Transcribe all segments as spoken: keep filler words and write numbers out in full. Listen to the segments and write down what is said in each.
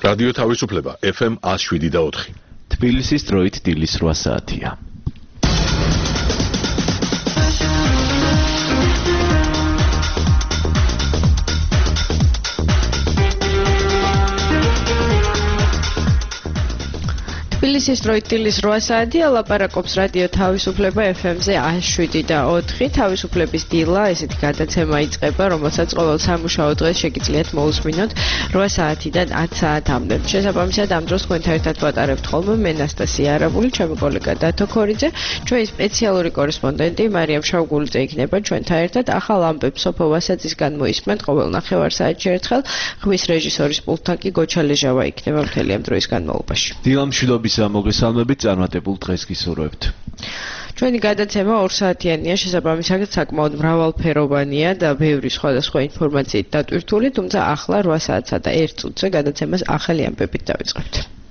რადიო თავისუფლება F M one oh seven და four. თბილისის დროით დილის რვა საათია. თბილისის დროით დილის რვა საათია, ლაპარაკობს რადიო თავისუფლება F M-ზე one oh seven და four. თავისუფლების დილა, ესეთი გადაცემა იწყება, რომელსაც ყოველ სამუშაო დღეს შეგიძლიათ მოусმინოთ რვა საათიდან ათი საათამდე. შესაბამისად, ამ დროს თქვენთან ერთად ვატარებთ ხოლმე მე ნასტასია არაბული, ჩემი კოლეგა დათო ქორიძე, ჩვენი სპეციალური კორესპონდენტი მარიამ შავგულიძე იქნება ჩვენთან ერთად. ახალ ამბებს სოფო ვასაძისგან მოისმენთ ყოველ ნახევარ საათში ერთხელ, ხმის რეჟისორის პულტთან კი გოჩა ლეჟავა იქნება მთელი ამ დროის განმავლობაში. დილა მშვიდობის მოგესალმებით, წარმატებულ დღეს გისურვებთ. ჩვენი გადაცემა ორ საათიანია, შესაბამისად საკმაოდ მრავალფეროვანია და ბევრი სხვადასხვა ინფორმაციით დატვირთული, თუმცა ახლა რვა საათსა და ერთ წუთზე გადაცემას ახალი ამბებით დავიწყებთ.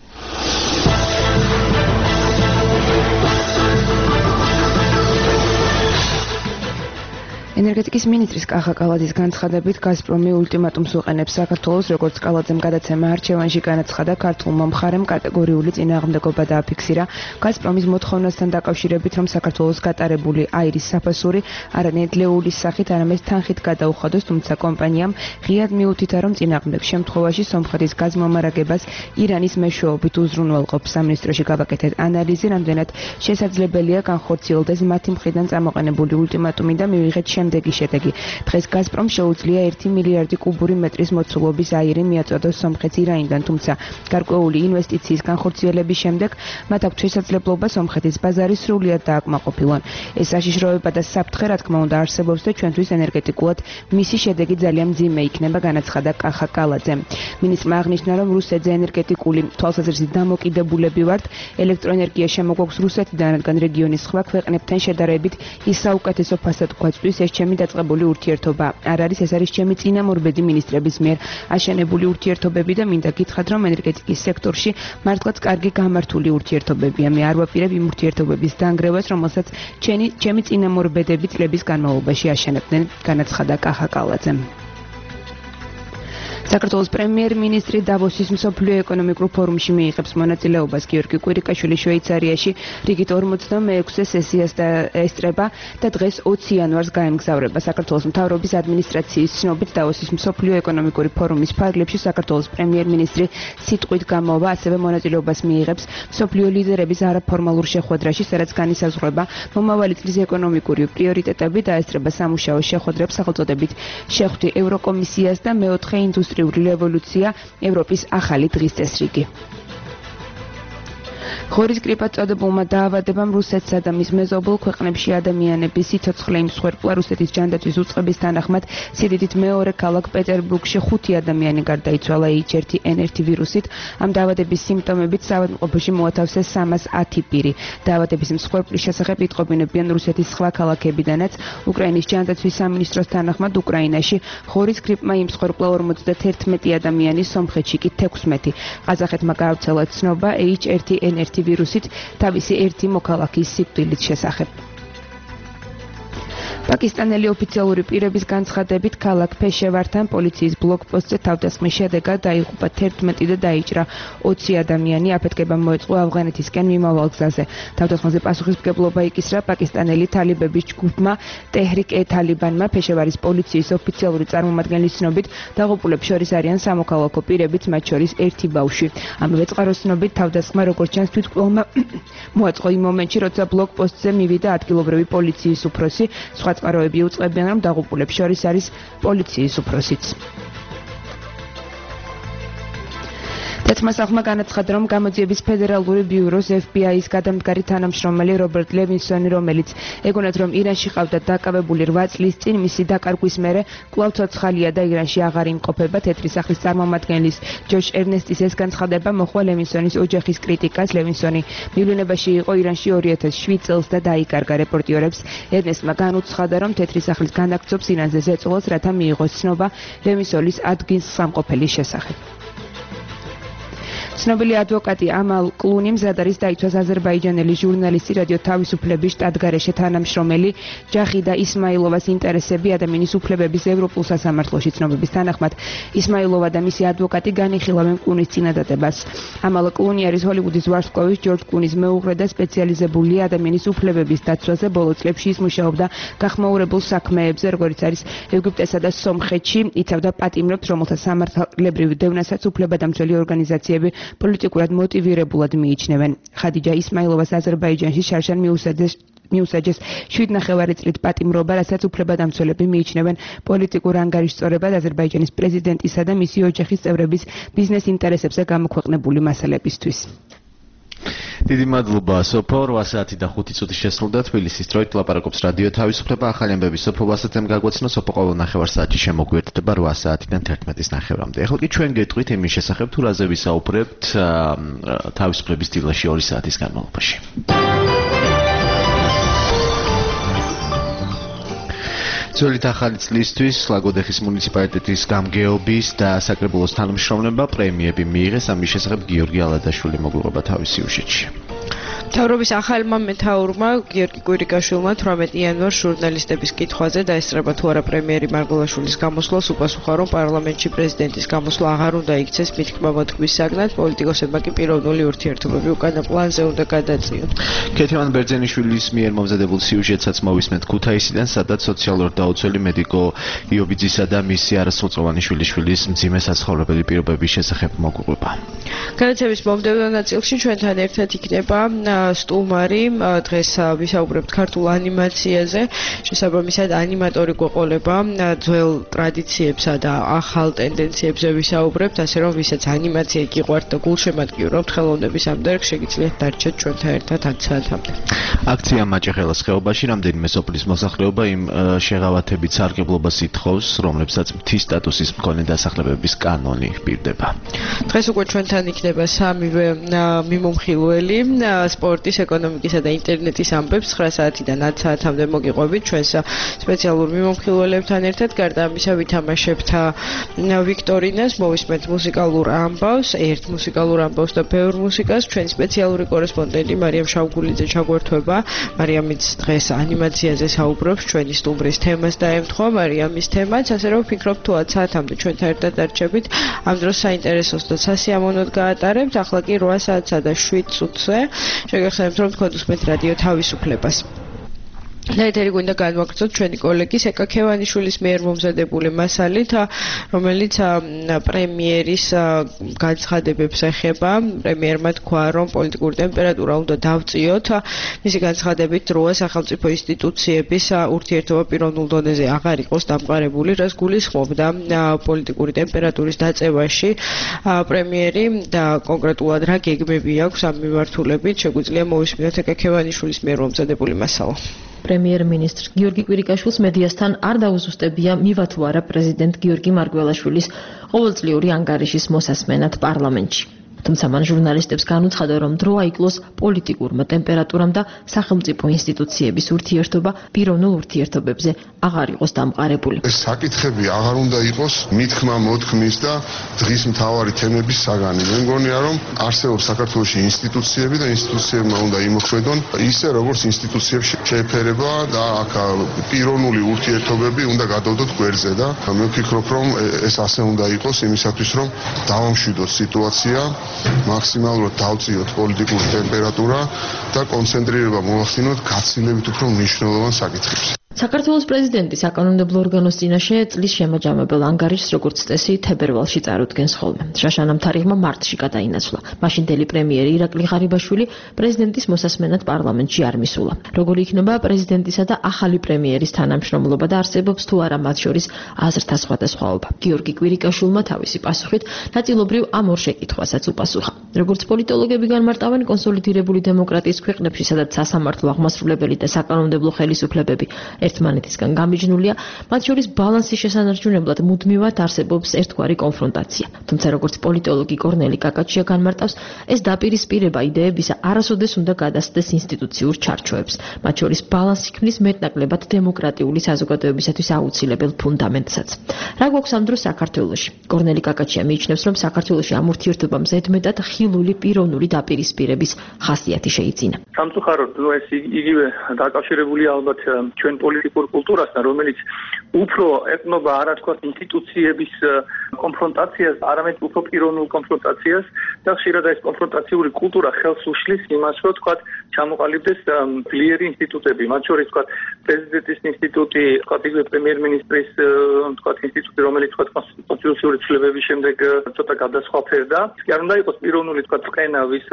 ენერგეტიკის მინისტრის კახა კალაძის განცხადებით გაზპრომი ულტიმატუმს უყენებს საქართველოს, როგორც კალაძემ გადაცემა არჩევანში განაცხადა, ქართულმა მხარემ კატეგორიული წინააღმდეგობა დააფიქსირა გაზპრომის მოთხოვნასთან დაკავშირებით, რომ საქართველოს გატარებული აირის საფასური არა ნედლეულის სახით, არამედ თანხით გადაუხადოს, თუმცა კომპანიამ ღიად მიუთითა, რომ წინააღმდეგ შემთხვევაში სომხეთის გაზმომარაგებას ირანის მეშვეობით უზრუნველყოფს. სამინისტროში გავაკეთეთ ანალიზი, რამდენად შესაძლებელია განხორციელდეს მათი მხრიდან წამოყენებული ულტიმატუმი და მივიღეთ შემდეგი შედეგი. დღეს გაზპრომ შეუძლია ერთი მილიარდი კუბური მეტრის მოცულობის აირი მიაწოდოს სომხეთს ირანიდან, თუმცა გარკვეული ინვესტიციის განხორციელების შემდეგ მათ აქვთ შესაძლებლობა სომხეთის ბაზარი სრულიად დააკმაყოფილონ. ეს საშიშროება და საფრთხე, რა თქმა უნდა, არსებობს და ჩვენთვის ენერგეტიკულად მისი შედეგი ძალიან მძიმე იქნება, განაცხადა კახა კალაძემ. მინისტრმა აღნიშნა, რომ რუსეთზე ენერგეტიკული თვალსაზრისით დამოკიდებულები ვართ, ელექტროენერგია შემოგვაქვს რუსეთიდან, რადგან რეგიონის სხვა ქვეყნებთან შედარებით ის საუკეთესო ფასად გვაწვდის. ეს ჩემი დაწყებული ურთიერთობა არ არის, ეს არის ჩემი წინამორბედი მინისტრების მიერ აშენებული ურთიერთობები და მინდა გითხრათ, რომ ენერგეტიკის სექტორში მართლაც კარგი გამართული ურთიერთობებია. მე არ ვაპირებ იმ ურთიერთობების დანგრევას, რომელსაც ჩემი ჩემი წინამორბედები წლების განმავლობაში აშენებდნენ, განაცხადა კახა კალაძემ. საქართველოს პრემიერ-მინისტრი დავოსის მსოფლიო ეკონომიკურ ფორუმში მიიღებს მონაწილეობას. გიორგი კვირიკაშვილი შვეიცარიაში რიგით ორმოცდამეექვსე სესიას ესწრება და დღეს ოცი იანვარს გაემგზავრება. საქართველოს მთავრობის ადმინისტრაციის ცნობით დავოსის მსოფლიო ეკონომიკური ფორუმის ფარგლებში საქართველოს პრემიერ-მინისტრი სიტყვით გამოვა, ასევე მონაწილეობას მიიღებს მსოფლიო ლიდერების არაფორმალურ შეხვედრაში, სადაც განისაზღვრება მომავალი წლის ეკონომიკური პრიორიტეტები და ესწრება სამუშაო შეხვედრებს სახელწოდებით შეხვდი ევროკომისიას და მეოთხე ინდუსტრიული რევოლუცია ევროპის ახალი დღის წესრიგი. ღორის გრიპად წოდებულმა დაავადებამ რუსეთსა და მის მეზობელ ქვეყნებში ადამიანების სიცოცხლე იმსხვერპლა. რუსეთის ჯანდაცვის უწყების თანახმად სიდიდით მეორე ქალაქ პეტერბურგში ხუთი ადამიანი გარდაიცვალა H one N one ვირუსით. ამ დაავადების სიმპტომებით საავადმყოფოში მოათავსეს სამას ათი პირი. დაავადების მსხვერპლის შესახებ იტყობინებიან რუსეთის სხვა ქალაქებიდანაც. უკრაინის ჯანდაცვის სამინისტროს თანახმად უკრაინაში ღორის გრიპმა იმსხვერპლა ორმოცდაერთმეტი ადამიანი, სომხეთში კი თექვსმეტი. ყაზახეთმა გაავრცელა ცნობა H one N one ვირუსით თავისი ერთი მოქალაქის სიკვდილის შესახებ. პაკისტანელი ოფიციალური პირების განცხადებით, ქალაქ ფეშევართან პოლიციის ბლოკპოსტზე თავდასხმის შედეგად დაიღუპა თერთმეტი და დაიჭრა ოცი ადამიანი. აფეთქება მოეწყო ავღანეთისკენ მიმავალ გზაზე. თავდასხმაზე პასუხისმგებლობა იკისრა პაკისტანელი თალიბების ჯგუფმა ტეჰრიკ-ე-თალიბანმა. ფეშევარის პოლიციის ოფიციალური წარმომადგენლის ცნობით, დაღუპულებს შორის არიან სამოქალაქო პირებიც, მათ შორის ერთი ბავშვი. ამავე წყაროს ცნობით, თავდასხმა როგორც ჩანს თვითმკვლელმა მოაწყო იმ მომენტში, როცა ბლოკპოსტზე მივიდა ადგილობრივი პოლიციის უფროსი. სხვა წყაროები უწყებიან, რომ დაღუპულებს შორის არის პოლიციის უფროსიც. თეთრმასალხმა განაცხადა, რომ გამოძიების ფედერალური ბიუროს F B I-ის გადამდგარი თანამშრომელი რობერტ ლევინსონი, რომელიც ეგონათ, რომ ირანში ყავდა დაკავებული რვა წლის წინ, მისი დაკარგვის მერე კვლავ ცოცხალია და ირანში აღარ იმყოფება. თეთრი სახლის წარმომადგენლის ჯოშ ერნესტის ეს განცხადება მოჰყვა ლევინსონის ოჯახის კრიტიკას. ლევინსონი მივლინებაში იყო ირანში ორი ათას შვიდ წელს და დაიკარგა. რეპორტიორებს ერნესტმა განუცხადა, რომ თეთრი სახლის განაგრძობს ირანზე ზეწოლას, რათა მიიღოს ცნობა ლევინსონის ადგილსამყოფელის შესახებ. ცნობილი ადვოკატი ამალ კლუნი მზად არის დაიცვას აზერბაიჯანელი ჟურნალისტი რადიო თავისუფლების შტატგარეშე თანამშრომელი ჯახიდა ისმაილოვას ინტერესები ადამიანის უფლებების ევროპულ სასამართლოში. ცნობების თანახმად ისმაილოვა და მისი ადვოკატი განიხილავენ კლუნის წინადადებას. ამალ კლუნი არის ჰოლივუდის ვარსკვლავის ჯორჯ კლუნის მეუღლე და სპეციალიზებული ადამიანის უფლებების დაცვაზე. ბოლო წლებში ის მუშაობდა გახმაურებულ საქმეებზე, როგორც არის ეგვიპტესა და სომხეთში, იცავდა პატიმრებს, რომელთა სამართლებრივ დევნასაც უფლებადამცველი ორგანიზაციები პოლიტიკურად მოტივირებულად მიიჩნევენ. ხადიჯა ისმაილოვას აზერბაიჯანში შარშან მიუსაჯეს მიუსაჯეს შვიდ ნახევარი წლით პატიმრობა, რასაც უფლებადამცველები მიიჩნევენ პოლიტიკურ ანგარიშწორებად აზერბაიჯანის პრეზიდენტისა და მისი ოჯახის წევრების ბიზნეს ინტერესებზე გამოქვეყნებული მასალებისთვის. დიდი მადლობა სოფო. რვა საათი და ხუთი წუთი შესრულდა თბილისის დროით. ლაპარაკობს რადიო თავისუფლება. ახალი ამბები სოფო ვასათემ გაგვაცნო. სოფო ყოველ ნახევარ საათში შემოგვიერთდება რვა საათიდან თერთმეტის ნახევრამდე. ახლა კი ჩვენ გეტყვით იმის შესახებ, თუ რაზე ვისაუბრებთ თავისუფლების დილაში ორი საათის განმავლობაში. ძველით ახალი წლისთვის ლაგოდეხის მუნიციპალიტეტის გამგეობის და საკრებულოს თანამშრომლობა პრემიები მიიღეს. ამის შესახებ გიორგი ალადაშვილი მოგლუღება თავის სიუჟეტში. მთავრობის ახალმა მეთაურმა გიორგი კვირიკაშვილმა თვრამეტი იანვარს ჟურნალისტების კითხვაზე დაესწრება თუ არა პრემიერი მარგველაშვილის გამოსვლას, უპასუხა, რომ პარლამენტში პრეზიდენტის გამოსვლა აღარ უნდა იქცეს მითქმა-მოთქმის საგნად, პოლიტიკოსებმა კი პიროვნული ურთიერთობები უკანა პლანზე უნდა გადაწიონ. ქეთევან ბერძენიშვილის მიერ მომზადებულ სიუჟეტსაც მოვისმენთ ქუთაისიდან, სადაც სოციალურ დაუცველი მედიკო იობიძისა და მისი არასრულწლოვანი შვილიშვილის მძიმე საცხოვრებელი პირობების შესახებ მოგვიყვება. განათლების მომდევნო ნაწილში ჩვენთან ერთად იქნება სტუმარი. დღეს ვისაუბრებთ ქართულ ანიმაციაზე. შესაბამისად ანიმატორი გვეყოლება, ძველ ტრადიციებსა და ახალ ტენდენციებზე ვისაუბრებთ, ასე რომ ვისაც ანიმაცია გიყვართ და გულშემატკივრობთ ხელოვნების ამ დარგს, შეგიძლიათ დარჩეთ ჩვენთან ერთად ათი საათამდე. აქცია მაჭეხელას ხეობაში რამდენიმე სოფლის მოსახლეობა იმ შეღავათებით სარგებლობას ითხოვს, რომლებსაც მთის სტატუსის მქონე დასახლებების კანონი ჰპირდება. დღეს უკვე ჩვენთან იქნება სამივე მიმომხილველი. სპორტის, ეკონომიკისა და ინტერნეტის ამბებს ცხრა საათიდან ათი საათამდე მოგიყვებით ჩვენს სპეციალურ მიმომხილველებთან ერთად. გარდა ამისა ვითამაშებთ ვიქტორინას, მოვისმენთ მუსიკალურ ამბავს, ერთ მუსიკალურ ამბავს და ბევრ მუსიკას. ჩვენი სპეციალური კორესპონდენტი მარიამ შავგულიძე ჩაგვერთვება. მარიამიც დღეს ანიმაციაზე საუბრობს, ჩვენი სტუმრის თემას დაემთხვა მარიამის თემაც, ასე რომ ვფიქრობ თუ ათი საათამდე ჩვენთან ერთად დარჩებით, ამ დროს საინტერესოს და სასიამოვნოდ გაატარებთ. ახლა კი რვა საათსა და შვიდ წუთზე შეგახსენებთ, რომ თქვენ უსმენთ რადიო თავისუფლებას. ეთერი გვინდა განვაგრძოთ ჩვენი კოლეგის ეკა ქევანიშვილის მიერ მომზადებული მასალით, რომელიც პრემიერის განცხადებებს ეხება. პრემიერმა თქვა, რომ პოლიტიკური ტემპერატურა უნდა დავწიოთ. მისი განცხადებით დროა სახელმწიფო ინსტიტუციების ურთიერთობა პიროვნულ დონეზე აღარ იყოს დამყარებული, რაც გულისხმობდა პოლიტიკური ტემპერატურის დაწევაში. პრემიერი და კონკრეტულად რა გეგმები აქვს ამ მიმართულებით, შეგვიძლია მოვისმინოთ ეკა ქევანიშვილის მიერ მომზადებული მასალა. პრემიერ-მინისტრ გიორგი კვირიკაშვილს მედიასთან არ დაუზუსტებია მივა თუ არა პრეზიდენტ გიორგი მარგველაშვილის ყოველწლიური ანგარიშის მოსასმენად პარლამენტში. თუმცა მან ჟურნალისტებს განუცხადა, რომ დრო აიკლოს პოლიტიკურმა ტემპერატურამ და სახელმწიფო ინსტიტუციების ურთიერთობა პიროვნულ ურთიერთობებზე აღარ იყოს დამყარებული. ეს საკითხები აღარ უნდა იყოს მითქმა-მოთქმის და დღის მთავარი თემების საგანი. მე მგონია, რომ არსებობს საქართველოში ინსტიტუციები და ინსტიტუციებმა უნდა იმოქმედონ ისე, როგორც ინსტიტუციებს შეეფერება და აქ პიროვნული ურთიერთობები უნდა გადავდოთ გვერდზე და მე ვფიქრობ, რომ ეს ასე უნდა იყოს იმისათვის, რომ დავამშვიდოთ სიტუაცია, მაქსიმალურად დავწიოთ პოლიტიკური ტემპერატურა და კონცენტრირება მოვახდინოთ გაცილებით უფრო მნიშვნელოვან საკითხებზე. საქართველოს პრეზიდენტი საკანონმდებლო ორგანოს წინაშე წლის შემაჯამებელ ანგარიშს როგორც წესი თებერვალში წარუდგენს ხოლმე. შაშანამ თარიღმა მარტში გადაინაცვლა. მაშინდელი პრემიერი ირაკლი ღარიბაშვილი პრეზიდენტის მოსასმენად პარლამენტში არ მისულა. როგორი იქნება პრეზიდენტისა და ახალი პრემიერის თანამშრომლობა და არსებობს თუ არა მათ შორის აზრთა სხვადასხვაობა. გიორგი კვირიკაშვილმა თავისი პასუხით ნაწილობრივ ამ ორ შეკითხვასაც უპასუხა. როგორც პოლიტოლოგები განმარტავენ, კონსოლიდირებული დემოკრატიის ქვეყნებში, სადაც სასამართლო აღმასრულებელი და საკანონმდებლო ხელისუფლებები ერთმანეთისგან გამიჯნულია, მათ შორის ბალანსის შესანარჩუნებლად მუდმივად არსებობს ერთგვარი კონფრონტაცია. თუმცა როგორც პოლიტოლოგი კორნელი კაკაჩია განმარტავს, ეს დაპირისპირება იდეებისა არასოდეს უნდა გადასცდეს ინსტიტუციურ ჩარჩოებს. მათ შორის ბალანსი ქმნის მეტნაკლებად დემოკრატიული საზოგადოებისათვის აუცილებელ ფუნდამენტსაც. რა გვაქვს ამ დროს საქართველოში? კორნელი კაკაჩია მიიჩნევს, რომ საქართველოში ამ ურთიერთობამ ზედმეტად ხილული პიროვნული დაპირისპირების ხასიათი შეიძინა. სამწუხაროდ ეს იგივე დაკავშირებულია ალბათ ჩვენ პოლიტიკურ კულტურასთან, რომელიც უფრო ეთნობა არა თქვა ინსტიტუციების კონფრონტაციას, არამედ უფრო პიროვნულ კონფრონტაციას და ხშირად ეს კონფრონტაციული კულტურა ხელს უშლის იმას, რომ თქვა ჩამოყალიბდეს ძლიერი ინსტიტუტები, მათ შორის თქვა პრეზიდენტის ინსტიტუტი, თქვა იგივე პრემიერ-მინისტრის თქვა ინსტიტუტი, რომელიც თქვა კონსტიტუციური ცვლილებების შემდეგ ცოტა გადასხვაფერდა. კი არ უნდა იყოს პიროვნული თქვა წენა, ვის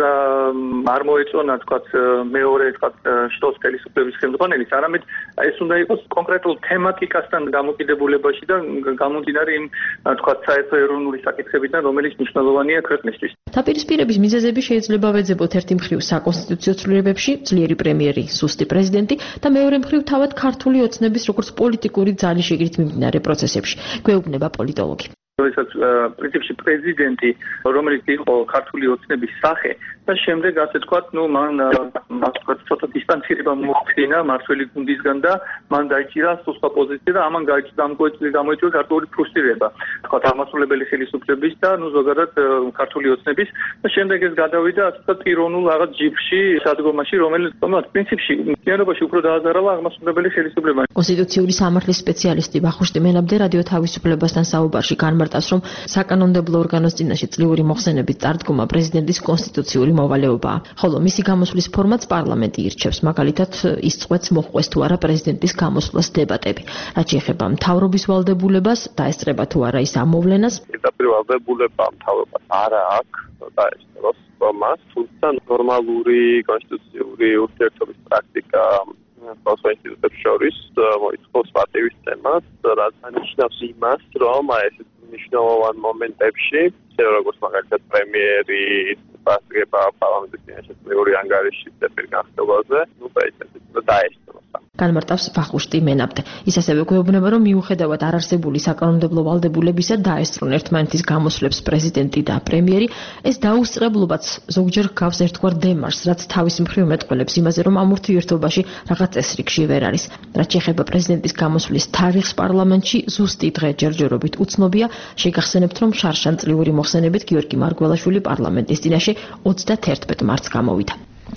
არ მოეწონა თქვა მეორე თქვა შტოს ხელისუფლების ხელმძღვანელის, არამედ ეს უნდა იყოს კონკრეტულ თემატიკასთან დამოკიდებულებაში და გამომდინარე იმ თქვა საერთო ეროვნული საკითხებიდან, რომელიც მნიშვნელოვანია ქვეყნისთვის. დაპირისპირების მიზეზები შეიძლება ვეძებოთ ერთი მხრივ საკონსტიტუციო ცვლილებებში, ძლიერი პრემიერი, სუსტი პრეზიდენტი და მეორე მხრივ თავად ქართული ოცნების როგორც პოლიტიკური ძალის შიგრით მიმდინარე პროცესებში. გვეუბნება პოლიტოლოგი. როდესაც პრინციპში პრეზიდენტი, რომელიც იყო ქართული ოცნების სახე და შემდეგ ასე თქვათ, ნუ მან თქვათ ცოტა დისტანცირება მოახდინა მართველი გუნდისგან და მან დაიჭირა სხვა პოზიცია და ამან გამოიწვია ქართული ფრუსტრირება. თქვათ აღმასრულებელი ხელისუფლების და ნუ ზოგადად ქართული ოცნების და შემდეგ ეს გადავიდა ასე თქვათ პიროვნულ რაღაც ჯიბში, სადგომაში, რომელიც თუმცა პრინციპში მიანობაში უფრო დააზარავა აღმასრულებელი ხელისუფლება. კონსტიტუციური სამართლის სპეციალისტი ვახუშტი მენაბდე რადიო თავისუფლებასთან საუბარში განმარტავს, რომ საკანონმდებლო ორგანოს წინაშე წლიური მოხსენებით წარდგომა პრეზიდენტის კონსტიტუციური მოვალეობაა, ხოლო მისი გამოსვლის ფორმატს პარლამენტი ირჩევს, მაგალითად ის წვეთს მოჰყვეს თუ არა პრეზიდენტის გამოსვლას დებატები. რაც შეეხება მთავრობის ვალდებულებას, დაესწრება თუ არა ის ამ მოვლენას. პირდაპირ ვალდებულება მთავრობას არა აქვს დაესწროს მას, თუმცა ნორმალური კონსტიტუციური ურთიერთობის პრაქტიკა სხვადასხვა ინსტიტუტებს შორის მოითხოვს პატივის წემას, რაც ანიშნავს იმას, რომ ეს მნიშვნელოვან მომენტებში, როგორც მაგალითად პრემიერი პასუხება პარლამენტის წინაშე წლიური ანგარიშის წეფერ განხილვაზე, ნუ პრეზიდენტს დაესწროს. განმარტავს ვახუშტი მენაბდე. ის ასევე გვეუბნება, რომ მიუხედავად არარსებული საკანონმდებლო ვალდებულებისა დაესწრონ ერთმანეთის გამოსვლებს პრეზიდენტი და პრემიერი, ეს დაუსწრებლობაც ზოგჯერ გავს ერთგვარ დემარშს, რაც თავის მხრივ მეტყველებს იმაზე, რომ ამ ურთიერთობაში რაღაც წესრიგში ვერ არის. რაც შეეხება პრეზიდენტის გამოსვლის თარიღს პარლამენტში, ზუსტი დღე ჯერჯერობით უცნობია. შეგახსენებთ, რომ შარშან წლიური მოხსენებით გიორგი მარგველაშვილი პარლამენტის წინაშე ოცდაათერთი მარტს გამოვიდა.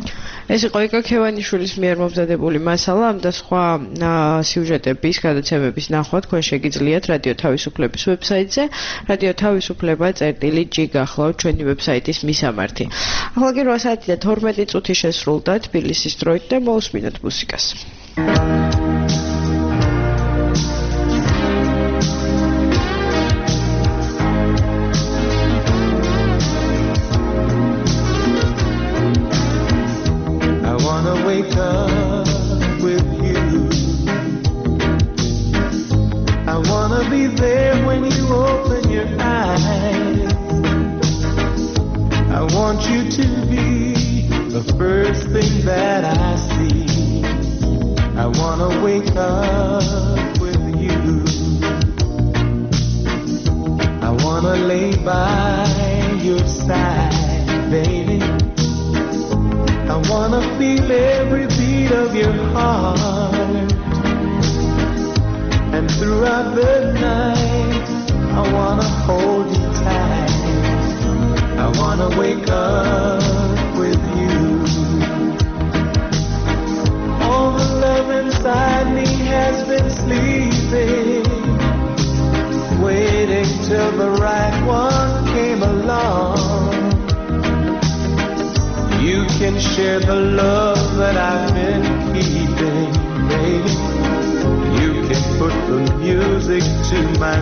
ეს იყო იკა ქევანიშვილის მიერ მომზადებული მასალა, ამ და სხვა სიუჟეტების, გადაცემების ნახვა თქვენ შეგიძლიათ რადიო თავისუფლების ვებსაიტზე, რადიო თავისუფლება წერტილი ჯი გახლავთ ჩვენი ვებსაიტის მისამართი. ახლა კი რვა საათი და თორმეტი წუთი შესრულდა თბილისის დროით და მოусმინოთ მუსიკას. Wake up with you. I wanna be there when you open your eyes. I want you to be the first thing that I see. I wanna wake up with you. I wanna lay by your side, baby. I wanna feel every beat of your heart, and throughout the night I wanna hold you tight. I wanna wake up with you. All the love inside me has been sleeping, waiting till the right one came along. You can share the love that I've been keeping, baby. You can put the music to my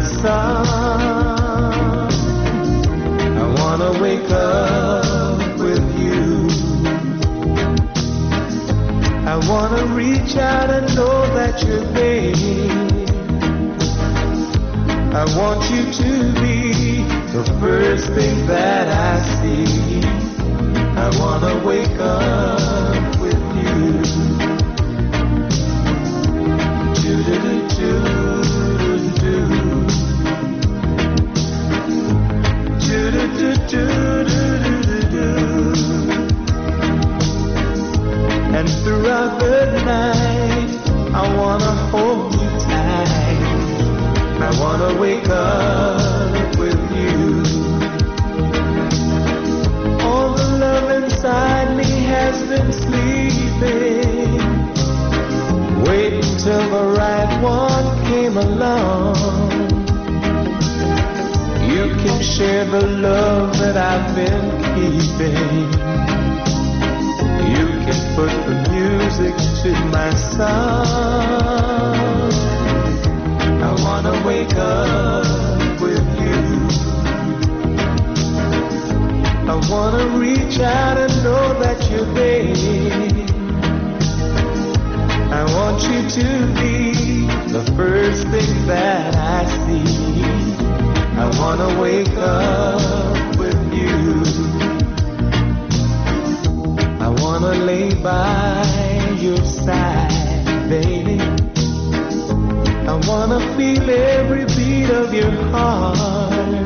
song. I wanna wake up with you. I wanna reach out and know that you're there. I want you to be the first thing that I see. I wanna wake up with you. To till the right one came along. You can share the love that I've been keeping. You can put the music to my song. I wanna wake up with you. I wanna reach out and know that you're there. I want you to be the first thing that I see. I wanna wake up with you. I wanna lay by your side, baby. I wanna feel every beat of your heart.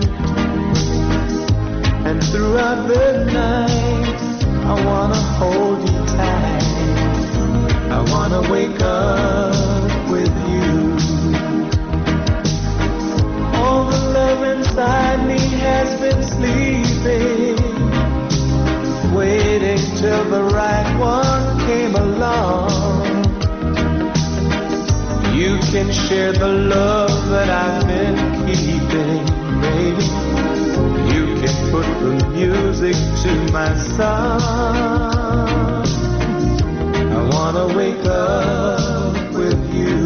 And throughout the night, I wanna hold you tight. I wanna wake up with you. All the love inside me has been sleeping, waiting till the right one came along. You can share the love that I've been keeping, baby. You can put the music to my song. I wanna wake up with you.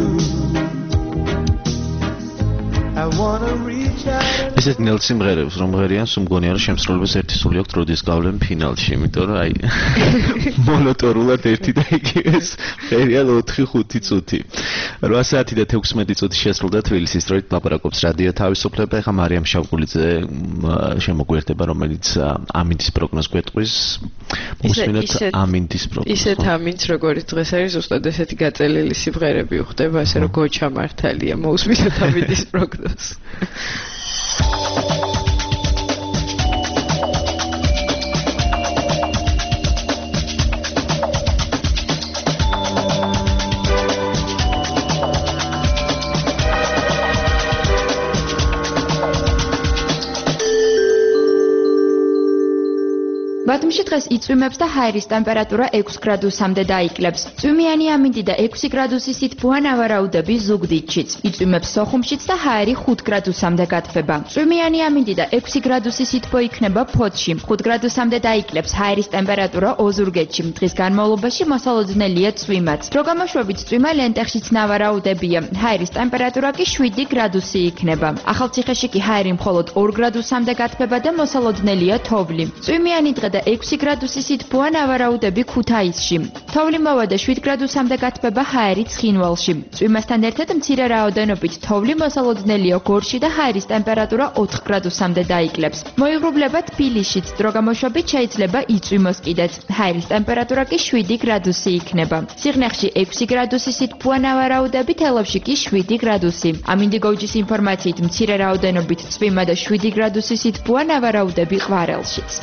I wanna reach out. ესეთ ნელ სიმღერებს რომ ღერიან, სულ მგონია რომ შემსრულებელს ერთი სული აქვს როდის გავლენ ფინალში, იმიტომ რომ აი მონოტორულად ერთი და იგივეს ღერიან ოთხი ხუთი წუთი. რვა საათი და თექვსმეტი წუთი შესრულდა თბილისის დროით ლაპარაკობს რადიო თავისუფლება. ეხლა მარიამ შავგულიძე შემოგვიერთება, რომელიც ამინდის პროგნოზს გვეტყვის. მოსმინოთ ამინდის პროგნოზს. ისეთ ამინდს როგორც დღეს არის, ზუსტად ესეთი გაწელილი სიმღერები უხდება, ასე რომ გოჩა მართალია, მოусმინოთ ამინდის პროგნოზს. ბათუმში დღეს იწვიმებს და ჰაერის ტემპერატურა ექვს გრადუსამდე დაიკლებს. წვიმიანი ამინდი და ექვსი გრადუსი სითბოა ნავარაუდები ზუგდიდშიც. იწვიმებს სოხუმშიც და ჰაერი ხუთ გრადუსამდე გათბება. წვიმიანი ამინდი და ექვსი გრადუსი სითბო იქნება ფოთში. ხუთ გრადუსამდე დაიკლებს ჰაერის ტემპერატურა ოზურგეთში. დღის განმავლობაში მოსალოდნელია წვიმაც. დრო გამოშვებით წვიმა ლენტეხშიც ნავარაუდებია. ჰაერის ტემპერატურა კი შვიდი გრადუსი იქნება. ახალციხეში კი ჰაერი მხოლოდ ორ გრადუსამდე გათბება და მოსალოდნელია თოვლი. წვიმიანი დღე და ექვსი გრადუსი სითბოა ნავარაუდები ქუთაისში. თოვლი მოვა და შვიდ გრადუსამდე გათბება ჰაერი ცხინვალში. წვიმასთან ერთად მცირე რაოდენობით თოვლი მოსალოდნელია გორში და ჰაერის ტემპერატურა ოთხ გრადუსამდე დაიკლებს. მოიღრუბლება თბილისშიც, დრო გამოშვებით შეიძლება იწვიმოს კიდეც. ჰაერის ტემპერატურა კი შვიდი გრადუსი იქნება. სიღნაღში ექვსი გრადუსი სითბოა ნავარაუდები, თელავში კი შვიდი გრადუსი. ამინდი გოჯის ინფორმაციით მცირე რაოდენობით წვიმა და შვიდი გრადუსი სითბოა ნავარაუდები ყვარელშიც.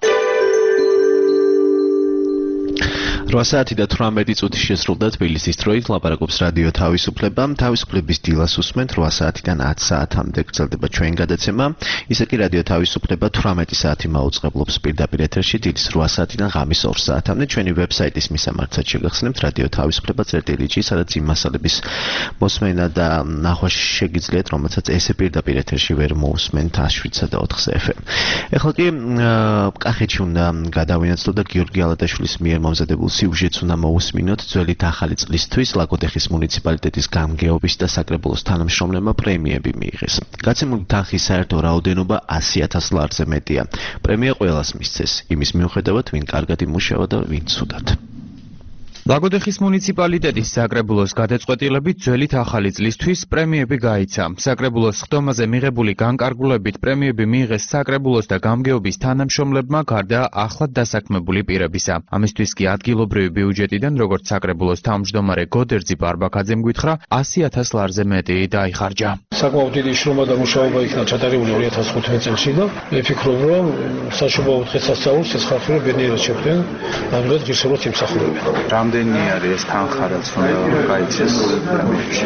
რვა საათი და თვრამეტი წუთი შესრულდა თბილისის დროით ლაპარაკობს რადიო თავისუფლება. თავისუფლების დილას უსმენთ რვა საათიდან ათ საათამდე გრძელდება ჩვენ გადაცემა. ისე კი რადიო თავისუფლება თვრამეტი საათი მაუწყებლობს პირდაპირ ეთერში დილის რვა საათიდან ღამის ორ საათამდე. ჩვენი ვებსაიტის მისამართად შეგახსენებთ რადიო თავისუფლება წერტილი ჯი, სადაც იმ მასალების მოსმენა და ნახვა შეგიძლიათ, რომელსაც ესე პირდაპირ ეთერში ვერ მოусმენთ შვიდსა და ოთხზე ეფ ემ. ეხლა კი კახეთში უნდა გადავინაცვლოთ და გიორგი ალადაშვილის მიერ მომზადებულ სიუჟეტს უნდა მოусმინოთ. ძველით ახალი წლისთვის ლაგოდეხის მუნიციპალიტეტის გამგეობის და საკრებულოს თანამშრომლებმა პრემიები მიიღეს. გაცემული თანხის საერთო რაოდენობა ასი ათას ლარზე მეტია. პრემია ყველას მისცეს, იმის მიუხედავად, ვინ კარგად იმუშავა და ვინ ცუდად. ლაგოდეხის მუნიციპალიტეტის საკრებულოს გადაწყვეტილებით ძველით ახალი წლისთვის პრემიები გაიცა. საკრებულოს ხდომაზე მიღებული განკარგულებით პრემიები მიიღეს საკრებულოს და გამგეობის თანამშრომლებმა გარდა ახლად დასაქმებული პირებისა. ამისთვის კი ადგილობრივი ბიუჯეტიდან, როგორც საკრებულოს თავმჯდომარე გოდერძი ბარბაქაძემ გვითხრა, ასი ათას ლარზე მეტი დაიხარჯა. საკმაოდ დიდი შრომა და მუშაობა იქნა ჩატარებული ორი ათას ხუთმეტ წელში და მე ვფიქრობ, რომ საშუალო დღესასწაულს ეს ხალხი ბედნიერად შეხვდნენ, ამიტომ ღირსეულად იმსახურებენ. რამდენი არის ეს თანხა, რაც უნდა გაიცეს პრემიებში?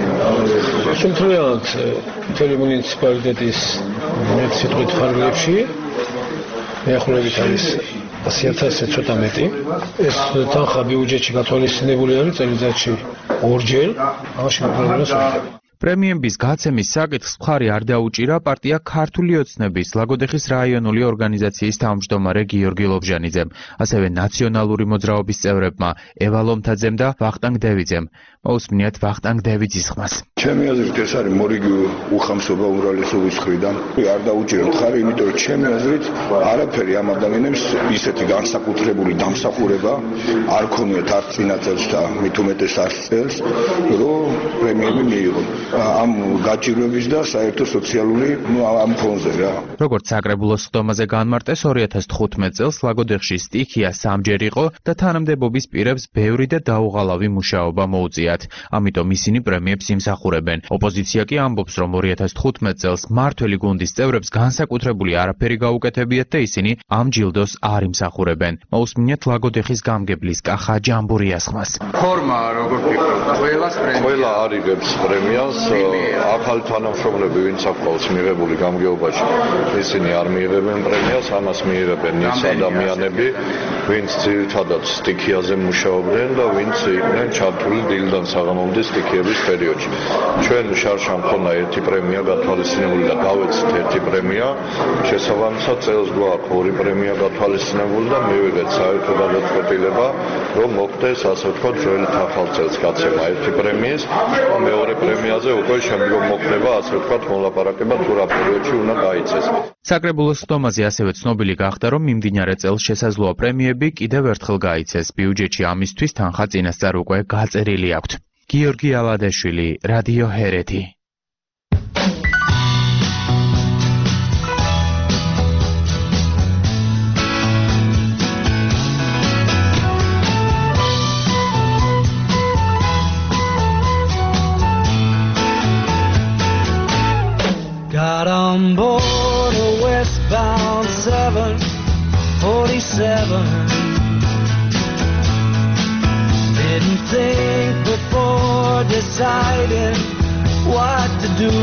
სრულიად მთელი მუნიციპალიტეტის მეტ სიტყვით ფარგლებში მეახურებით არის ასი ათასზე ცოტა მეტი. ეს თანხა ბიუჯეტში გათვალისწინებული არის წელიწადში ორჯერ, ამაში პრობლემას ვიხდები. პრემიების გაცემის საკითხს მხარი არ დაუჭირა პარტია ქართული ოცნების ლაგოდეხის რაიონული ორგანიზაციის თავმჯდომარე გიორგი ლობჟანიძემ, ასევე ნაციონალური მოძრაობის წევრებმა ევა ლომთაძემ და ვახტანგ დევიძემ. მოусმინიათ ვახტანგ დევიძის ხმას. ჩემი აზრით ეს არის მორიგი უხამსობა უმრავლესობის მხრიდან. არ დაუჭიროთ ხარი, იმიტომ რომ ჩემი აზრით არაფერი ამ ადამიანებს ისეთი განსაკუთრებული დამსახურება არ ქონიათ არც წინა წელს და მით უმეტეს არც წელს, რომ პრემიები მიიღონ. ამ გაჭირვების და საერთო სოციალური ამ ფონზე რა. როგორც საკრებულოს ხდომაზე განმარტეს, ორი ათას თხუთმეტ წელს ლაგოდეხში სტიქია სამჯერ იყო და თანამდებობის პირებს ბევრი და დაუღალავი მუშაობა მოუწიათ. ამიტომ ისინი პრემიებს იმსახურებენ. ოპოზიცია კი ამბობს, რომ ორი ათას თხუთმეტ წელს მმართველი გუნდის წევრებს განსაკუთრებული არაფერი გაუკეთებიათ და ისინი ამ ჯილდოს არ იმსახურებენ. მოусმინიათ ლაგოდეხის გამგებლის კახა ჯამბურიას ხმას. ფორმა როგორ ფიქრობთ? ყველას პრემია. ყველა არიგებს პრემიას. ახალი თანამშრომლები ვინც აკვალს მიღებული გამგეობაში, ისინი არ მიიღებენ პრემიას, ამას მიიღებენ ის ადამიანები, ვინც ძირითადად სტიქიაზე მუშაობდნენ და ვინც იყვნენ ჩართული დილიდან საღამომდე სტიქიების პერიოდში. ჩვენ შარშან მქონდა ერთი პრემია გათვალისწინებული და გავეცით ერთი პრემია, შესაბამისად წელს გვაქვს ორი პრემია გათვალისწინებული და მივიღეთ საერთო გადაწყვეტილება, რომ მოხდეს ასე ვთქვათ ძველი ახალ წელს გაცემა ერთი პრემიის და მეორე პრემიაზე უკვე შემდგომ მოხდება ასე ვთქვათ მოლაპარაკება თუ რა პერიოდში უნდა გაიცეს. საკრებულოს ხდომაზე ასევე ცნობილი გახდა, რომ მიმდინარე წელს შესაძლოა პრემიები კიდევ ერთხელ გაიცეს. ბიუჯეტში ამისთვის თანხა წინასწარ უკვე გაწერილი აქვთ. გიორგი ალადეშვილი, რადიო ჰერეთი. Got on board a westbound seven forty-seven. Didn't think before deciding what to do.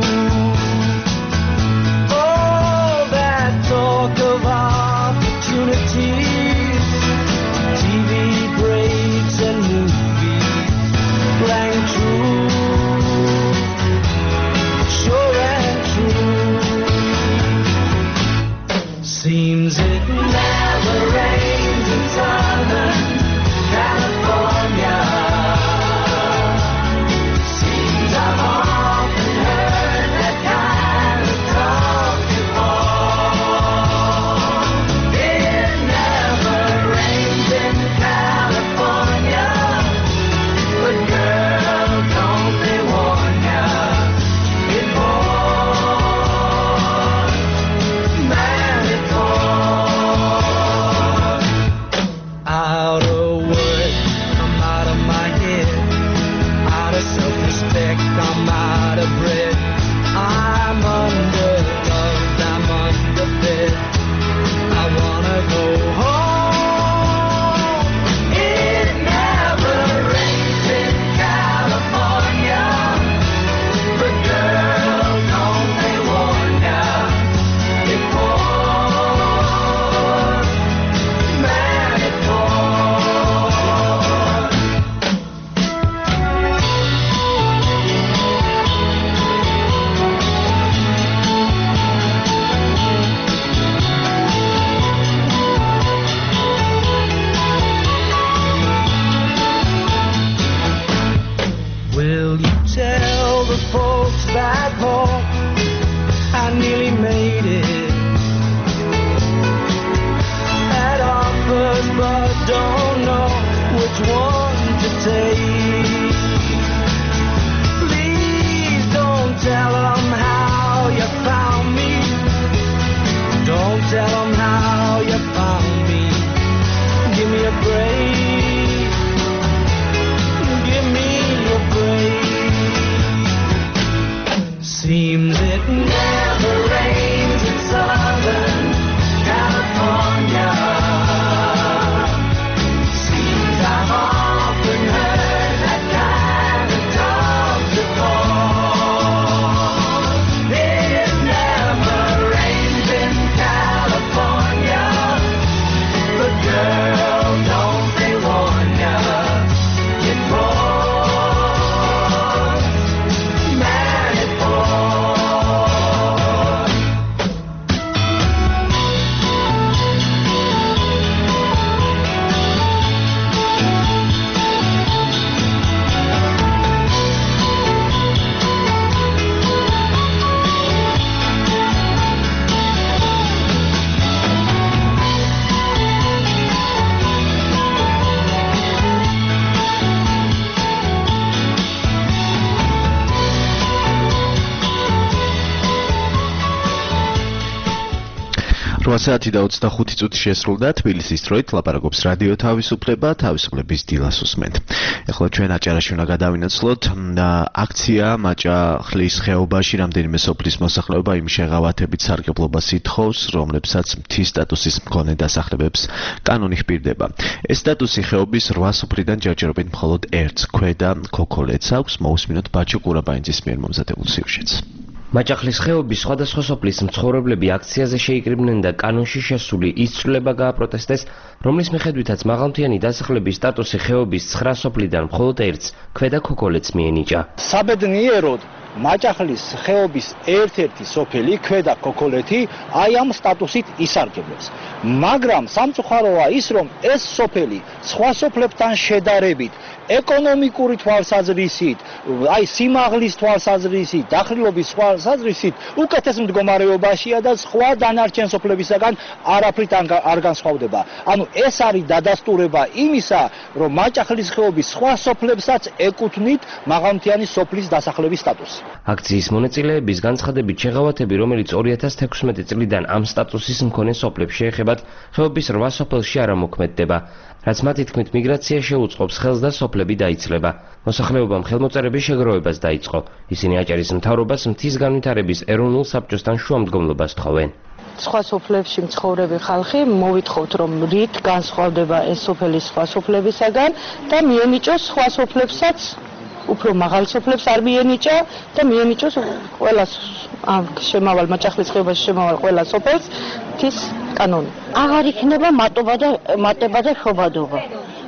All that talk of opportunities, T V breaks and movies rang true. Sure and true. Seems it never rains in Southern California. Seems I've often heard that kind of talk before. It never rains in California, but girl, don't they warn ya? It pours, man, it pours. Out of work, I'm out of my head. Out of self-respect, I'm out of breath. I'm underloved, I'm underfed. I wanna go home. It never rains in California, but girl, don't they warn ya? It pours, man, it pours. Will you tell the folks back home I nearly made it? Had offers but don't know which one to take. Please don't tell them how you found me. Don't tell them how you found me. Give me a break. Give me a break. Seems it never rains in Southern California. Seems I've რვა საათი და ოცდახუთი წუთი შესრულდა თბილისის დროით ლაპარაკობს რადიო თავისუფლება, თავისუფლების დილას უსმენთ. ეხლა ჩვენ აჭარაში უნდა გადავინაცვლოთ აქცია მაჭახლის ხეობაში რამდენიმე სოფლის მოსახლეობა იმ შეღავათებით სარგებლობას ითხოვს, რომლებსაც მთის სტატუსის მქონე დასახლებებს კანონი ჰპირდება. ეს სტატუსი ხეობის რვა სოფლიდან ჯერჯერობით მხოლოდ ერთს ქვედა ქოქოლეთს აქვს. მოусმინოთ ბაჩო კურაბაინძის მიერ მომზადებულ სიუჟეტს. მაჭახლის ხეობის სხვადასხვა სოფლის მცხოვრებლები აქციაზე შეიკრიბნენ და კანონში შესული ის ცვლილება გააპროტესტეს, რომლის მიხედვითაც მაღალმთიანი დასახლების სტატუსი ხეობის ცხრა სოფლიდან მხოლოდ ერთს, ქვედა ქოქოლეთს მიენიჭა. საბედნიეროდ მაჭახლის ხეობის ერთ-ერთი სოფელი, ქვედა ქოქოლეთი, აი ამ სტატუსით ისარგებლებს. მაგრამ სამწუხაროა ის, რომ ეს სოფელი სხვა სოფლებთან შედარებით ეკონომიკური თვალსაზრისით, აი სიმაღლის თვალსაზრისით, დახრილობის თვალსაზრისით უკეთეს მდგომარეობაშია და სხვა დანარჩენ სოფლებისაგან არაფრით არ განსხვავდება. ანუ ეს არის დადასტურება იმისა, რომ მაჭახლის ხეობის სხვა სოფლებსაც ეკუთვნით მაღალმთიანი სოფლის დასახლების სტატუსი. აქციის მონაწილეების განცხადებით შეღავათები, რომელიც ორი ათას თექვსმეტი წლიდან ამ სტატუსის მქონე სოფლებს შეეხებათ, ხეობის რვა სოფელში არ ამოქმედდება. რაც მათი თქმით მიგრაცია შეუწყობს ხელს და სოფლები დაიცლება. მოსახლეობამ ხელმოწერების შეგროვებას დაიწყო. ისინი აჭარის მთავრობას მთის განვითარების ეროვნულ საბჭოსთან შუამდგომლობას თხოვენ. სხვა სოფლებში მცხოვრები ხალხი მოვითხოვთ, რომ რით განსხვავდება ეს სოფელი სხვა სოფლებისაგან და მიენიჭოს სხვა სოფლებსაც, უფრო მაღალ სოფლებს არ მიენიჭა და მიენიჭოს ყველა ამ შემავალ მაჭახლის ხეობაში შემავალ ყველა სოფელს მთის კანონი. აღარ იქნება მატობა და მატება და შობადობა.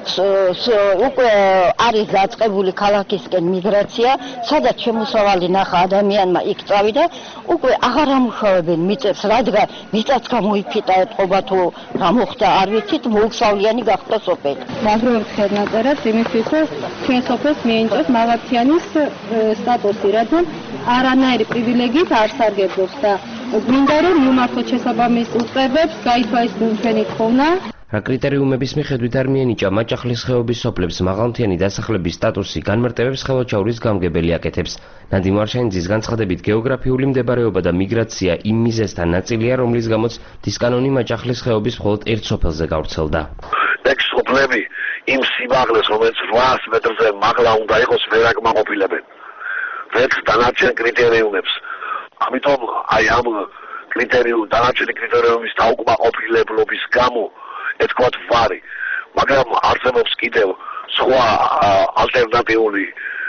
უკვე არის დაწყებული ქალაქისკენ მიგრაცია, სადაც შემოსავალი ნახა ადამიანმა იქ წავიდა, უკვე აღარ ამუშავებენ მიწებს, რადგან მიწაც გამოიფიტა ეთყობა თუ რა მოხდა არ ვიცით, მოუხსავლიანი გახდა სოფელი. მადლობთ ხელნაწერად იმისთვის, რომ ჩვენ სოფელს მიენიჭოს მაღალმთიანის სტატუსი, რადგან არანაირი პრივილეგიით არ სარგებლობს და გვინდა რომ მიმართოთ შესაბამის უწყებებს, გაითვალისწინოთ ჩვენი თხოვნა. რა კრიტერიუმების მიხედვით არ მიენიჭა მაჭახლის ხეობის სოფლებს მაღალმთიანი დასახლების სტატუსი, განმარტებებს ხელვაჩაურის გამგებელი აკეთებს. ნადიმ ვარშენიძის განცხადებით გეოგრაფიული მდებარეობა და მიგრაცია იმ მიზეზთან ნაწილია, რომლის გამოც მთის კანონი მაჭახლის ხეობის მხოლოდ ერთ სოფელზე გავრცელდა. ეგ სოფლები იმ სიმაღლეს, რომელიც რვაას მეტრზე მაღლა უნდა იყოს, ვერ აკმაყოფილებენ. ვერც დანარჩენ კრიტერიუმებს. ამიტომ აი ამ კრიტერიუმ დანარჩენი კრიტერიუმის დაუკმაყოფილებლობის გამო ეთქვათ ვარი, მაგრამ არსებობს კიდევ სხვა ალტერნატიული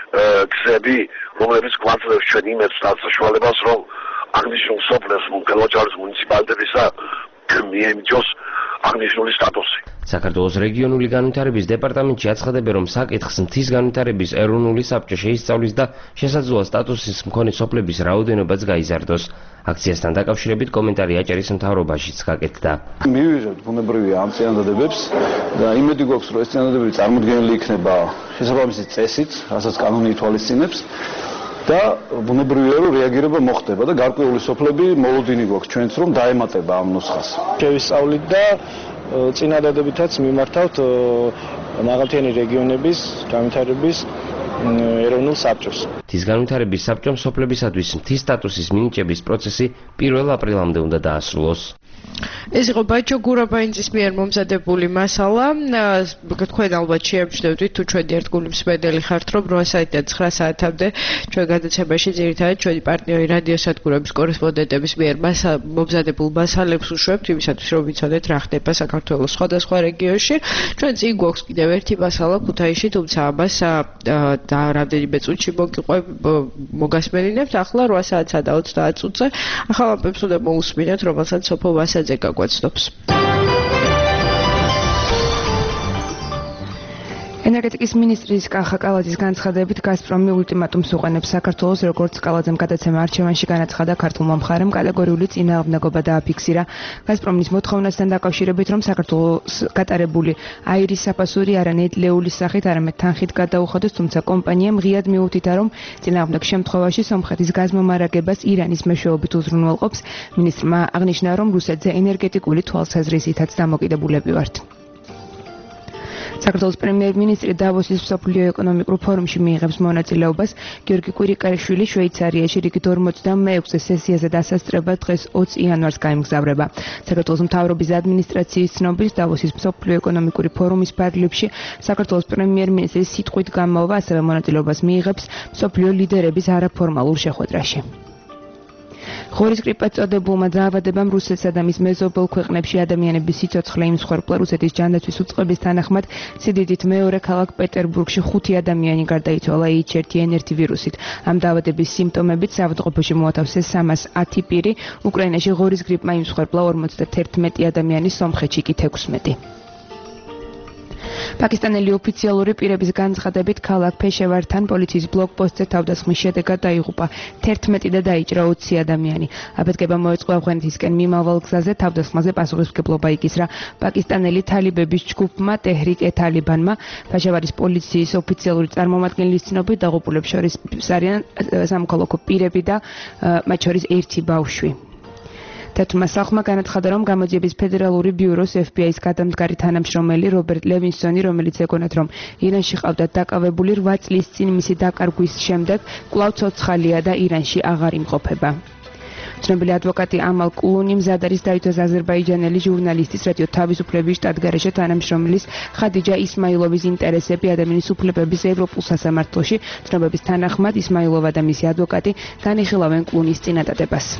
გზები, რომლებიც გვაძლევს ჩვენ იმედს და საშუალებას, რომ აღნიშნულ სოფლებს ხელვაჩაურის მუნიციპალიტეტისა მიენიჭოს აღნიშნული სტატუსი. საქართველოს რეგიონული განვითარების დეპარტამენტში აცხადებენ, რომ საკითხს მთის განვითარების ეროვნული საბჭო შეისწავლის და შესაძლოა სტატუსის მქონე სოფლების რაოდენობაც გაიზარდოს. აქციასთან დაკავშირებით კომენტარი აჭარის მთავრობაშიც გაკეთდა. მივიღებთ ბუნებრივი ამ წინადადებებს და იმედი გვაქვს, რომ ეს წინადადებები წარმოდგენილი იქნება შესაბამისი წესით, რასაც კანონი ითვალისწინებს და ბუნებრივია, რომ რეაგირება მოხდება და გარკვეული სოფლები მოლოდინი გვაქვს ჩვენც, რომ დაემატება ამ ნუსხას. შევისწავლით და წინადადებითაც მიმართავთ მაღალმთიანი რეგიონების განვითარების ეროვნულ საბჭოს. მთის განვითარების საბჭომ სოფლებისათვის მთის სტატუსის მინიჭების პროცესი პირველ აპრილამდე უნდა დაასრულოს. ეს იყო ბაჩო გურაბაინძის მიერ მომზადებული მასალა. თქვენ ალბათ შეამჩნევთ თუ ჩვენი ერთგული მსმენელი ხართ, რომ რვა საათიდან ცხრა საათამდე ჩვენ გადაცემაში ძირითადად ჩვენი პარტნიორი რადიოსადგურების კორესპონდენტების მიერ მომზადებულ მასალებს უშვებთ, იმისათვის რომ ვიცოდეთ რა ხდება საქართველოს სხვადასხვა რეგიონში. ჩვენ წინ გვაქვს კიდევ ერთი მასალა ქუთაისში, თუმცა ამას და რამდენიმე წუთში მოგასმენინებთ. ახლა რვა საათსა და ოცდაათ წუთზე ახალ ამბებს უნდა მოусმინოთ, რომელსაც სოფო ვასაძე გაგვაცნობს. ენერგეტიკის მინისტრის კახა კალაძის განცხადებით გაზპრომი ულტიმატუმს უყენებს საქართველოს, როგორც კალაძემ გადაცემა არჩევანში განაცხადა ქართულმა მხარემ კატეგორიული წინააღმდეგობა დააფიქსირა. გაზპრომის მოთხოვნასთან დაკავშირებით, რომ საქართველოს გატარებული აირის საფასური არა ნედლეულის სახით, არამედ თანხით გადაუხადოს, თუმცა კომპანიამ ღიად მიუთითა, რომ წინააღმდეგ შემთხვევაში სომხეთის გაზმომარაგებას ირანის მეშვეობით უზრუნველყოფს. მინისტრმა აღნიშნა, რომ რუსეთზე ენერგეტიკული თვალსაზრისითაც დამოკიდებულები ვართ. საქართველოს პრემიერ-მინისტრი დავოსის მსოფლიო ეკონომიკურ ფორუმში მიიღებს მონაწილეობას. გიორგი კვირიკარიშვილი შვეიცარიაში რიგით ორმოცდამეექვსე სესიაზე დასასწრება დღეს ოცი იანვარს გაემგზავრება. საქართველოს მთავრობის ადმინისტრაციის ცნობის დავოსის მსოფლიო ეკონომიკური ფორუმის ფარგლებში საქართველოს პრემიერ-მინისტრის სიტყვით გამოვა ასევე მონაწილეობას მიიღებს მსოფლიო ლიდერების არაფორმალურ შეხვედრაში. ღორის გრიპად წოდებულმა დაავადებამ რუსეთსა და მის მეზობელ ქვეყნებში ადამიანების სიცოცხლე იმსხვერპლა. რუსეთის ჯანდაცვის უწყების თანახმად სიდიდით მეორე ქალაქ პეტერბურგში ხუთი ადამიანი გარდაიცვალა ეიჩ ერთი ენ ერთი ვირუსით. ამ დაავადების სიმპტომებით საავადმყოფოში მოათავსეს სამას ათი პირი. უკრაინაში ღორის გრიპმა იმსხვერპლა ორმოცდაათერთმეტი ადამიანი, სომხეთში კი თექვსმეტი. პაკისტანელი ოფიციალური პირების განცხადებით ქალაქ ფეშევართან პოლიციის ბლოკპოსტზე თავდასხმის შედეგად დაიღუპა თერთმეტი და დაიჭრა ოცი ადამიანი. აფეთქება მოეწყო ავღანეთისკენ მიმავალ გზაზე. თავდასხმაზე პასუხისმგებლობა იკისრა პაკისტანელი თალიბების ჯგუფმა ტეჰრიკ-ე-თალიბანმა. ფეშევარის პოლიციის ოფიციალური წარმომადგენლის ცნობით დაღუპულებს შორის არიან სამოქალაქო პირები და მათ შორის ერთი ბავშვი. თეთრმა სახლმა განაცხადა, რომ გამოძიების ფედერალური ბიუროს ეფ ბი აის გადამდგარი თანამშრომელი რობერტ ლევინსონი, რომელიც ეკონათ, რომ ირანში ყავდათ დაკავებული რვა წლის წინ მისი დაკარგვის შემდეგ კვლავ ცოცხალია და ირანში აღარ იმყოფება. ცნობილი ადვოკატი ამალ კულუნი მზად არის დაიცვას აზერბაიჯანელი ჟურნალისტის რადიო თავისუფლების შტატგარეშე თანამშრომლის ხადიჯა ისმაილოვის ინტერესები ადამიანის უფლებების ევროპულ სასამართლოში. ცნობების თანახმად ისმაილოვა და მისი ადვოკატი განიხილავენ კულუნის წინადადებას.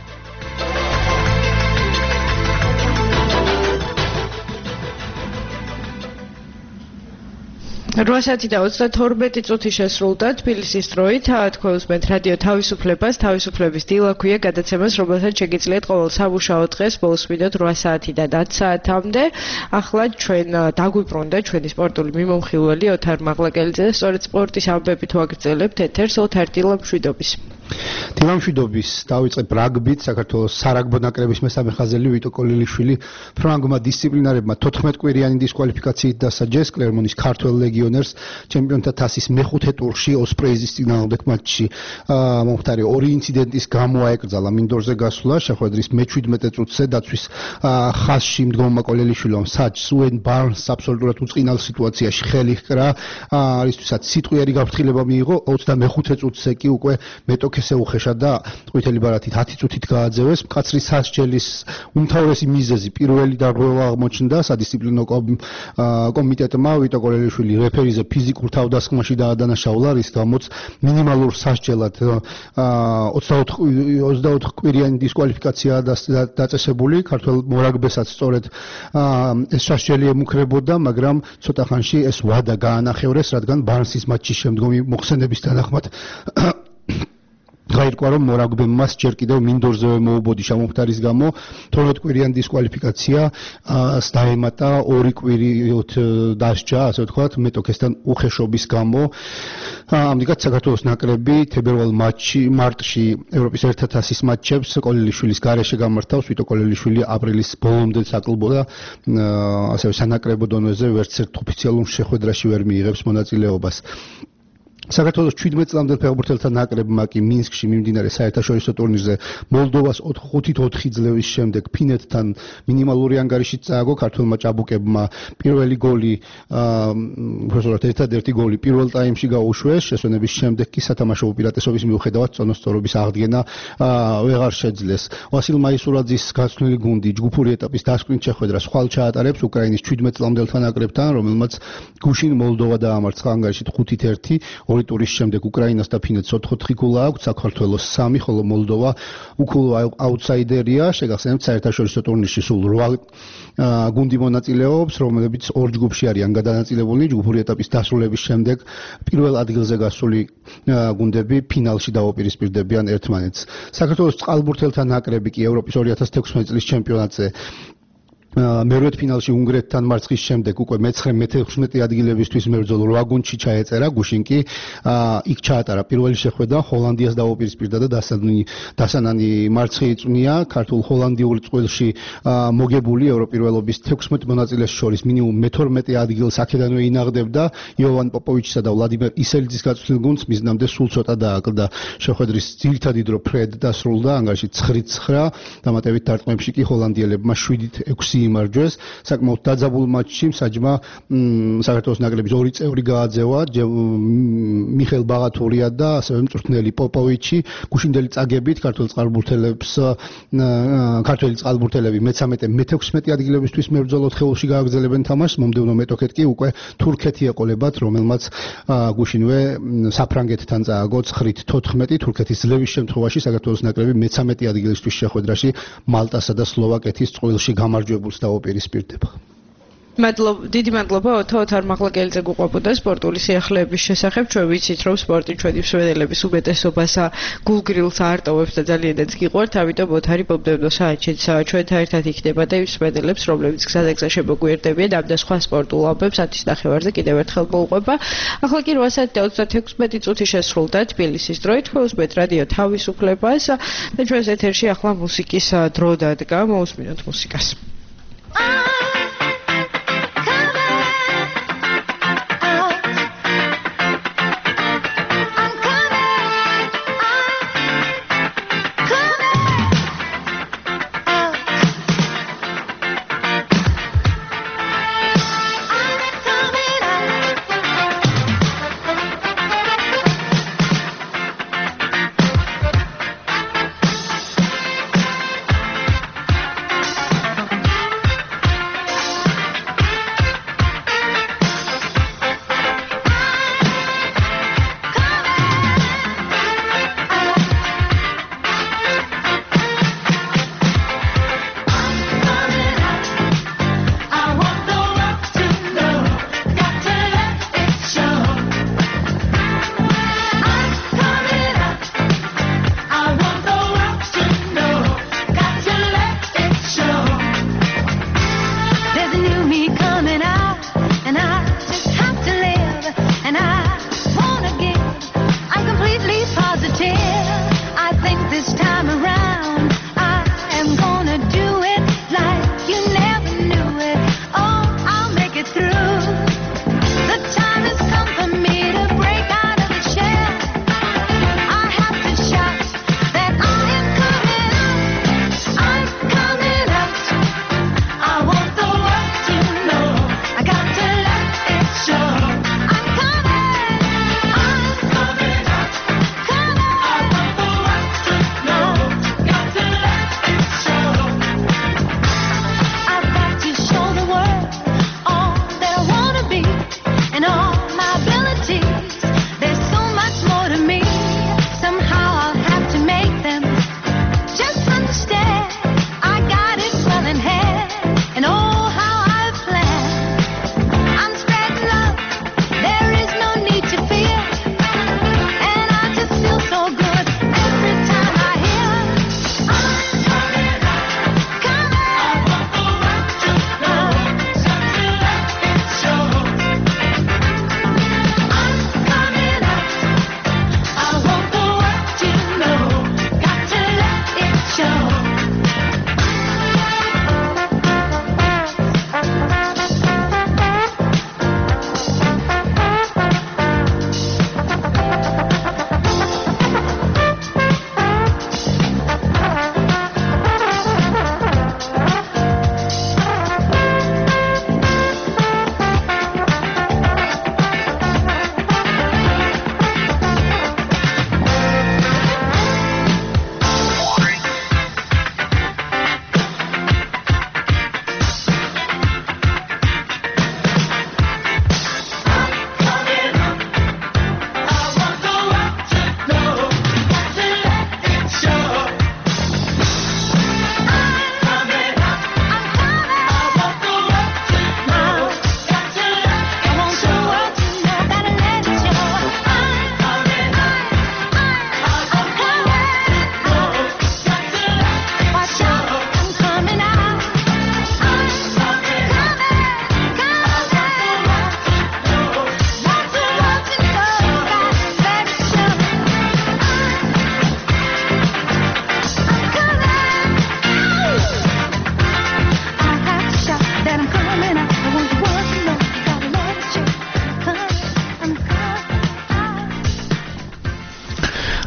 რვა საათი და ოცდათორმეტი წუთი შესრულდა თბილისის დროით. თქვენს რადიო თავისუფლებას, თავისუფლების დილა ქვია გადაცემას, რომელსაც შეგიძლიათ ყოველ სამუშაო დღეს მოусმინოთ რვა საათიდან ათ საათამდე. ახლა ჩვენ დაგვიბრუნდა ჩვენი სპორტული მიმომხილველი ოთარ მაღლაკელიძე. სწორედ სპორტის ამბებით ვაგრძელებთ ეთერს. ოთარ, დილა მშვიდობის. დილა მშვიდობის. დავიწყებ რაგბით. საქართველოს სარაგბო ნაკრების მესამე ხაზელი ვიტო კოლელიშვილი ფრანგმა დისციპლინარებმა თოთხმეტ კვირიანი დისკვალიფიკაციით დასაჯეს კლერმონის ქართველ ლეგიონერს ჩემპიონთა თასის მეხუთე ტურში ოსპრეიზის წინააღმდეგ მატჩში. მომხდარი ორი ინციდენტის გამო აეკრძალა მინდორზე გასვლა. შეხვედრის მეჩვიდმეტე წუთზე დაცვის ხაზში მდგომმა კოლელიშვილმა საჯს უენ ბარნს აბსოლუტურად უწყინალ სიტუაციაში ხელი ჰკრა. არისთვისაც სიტყვიერი გაფრთხილება მიიღო. ოცდამეხუთე წუთზე კი უკვე მეტოქეს ეუხეშა და ყვითელი ბარათით ათი წუთით გააძევეს. მკაცრი სასჯელის უმთავრესი მიზეზი პირველი დარღვევა აღმოჩნდა სადისციპლინო კომიტეტმა. ვიტო კოლელიშვილი რეფერიზე ფიზიკურ თავდასხმაში დაადანაშაულა, რის გამოც მინიმალურ სასჯელად ოცდაოთხ კვირიანი დისკვალიფიკაციაა დაწესებული. ქართველ მორაგბესაც სწორედ ეს სასჯელი ემუქრებოდა, მაგრამ ცოტა ხანში ეს ვადა გაანახევრეს, რადგან ბარნსის მატჩის შემდგომი მოხსენების თანახმად გაირკვა, რომ მორაგბემ ჯერ კიდევ მინდორზე მოუბოდიშა მომხდარის გამო. თორმეტ კვირიანი დისკვალიფიკაცია დაემატა ორი კვირით დასჯა, ასე ვთქვათ, მეტოქესთან უხეშობის გამო. ამრიგად საქართველოს ნაკრები თებერვალ მარტში ევროპის ერთა თასის მატჩებს კოლელიშვილის გარეშე გამართავს. ვიტო კოლელიშვილი აპრილის ბოლომდე საკლუბო და ასევე სანაკრებო დონეზე ვერც ერთ ოფიციალურ შეხვედრაში ვერ მიიღებს მონაწილეობას. საქართველოს შვიდმეტ წლამდელ ფეხბურთელთა ნაკრებმა კი მინსკში მიმდინარე საერთაშორისო ტურნირზე მოლდოვას ხუთით ოთხი ძლევის შემდეგ ფინეთთან მინიმალური ანგარიშით წააგო. ქართველმა ჭაბუკებმა პირველი გოლი, უბრალოდ ერთადერთი გოლი პირველ ტაიმში გაუშვეს. შესვენების შემდეგ კი სათამაშო უპირატესობის მიუხედავად წონასწორობის აღდგენა ვეღარ შეძლეს. ვასილ მაისურაძის გაცვლილი გუნდი ჯგუფური ეტაპის დასკვნით შეხვედრას ხვალ ჩაატარებს უკრაინის შვიდმეტ წლამდელთა ნაკრებთან, რომელმაც გუშინ მოლდოვა დაამარცხა ანგარიშით ხუთით ერთი. ორი ტურის შემდეგ უკრაინას და ფინეთს ოთხ-ოთხი გოლა აქვს, საქართველოს სამი, ხოლო მოლდოვა უკულო აუტსაიდერია. შეგახსენებთ, საერთაშორისო ტურნირში სულ რვა გუნდი მონაწილეობს, რომლებიც ორ ჯგუფში არიან გადანაწილებული. ჯგუფური ეტაპის დასრულების შემდეგ პირველ ადგილზე გასული გუნდები ფინალში დაუპირისპირდებიან ერთმანეთს. საქართველოს წყალბურთელთა ნაკრები კი ევროპის ორი ათას თექვსმეტი წლის ჩემპიონატზე მერვედ ფინალში უნგრეთთან მარცხის შემდეგ უკვე მეცხრე მეთექვსმეტე ადგილებისთვის მებრძოლ რვა გუნდში ჩაეწერა. გუშინ კი იქ ჩაატარა პირველი შეხვედრა, ჰოლანდიას დაუპირისპირდა და დასანანი მარცხი იწვნია. ქართულ ჰოლანდიურ წყვილში მოგებული ევროპირველობის თექვსმეტ მონაწილეს შორის მინიმუმ მეთორმეტე ადგილს აქედანვე ინაღდებდა იოვან პოპოვიჩისა და ვლადიმერ ისელიძის გაწვრთნილ გუნდს. მისდამდე სულ ცოტა დააკლდა. შეხვედრის ძირითადი დრო ფრედ დასრულდა ანგარიშით ცხრით ცხრა. დამატებით დარტყმებში კი ჰოლანდიელებმა შვიდით ექვსი მიიმარჯვეს. საკმაოდ დაძაბულ მატჩში მსაჯმა საქართველოს ნაკრების ორი წევრი გააძევა, მიხეილ ბაღათურია და ასევე მწვრთნელი პოპოვიჩი. გუშინდელი წაგებით ქართულ წყალბურთელებს ქართველი წყალბურთელები მეთერთმეტე მეთექვსმეტე ადგილებისთვის მებრძოლ ოთხეულში გააგრძელებენ თამაშს. მომდევნო მეტოქეთ კი უკვე თურქეთი ეყოლებათ, რომელმაც გუშინვე საფრანგეთთან წააგო ცხრით თოთხმეტი. თურქეთის ძლევის შემთხვევაში საქართველოს ნაკრები მეთერთმეტე ადგილისთვის შეხვედრაში მალტასა და სლოვაკეთის წყვილში გამარჯვებულს დაუპირისპირდება. მადლობა, დიდი მადლობა ოთო თარმაღლაკელიძე გუყვებოდა სპორტული სიახლეების შესახებ. ჩვენ ვიცით, რომ სპორტი ჩვენი მსმენელების უმეტესობას გულგრილს არტოვებს და ძალიანაც გიყვართ, ამიტომ ოთარი მომდევნო საათშიც ჩვენთან ერთად იქნება და იმ მსმენელებს, რომლებიც გზადაგზა შემოგვიერთდებიან ამ და სხვა სპორტულ ამბებს ათის ნახევარზე კიდევ ერთხელ მოუყვება. ახლა კი რვა საათი და ოცდათექვსმეტი წუთი შესრულდა თბილისის დროით. ხმეუსმეთ რადიო თავისუფლებას და ჩვენს ეთერში ახლა მუსიკის დრო დადგა. მოусმინოთ მუსიკას.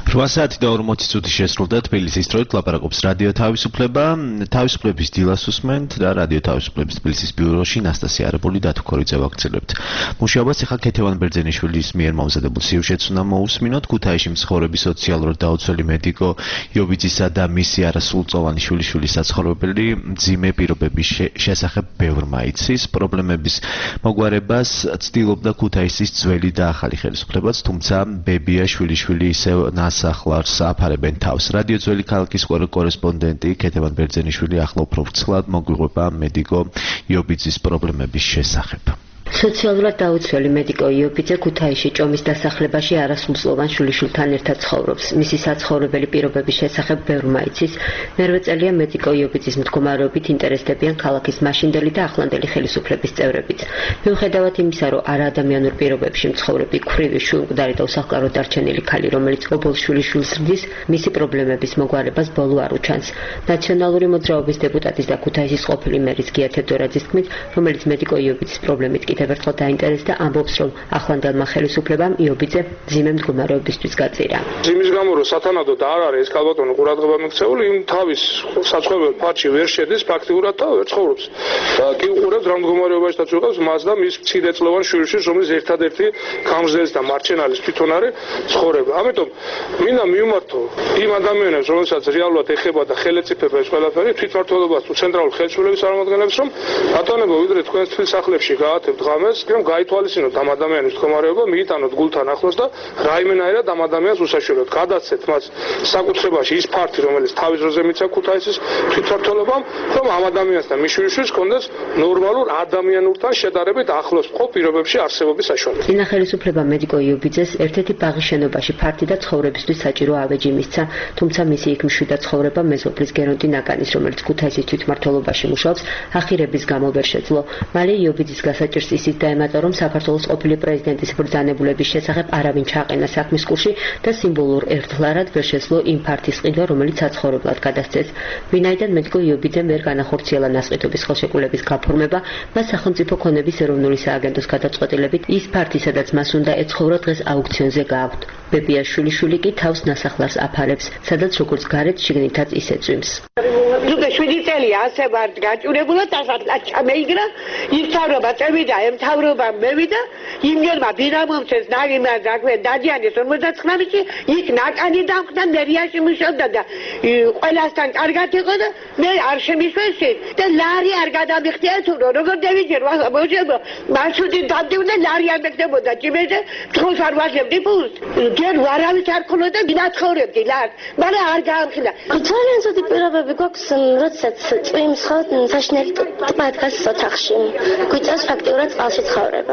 რვა საათი და ორმოცი წუთი შესრულდა თბილისის დროით ლაპარაკობს რადიო თავისუფლება. თავისუფლების დილას უსმენთ და რადიო თავისუფლების თბილისის ბიუროში ნასტასია არაბული და თქორიძე ვაგრძელებთ. მუშაობას ახლა ქეთევან ბერძენიშვილის მიერ მომზადებულ სიუჟეტს უნდა მოусმინოთ. ქუთაისში მცხოვრები სოციალურად დაუცველი მედიკო იობიძისა და მისი არასრულწლოვანი შვილიშვილის საცხოვრებელი მძიმე პირობების შესახებ ბევრმა იცის. პრობლემების მოგვარებას ცდილობდა ქუთაისის ძველი და ახალი ხელისუფლებაც, თუმცა ბებია შვილიშვილი ისევ ნასახლარს აფარებენ თავს. რადიო ძველი ქალაქის კორესპონდენტი ქეთევან ბერძენიშვილი ახლა უფრო ვრცლად მოგვიყვება მედიკო იობიძის პრობლემების შესახებ. სოციალურად დაუცველი მედიკო იობიძე ქუთაისში ჭომის დასახლებაში არასრულწლოვან შვილიშვილთან ერთად ცხოვრობს. მისი საცხოვრებელი პირობების შესახებ ბევრმა იცის. მერვე წელია მედიკო იობიძის მდგომარეობით ინტერესდებიან ქალაქის მაშინდელი და ახლანდელი ხელისუფლების წევრებიც. მიუხედავად იმისა, რომ არაადამიანურ პირობებში მცხოვრები ქვრივი შვილმკვდარი და უსახლკაროდ დარჩენილი ქალი, რომელიც ობოლ შვილიშვილს ზრდის, მისი პრობლემების მოგვარებას ბოლო არ უჩანს. ნაციონალური მოძრაობის დეპუტატის და ქუთაისის ყოფილი მერის გია თევდორაძის თქმით, რომელიც მედიკო იობიძის პრობლემით კიდევ ერთხელ დაინტერესდა, ამბობს, რომ ახლანდელმა ხელისუფლებამ იობიძე მძიმე მდგომარეობისთვის გაწირა. იმის გამო, რომ სათანადო და არ არის ეს ქალბატონო ყურადღება მიქცეული, იმ თავის საცხოვრებელ ფარჩი ვერ შედის, ფაქტიურად და ვერ ცხოვრობს. კი უყურებს რა მდგომარეობაშიც უყავს მას და მის მცირეწლოვან შვილიშვილს, რომელიც ერთადერთი გამზრდელის და მარჩენალის თვითონ არის ცხოვრება. ამიტომ მინდა მივმართო იმ ადამიანებს, რომელსაც რეალურად ეხება და ხელეწიფება ეს ყველაფერი, თვითმმართველობას თუ ცენტრალურ ხელისუფლების წარმომადგენლებს, რომ ბატონებო, ვიდრე თქვენ თბილისის სახლებში გაათებთ ღამეს, რომ გაითვალისწინოთ ამ ადამიანის მდგომარეობა, მიიტანოთ გულთან ახლოს და რაიმენაირად ამ ადამიანს უსაშველოდ გადაცეთ მას საკუთრებაში ის ფაქტი, რომელიც თავის დროზე მიცა ქუთაისის თვითმმართველობამ, რომ ამ ადამიანს და მის შვილიშვილს კონდეს ნორმალურ ადამიანურთან შედარებით ახლოს მყოფ პირობებში არსებობის საშუალება. წინა ხელისუფლება მედიკო იობიძეს ერთ-ერთი ბაღის შენობაში ფართი და ცხოვრებისთვის საჭირო ავეჯი მისცა, თუმცა მისი იქ მშვიდა ცხოვრება მეზობლის გერონტი ნაკანის, რომელიც ქუთაისის თვითმმართველობაში მუშაობს, ახირების გამო ვერ შეძლო. მალე იობიძის გასაჭირს ისიც დაემატა, რომ საქართველოს ყოფილი პრეზიდენტის ბრძანებულების შესახებ არავინ ჩააყენა საქმის კურსში და სიმბოლურ ერთლარად ვერ შეძლო იმ ფართის ყიდვა, რომელიც საცხოვრებლად გადასცეს. ვინაიდან მედიკო იობიძემ ვერ განახორციელა ნასყიდობის ხელშეკრულების გაფორმება, მას სახელმწიფო ქონების ეროვნული სააგენტოს გადაწყვეტილებით ის ფართი, სადაც მას უნდა ეცხოვრო, დღეს აუქციონზე გააქვთ. ბებია შვილიშვილი კი თავს ნასახლარს აფარებს, სადაც როგორც გარეთ შიგნითაც ისე წვიმს. უკვე შვიდი წელია ასე ვარ გაჭირებული და სადღაც ჩამეიგრა, იმთავრობა წევიდა, ემთავრობა მევიდა, იმერმა ბინამომცეს ნაგიმა დაგვე დადიანის ორმოცდათხრამეტში იქ ნაკანი დამხდა მერიაში მუშაობდა და ყველასთან კარგად იყო და მე არ შემიშვეში და ლარი არ გადამიხდია თუ როგორ დავიჯერ მოშებო მარშრუტი დადიოდა ლარი არ მეკდებოდა ჭიმეზე თქოს არ ვაჟებდი ფულს გერ ვარავით არ ქონოდა მინაცხოვრებდი ლარ მაგრამ არ გაამხილა ძალიან ზოგი პირობები გვაქვს როდესაც წვიმს ხო საშინელი ტბა დგას ოთახში გვიწევს ფაქტიურად წყალში ცხოვრება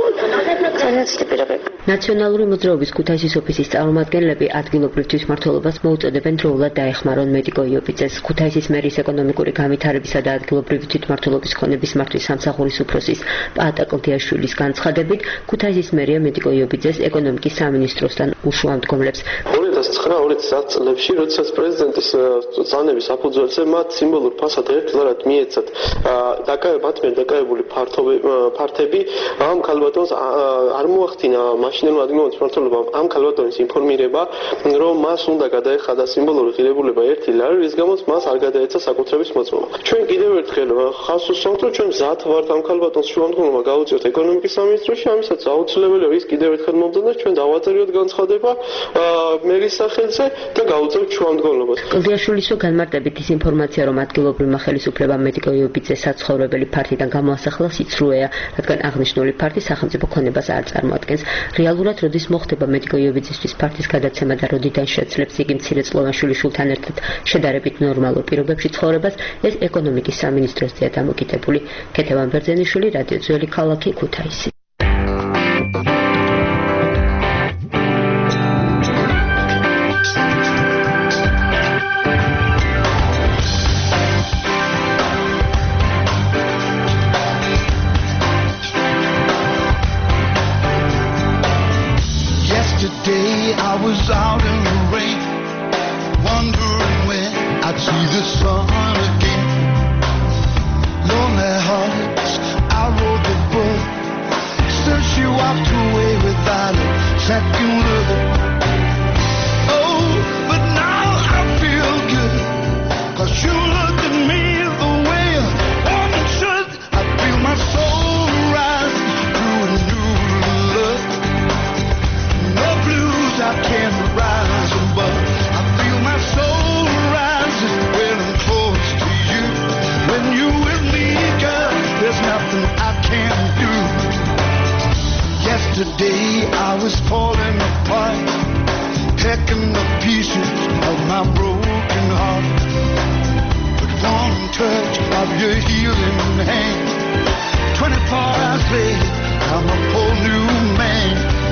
ძალიან ცივი პირობები ნაციონალური მოძრაობის ქუთაისის ოფისის წარმომადგენლები ადგილობრივ თვითმმართველობას მოუწოდებენ დროულად დაეხმარონ მედიკო იობიძეს. ქუთაისის მერის ეკონომიკური განვითარებისა და ადგილობრივი თვითმმართველობის ქონების მართვის სამსახურის უფროსის პაატა კლდიაშვილის განცხადებით, ქუთაისის მერია მედიკო იობიძეს ეკონომიკის სამინისტროსთან უშუამდგომლებს. ორი ათას ცხრა ორი ათას ათი წლებში, როდესაც პრეზიდენტის ბრძანების საფუძველზე მათ სიმბოლურ ფასად ერთლარად მიეცათ დაკავებათ მე დაკავებული ფართები ამ ქალბატონს არ მოახდინა მაშინელმა ადგილობრივ თვითმმართველობამ ამ ქალბატონის ინფორმირება, რომ მას უნდა გადაეხადა სიმბოლური ღირებულება ერთი ლარი, რის გამოც მას არ გადაეცა საკუთრების მოწმობა. ჩვენ კიდევ ერთხელ ხაზს უსვამთ, რომ ჩვენ მზად ვართ ამ ქალბატონს შუამდგომლობა გავუწიოთ ეკონომიკის სამინისტროში, ამისაც აუცილებელია ის კიდევ ერთხელ მომდევნოს ჩვენ დავაწერიოთ განცხადება მერის სახელზე და გავუწევთ შუამდგომლობას. კლდიაშვილის განმარტებით ის ინფორმაცია, რომ ადგილობრივმა ხელისუფლებამ მედიკო იობიძეს საცხოვრებელი ფართიდან გამოასახლეს იცრუეა, რადგან აღნიშნული ფართი სახელმწიფო ქონებას არ წარმოადგენს. რეალურად როდის მოხდება მედიკო იობიძისთვის ფართის გადაცემა და როდიდან შეძლებს იგი მცირეწლოვან შვილიშვილთან ერთად შედარებით ნორმალურ პირობებში ცხოვრებას, ეს ეკონომიკის სამინისტროსია დამოკიდებული. ქეთევან ბერძენიშვილი, რადიო ძველი ქალაქი, ქუთაისი. I was out in the rain, wondering when I'd see the sun again. Lonely hearts, I rode the boat, since you walked away without a second look. Oh, slave. I'm a whole new man.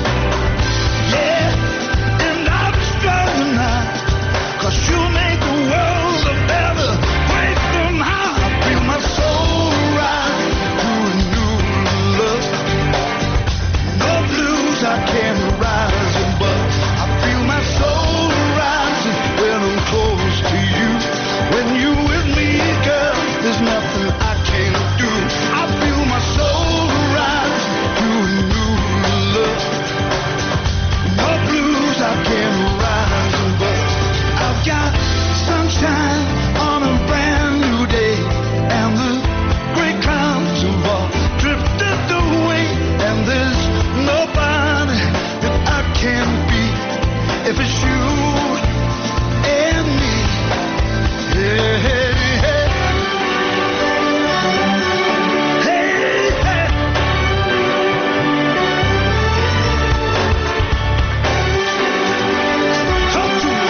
Yeah, and I'll be stronger now, 'cause you make the world a better place from how I feel my soul rise to a new love. No blues I can't rise above. I feel my soul rising when I'm close to you. When you with me, girl, there's nothing I can't do. I feel my soul rise to a new love. No blues I can't rise above. I've got sunshine on a brand new day, and the gray clouds have all drifted away, and there's nobody that I can be if it's you and me. Yeah, hey, hey. Hey, hey. Talk to me.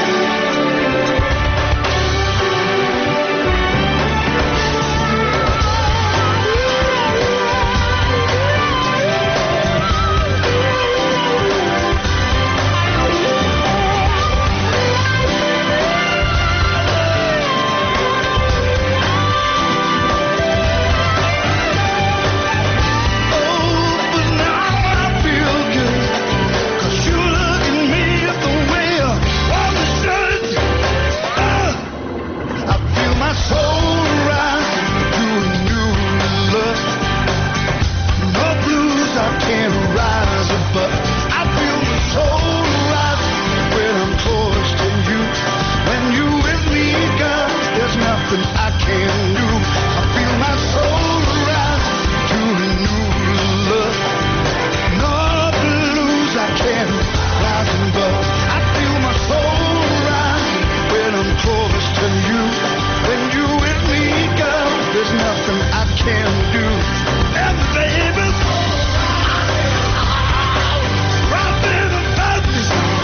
I can do. I feel my soul rise to a new love. No blues I can rise above. I feel my soul rise when I'm close to you. When you with me, girl, there's nothing I can do. And baby, rising above me,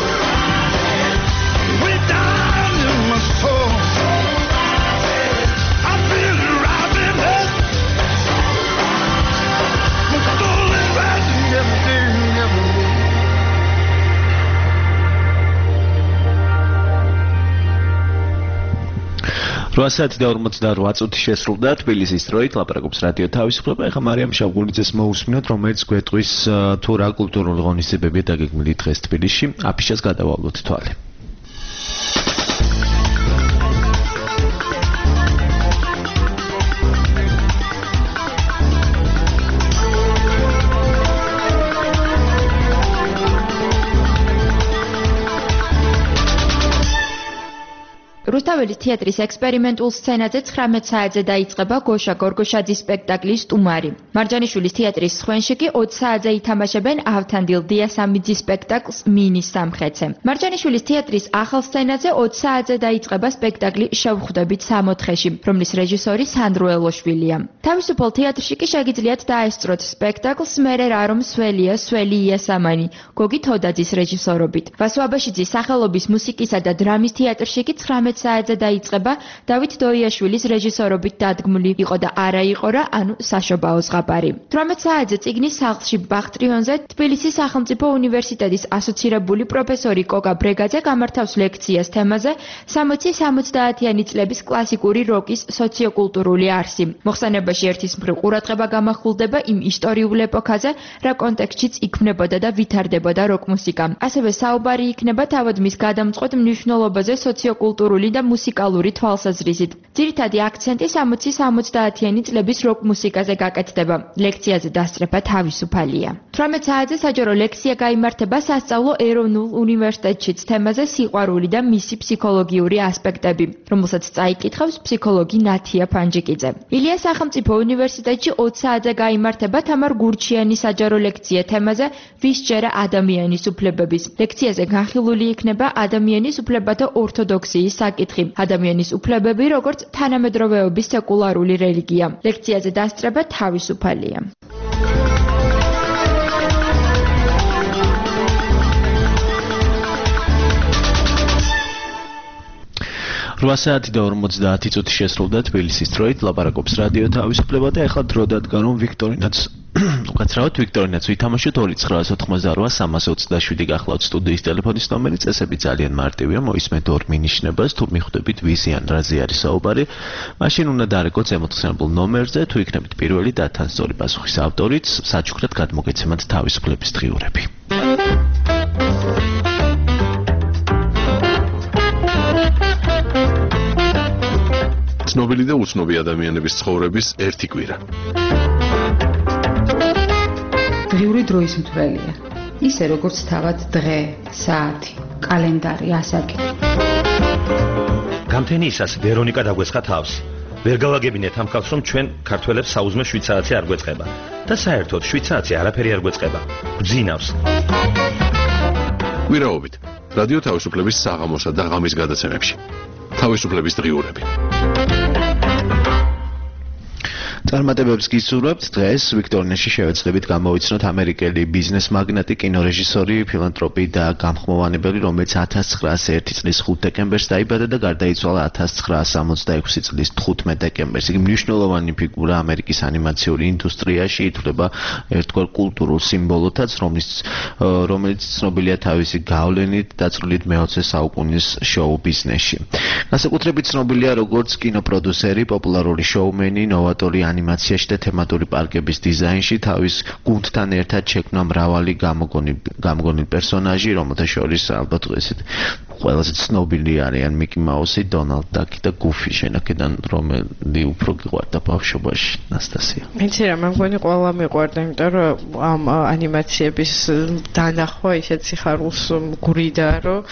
way down in my soul. რვა საათი და ორმოცდარვა წუთი შესრულდა თბილისის დროით ლაპარაკობს რადიო თავისუფლება. ეხლა მარიამ შავგუნიძეს მოусმინოთ, რომელიც გვეტყვის თუ რა კულტურული ღონისძიებებია დაგეგმილი დღეს თბილისში. აფიშას გადავალოთ თვალე. რუსთაველის თეატრის ექსპერიმენტულ სცენაზე ცხრამეტ საათზე დაიწყება გოშა გორგოშაძის სპექტაკლი სტუმარი. მარჯანიშვილის თეატრის სხვენში კი ოცი საათზე ითამაშებენ ავთანდილ დიასამიძის სპექტაკლს მინის სამხეცე. მარჯანიშვილის თეატრის ახალ სცენაზე ოცი საათზე დაიწყება სპექტაკლი შევხვდებით სამოთხეში, რომლის რეჟისორი სანდრო ელოშვილია. თავისუფალ თეატრში კი შეგიძლიათ დაესწროთ სპექტაკლს მერე რა რომ სველია სველი იასამანი, გოგი თოდაძის რეჟისორობით. ვასო აბაშიძის სახელობის მუსიკისა და დრამის თეატრში კი ცხრამეტ საათზე დაიწყება დავით დოიაშვილის რეჟისორობით დადგმული იყო და არა იყო რა, ანუ საშობაო ზღაპარი. თვრამეტ საათზე წიგნის სახლში ბახტრიონზე თბილისის სახელმწიფო უნივერსიტეტის ასოცირებული პროფესორი კოკა ბრეგაძე გამართავს ლექციას თემაზე სამოცი სამოცდაათიანი წლების კლასიკური როკის სოციოკულტურული არსი. მოხსენებაში ერთის მხრივ ყურადღება გამახვილდება იმ ისტორიულ ეპოქაზე, რა კონტექსტშიც იქმნებოდა და ვითარდებოდა როკ მუსიკა. ასევე საუბარი იქნება თავად მის გადამწყვეტ მნიშვნელობაზე სოციოკულტურული და მუსიკალური თვალსაზრისით. ძირითადი აქცენტი სამოცი სამოცდაათიანი წლების როკ მუსიკაზე გაკეთდება. ლექციაზე დასწრება თავისუფალია. თვრამეტ საათზე საჯარო ლექცია გაიმართება სასწავლო ეროვნულ უნივერსიტეტშიც თემაზე სიყვარული და მისი ფსიქოლოგიური ასპექტები, რომელსაც წაიკითხავს ფსიქოლოგი ნათია ფანჯიკიძე. ილიას სახელმწიფო უნივერსიტეტში ოცი საათზე გაიმართება თამარ გურჩიანის საჯარო ლექცია თემაზე ვის ჯერა ადამიანის უფლებების. ლექციაზე განხილული იქნება ადამიანის უფლებათა ორთოდოქსიის საკითხი. ადამიანის უფლებები როგორც თანამედროვეობის სეკულარული რელიგია. ლექციაზე დასწრება თავისუფალია. რვა საათი და ორმოცდაათი წუთი შესრულდა თბილისის დროით ლაპარაკობს რადიო თავისუფლება და ეხლა დრო დადგა რომ ვიქტორინაც უკაცრავად ვიქტორინაც ვითამაშოთ ორი ცხრაას ოთხმოცდაოთხ სამას ოცდაშვიდი გახლავთ სტუდიის ტელეფონის ნომერი, წესები ძალიან მარტივია, მოისმენთ ორ მინიშნებას, თუ მიხვდებით ვიზიან რაზე არის საუბარი, მაშინ უნდა დარეკოთ ზემოთხსენებულ ნომერზე, თუ იქნებით პირველი და თან სწორი პასუხის ავტორიც, საჩუქრად გადმოგეცემათ თავისუფლების დღიურები. ცნობილი და უცნობი ადამიანების ცხოვრების ერთი კვირა. დღიური დროის მთვრელია. ისე როგორც თავად დღე, საათი, კალენდარი, ასაკი. გამთენიისას ვერონიკა დაგვეცხა თავს. ვერ გავაგებინეთ ამ ხალხს, რომ ჩვენ ქართველებს საუზმე შვიდ საათი არ გვეწყება. და საერთოდ შვიდ საათი არაფერი არ გვეწყება. გძინავს. კვირაობით რადიო თავისუფლების საღამოსა და ღამის გადაცემებში. თავისუფლების დღიურები. წარმატებებს გისურვებთ. დღეს ვიქტორინაში შევეცდებით გამოვიცნოთ ამერიკელი ბიზნეს მაგნატი, კინორეჟისორი, ფილანთროპი და გამხმოვანებელი, რომელიც ათას ცხრაას ერთი წლის ხუთ დეკემბერს დაიბადა და გარდაიცვალა ათას ცხრაას სამოცდაექვსი წლის თხუთმეტ დეკემბერს. იგი მნიშვნელოვანი ფიგურა ამერიკის ანიმაციური ინდუსტრიაში, ითვლება ერთგვარ კულტურულ სიმბოლოთაც, რომელიც რომელიც ცნობილია თავისი გავლენით დაწვრილით მეოცე საუკუნის შოუ ბიზნესში. განსაკუთრებით ცნობილია როგორც კინოპროდიუსერი, პოპულარული შოუმენი, ნოვატორი ანიმაციაში და თემატური პარკების დიზაინში, თავის გუნდთან ერთად შექმნა მრავალი გამოგონილი პერსონაჟი, რომელთა შორის ალბათ ესეთ ყველაზე ცნობილი არიან მიკი მაუსი, დონალდ დაკი და გუფი. შენაკედან რომელი უფრო გიყვარდა ბავშვობაში, ნასტასია? იცი რა, მე მგონი ყველა მიყვარდა, იმიტომ რომ ამ ანიმაციების დანახვა ისეთ სიხარულს გვრიდა, რომ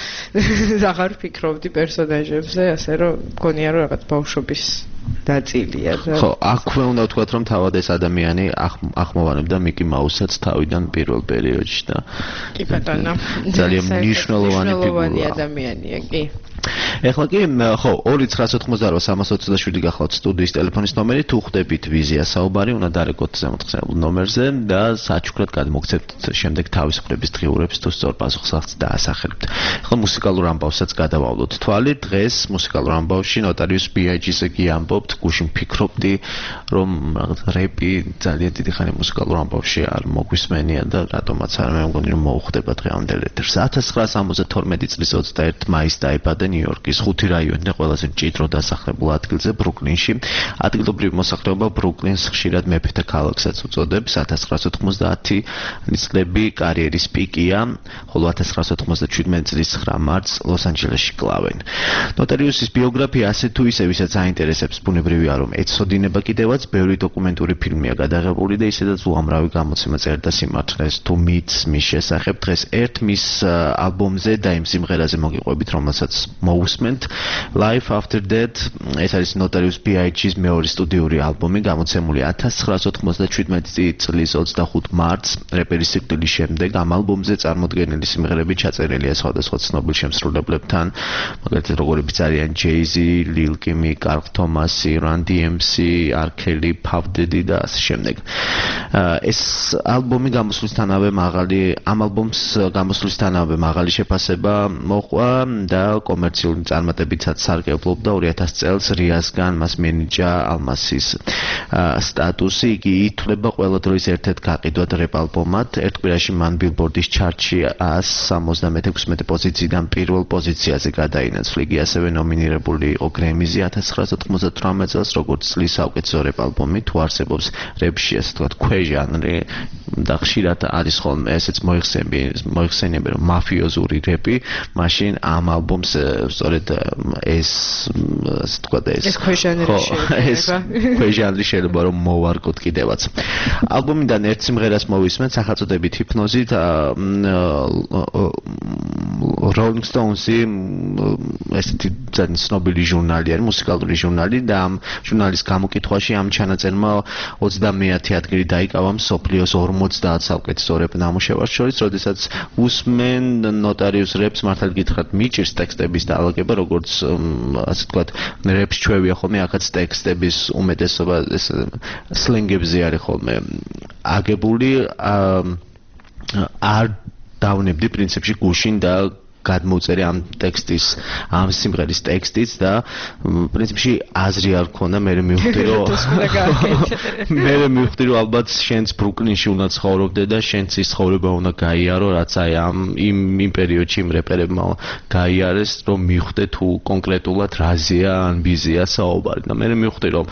აღარ ფიქრობდი პერსონაჟებზე, ასე რომ მგონია რომ რაღაც ბავშვობის დაწილია. ხო, აქვე უნდა ვთქვათ, რომ თავად ეს ადამიანი ახმოვანებდა მიკი მაუსაც თავიდან პირველ პერიოდში და კი ბატონო, ძალიან მნიშვნელოვანი ფიგურა ადამიანია, კი. ეხლა კი ხო, ორი ცხრაას ოთხმოცდაოთხ სამას ოცდაშვიდი გახლავთ სტუდიის ტელეფონის ნომერი, თუ ხვდებით ვიზია საუბარი, უნდა დარეკოთ ზემოთხსენებულ ნომერზე და საჩუქრად გადმოგცემთ შემდეგ თავისუფლების დღიურებს, თუ სწორ პასუხს დაასახელებთ. ეხლა მუსიკალურ ამბავსაც გადავავლოთ თვალი. დღეს მუსიკალურ ამბავში ნოტარიუს ბი აი ჯის კი ამბობთ, გუშინ ფიქრობდი, რომ რაღაც რეპი ძალიან დიდი ხანი მუსიკალურ ამბავში არ მოგვისმენია და რატომაც არ მე მგონი რომ მოუხდება დღევანდელ ეთერს. ათას ცხრაას ორმოცდათორმეტი წლის ოცდაერთი მაისს დაიბადა ნიუ-იორკის ხუთი რაიონიდან ყველაზე მჭიდრო დასახლებულ ადგილზე, ბრუკლინში. ადგილობრივი მოსახლეობა ბრუკლინს ხშირად მეფეთა ქალაქსაც უწოდებს. ათას ცხრაას ოთხმოცდაათი წლები კარიერის პიკია, ხოლო ათას ცხრაას ოთხმოცდაჩვიდმეტი წლის ცხრა მარტს ლოს-ანჯელესში კლავენ. ნოტარიუსის ბიოგრაფია ასე თუ ისე ვისაც აინტერესებს, ბუნებრივია რომ ეცოდინება კიდევაც, ბევრი დოკუმენტური ფილმია გადაღებული და ისედაც უამრავი გამოცემა წერდა სიმართლეს თუ მითს მის შესახებ. დღეს ერთ მის ალბომზე და იმ სიმღერაზე მოგიყვებით, რომელსაც მოусმენთ, Life After Death. ეს არის ნოტარიუს ბი აი ჯის მეორე სტუდიური ალბომი, გამოცემული ათას ცხრაას ოთხმოცდაჩვიდმეტი წლის ოცდახუთ მარტს, რეპერის სიკვდილის შემდეგ. ამ ალბომზე წარმოდგენილი სიმღერები ჩაწერილია სხვადასხვა ცნობილ შემსრულებლებთან, მაგალითად როგორებიც არიან Jay-Z, Lil Kim, Carl Thomas, Run D M C, R Kelly, Puff Daddy და ასე შემდეგ. ეს ალბომი გამოსვლისთანავე მაღალი, ამ ალბომს გამოსვლისთანავე მაღალი შეფასება მოჰყვა და კომერციული წარმატებითაც სარგებლობდა. ორი ათასი წელს რიასგან მას მიენიჭა ალმასის სტატუსი. იგი ითვლება ყველა დროის ერთ-ერთ გაყიდვად რეპ ალბომად. ერთ კვირაში მან ბილბორდის ჩარტში ას სამოცდამეექვსმეტე პოზიციიდან პირველ პოზიციაზე გადაინაცვლა. იგი ასევე ნომინირებული იყო გრემიზე ათას ცხრაას ოთხმოცდათვრამეტ წელს, როგორც წლის საუკეთესო რეპ ალბომი. თუ არსებობს რეპში ასე თქვა ქვეჟანრი და ხშირად არის ხოლმე ესეც მოიხსენიებენ რომ მაფიოზური რეპი, მაშინ ამ ალბომს სწორედ ეს ასე თქვა და ეს ეს ქვეჟანრი ქვეჟანრი შეიძლება რომ მოვარკოთ კიდევაც. ალბომიდან ერთ სიმღერას მოვისმენთ სახელწოდებით ჰიპნოზით. Rolling Stones-ი ესეთი ძალიან ცნობილი ჟურნალი არის, მუსიკალური ჟურნალი და ამ ჟურნალის გამოკითხვაში ამ ჩანაწერმა ოცდამეათე ადგილი დაიკავა მსოფლიოს ორმოცდაათ საუკეთესო რეპ ნამუშევარს შორის, როდესაც უსმენ ნოტარიუს რეპს, მართალ გითხრათ, მიჭირს ტექსტების დაალაგება, როგორც ასე ვთქვათ, რეპს ჩვევია ხოლმე, ახაც ტექსტების უმეტესობა ეს სლენგებზე არის ხოლმე აგებული. არ დავნებდი პრინციპში გუშინ და გადმოვწერე ამ ტექსტის, ამ სიმღერის ტექსტიც და პრინციპში აზრი არ ქონდა, მე მივხვდი რომ მე მივხვდი რომ ალბათ შენც ბრუკლინში უნდა ცხოვრობდე და შენც ის ცხოვრება უნდა გაიარო, რაც აი ამ იმ იმ პერიოდში იმ რეპერებმა გაიარეს, რომ მივხვდე თუ კონკრეტულად რაზეა ან ბიზია საუბარი და მე მივხვდი რომ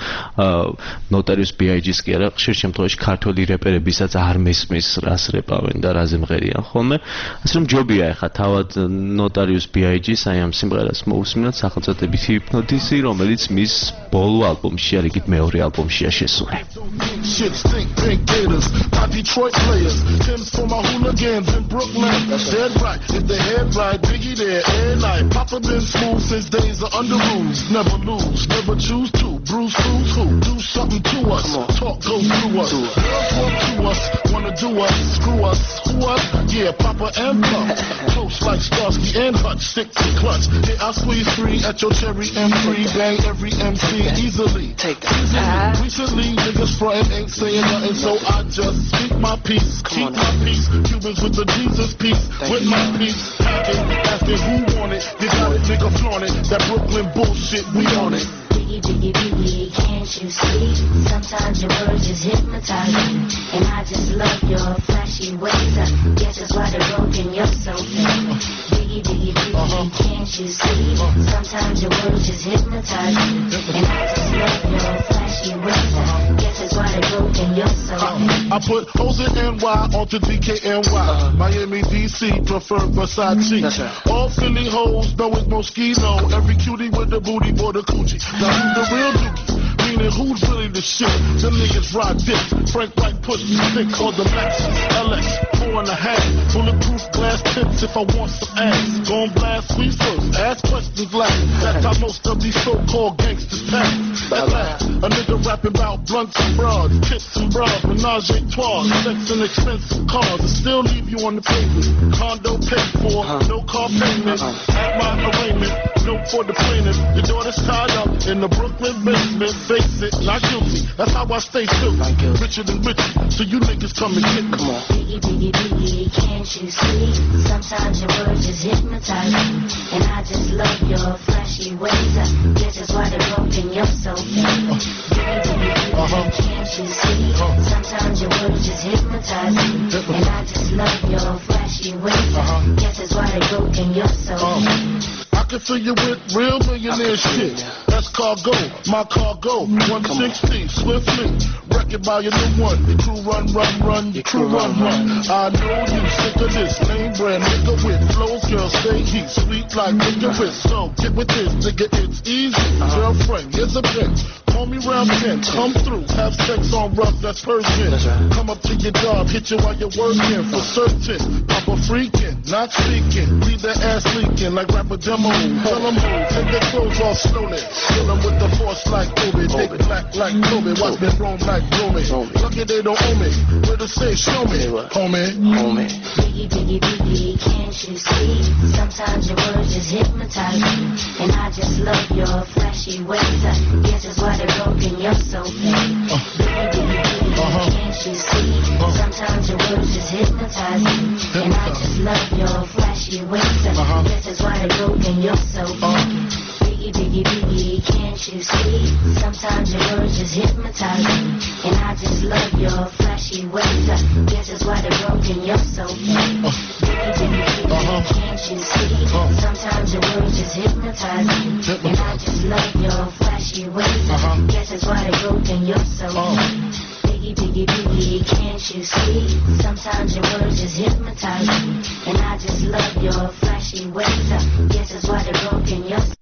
ნოტარიუს ბი აი ჯის კი არა, ხშირ შემთხვევაში ქართველი რეპერებისაც არ მესმის რას რეპავენ და რაზე მღერიან ხოლმე. ასე რომ ჯობია ეხა თავად ნოტარიუს ბი აი ჯის აი ამ სიმღერას მოусმინოთ სახელწოდებითი ჰიპნოტიზი, რომელიც მის ბოლო ალბომში, რიგით მეორე ალბომშია შესული. Shits think pink gators, my Detroit players, Tim's for my hooligans in Brooklyn. That's dead right, if the head right, Biggie there, and night. Papa been smooth since days of under rules. Never lose, never choose to. Bruce, who's who? Do something to us. Talk, go through us. Girls walk to us, wanna do us, screw us. Who us? Yeah, Papa and Puff. Close like Starsky and Hutch, stick to clutch. Yeah, I squeeze free at your cherry M three, bang every M C easily. Take that. Easily. Recently, niggas frontin' ain't saying nothing, so I just speak my peace, keep my peace. Cubans with the Jesus peace, with my peace. Packing, asking who want it. You got it, nigga, flaunt it. That Brooklyn bullshit, we on it. Biggie, biggie, biggie, can't you see? Sometimes your words just hypnotize me, and I just love your flashy ways. I guess that's why they're broken, you're so fake. Biggie, biggie, biggie, can't you see? Sometimes your words just hypnotize me, and I just love your flashy ways. I guess that's why they're broken, you're so fake. I put O's in N Y onto D K N Y. Miami, D C, prefer Versace. All Philly hoes know it's Moschino. Every cutie with the booty, boy, the coochie. Now who's the real dookie? Meaning who's really the shit? Them niggas ride dick. Frank White push me thick on the Lexus L X four and a half. Bulletproof glass tips if I want some ass. Gon' blast sweet first. Ask questions last. That's how most of these so-called gangsters pass. At last, a nigga rapping about blunts and bras, tips and bras, menage a trois, sex and expensive cars, and still leave you on the pavement. Condo paid for, no car payment. At my arraignment, note for the plaintiff. Your daughter's tied up in the Brooklyn basement. Face it, not guilty. That's how I stay still. Richer than richer, so you niggas come and get me. Biggie, biggie, biggie, can't you see? Sometimes your words just hypnotize me, and I just love your flashy ways. I guess that's why they're broken, you're so fake. Biggie, biggie, biggie, can't you see? Sometimes your words just hypnotize me, and I just love your flashy ways. I guess that's why they're broken, you're so fake. I can fill you with real millionaire shit. That's cargo, my cargo, one sixty, swiftly. Wreck it by your new one. Your crew run, run, run, your crew run, run. I know you sick of this name brand nigga with flows, girl, stay heat, sweet like licorice. So get with this, nigga, it's easy. Girlfriend, here's a bitch. Call me round ten, come through, have sex on rough, that's Persian. Come up to your job, hit you while you're working, for certain. Papa freaking, not speaking, leave that ass leaking like rapper demo. Tell them who, take their clothes off slowly. Kill them with the force like Kobe, dick black like Kobe, watch me roam like Romy. Lucky they don't owe me, where to say, show me, homie, homie. Biggie, biggie, biggie, can't you see? Sometimes your words just hypnotize me, and I just love your flashy ways. I guess that's why they're broken, you're so fake. Biggie, biggie, biggie, can't you see? Sometimes your words just hypnotize me, and I just love your flashy ways. I guess that's why they're broken, you're so fake. Biggie, biggie, biggie, can't you see? Sometimes your words just hypnotize me, and I just love your flashy ways. I guess that's why they're broken, you're so fake. Biggie, biggie, biggie, can't you see? Sometimes your words just hypnotize me, and I just love your flashy ways. I guess that's why they're broken, you're so fake. Biggie, biggie, biggie, can't you see? Sometimes your words just hypnotize me, and I just love your flashy ways. I guess that's why they're broken, you're so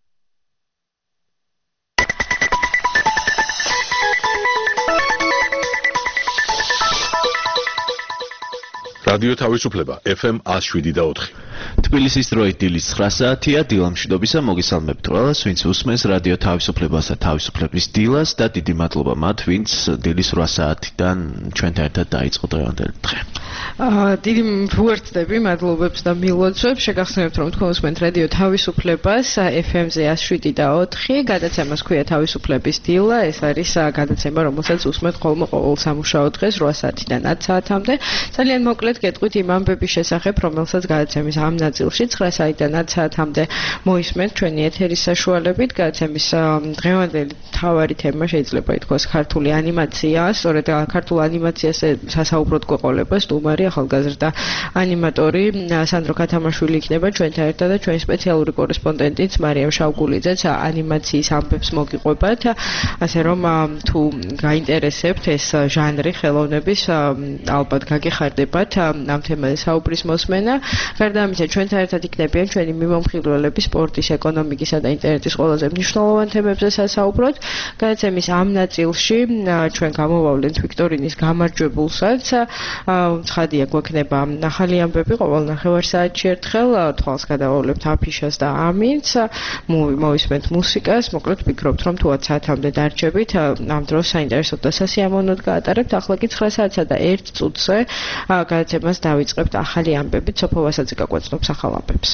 რადიო თავისუფლება ეფ ემ one oh seven და four. თბილისის დროით დილის nine საათია, დილა მშვიდობისა, მოგესალმებთ ყველას, ვინც უსმენს რადიო თავისუფლებას და თავისუფლების დილას და დიდი მადლობა მათ, ვინც დილის eight საათიდან ჩვენთან ერთად დაიწყო დღევანდელი დღე. დიდი ვუერთდები, მადლობებს და მილოცვებს. შეგახსენებთ, რომ თქვენ უსმენთ რადიო თავისუფლებას ეფ ემ-ზე one oh seven და four. გადაცემას ქვია თავისუფლების დილა. ეს არის გადაცემა, რომელსაც უსმენთ ხოლმე ყოველ სამუშაო დღეს eight საათიდან ten საათამდე. ძალიან მოკლედ გეტყვით იმ ამბების შესახებ, რომელსაც გადაცემის ამ ნაწილში nine საათიდან ten საათამდე მოისმენთ ჩვენი ეთერის საშუალებით. გადაცემის დღევანდელი მთავარი თემა შეიძლება ითქვას ქართული ანიმაცია. სწორედ ქართულ ანიმაციაზე სასაუბროდ გვეყოლება სტუმარი ახალგაზრდა ანიმატორი სანდრო ქათამაშვილი იქნება ჩვენთან ერთად და ჩვენი სპეციალური კორესპონდენტიც მარიამ შავგულიძეც ანიმაციის ამბებს მოგიყვებათ. ასე რომ თუ გაინტერესებთ ეს ჟანრი ხელოვნების ალბათ გაგეხარდებათ ამ თემაზე საუბრის მოსმენა. გარდა ამისა ჩვენთან ერთად იქნებიან ჩვენი მიმომხილველები სპორტის, ეკონომიკისა და ინტერნეტის ყველაზე მნიშვნელოვან თემებზე სასაუბროთ. გადაცემის ამ ნაწილში ჩვენ გამოვავლენთ ვიქტორინის გამარჯვებულსაც. ცხადია გვექნება ახალი ამბები ყოველ ნახევარსაათში ერთხელ, თვალს გადავავლებთ აფიშას და ამინც, მოვისმენთ მუსიკას, მოკლედ ვფიქრობთ, რომ თუ ten საათამდე დარჩებით, ამ დროს საინტერესოდ და სასიამოვნოდ გაატარებთ. ახლა კი nine საათსა და one წუთზე გადაცემას დავიწყებთ ახალი ამბებით, სოფო ვასაძე გაგვეცნობს ახალ ამბებს.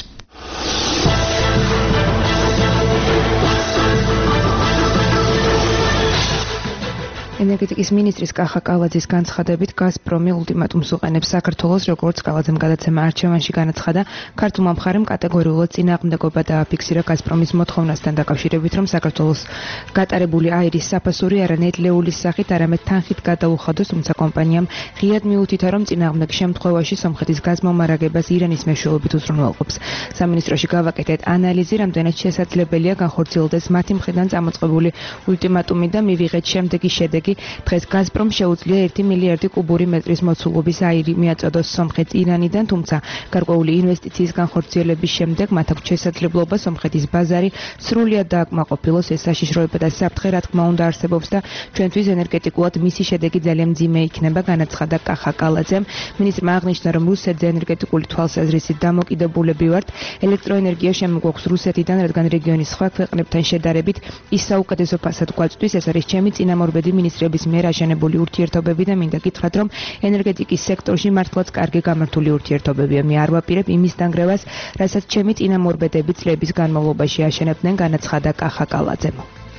ენერგეტიკის მინისტრის კახა კალაძის განცხადებით გაზპრომი ულტიმატუმს უყენებს საქართველოს, როგორც კალაძემ გადაცემა არჩევანში განაცხადა, ქართულმა მხარემ კატეგორიულად წინააღმდეგობა დააფიქსირა გაზპრომის მოთხოვნასთან დაკავშირებით, რომ საქართველოს გატარებული აირის საფასური არა ნედლეულის სახით, არამედ თანხით გადაუხადოს, თუმცა კომპანიამ ღიად მიუთითა, რომ წინააღმდეგ შემთხვევაში სომხეთის გაზმომარაგებას ირანის მეშვეობით უზრუნველყოფს. სამინისტროში გავაკეთეთ ანალიზი, რამდენად შესაძლებელია განხორციელდეს მათი მხრიდან წამოწყებული ულტიმატუმი და მივიღეთ შემდეგი შედეგი. დღეს გაზპრომ შეუძლია one მილიარდი კუბური მეტრის მოცულობის აირი მიაწოდოს სომხეთს ირანიდან, თუმცა გარკვეული ინვესტიციის განხორციელების შემდეგ მათ აქვს შესაძლებლობა სომხეთის ბაზარი სრულად დააკმაყოფილოს. ეს საშიშროება და საფრთხე რა თქმა უნდა არსებობს და ჩვენთვის ენერგეტიკულად მისი შედეგი ძალიან მძიმე იქნება, განაცხადა კახა კალაძემ. მინისტრმა აღნიშნა, რომ რუსეთზე ენერგეტიკული თვალსაზრისით დამოკიდებულები ვართ. ელექტროენერგია შემოგვაქვს რუსეთიდან, რადგან რეგიონის სხვა ქვეყნებთან შედარებით ის საუკეთესო ფასად გვაწვდის. ეს არის ჩემი წინამორბედი მინისტრების მიერ აშენებული ურთიერთობები და მინდა გითხრათ, რომ ენერგეტიკის სექტორში მართლაც კარგი გამართული ურთიერთობებია. მე არ ვაპირებ იმის დანგრევას, რასაც ჩემი წინამორბედები წლების განმავლობაში აშენებდნენ, განაცხადა კახა კალაძემ.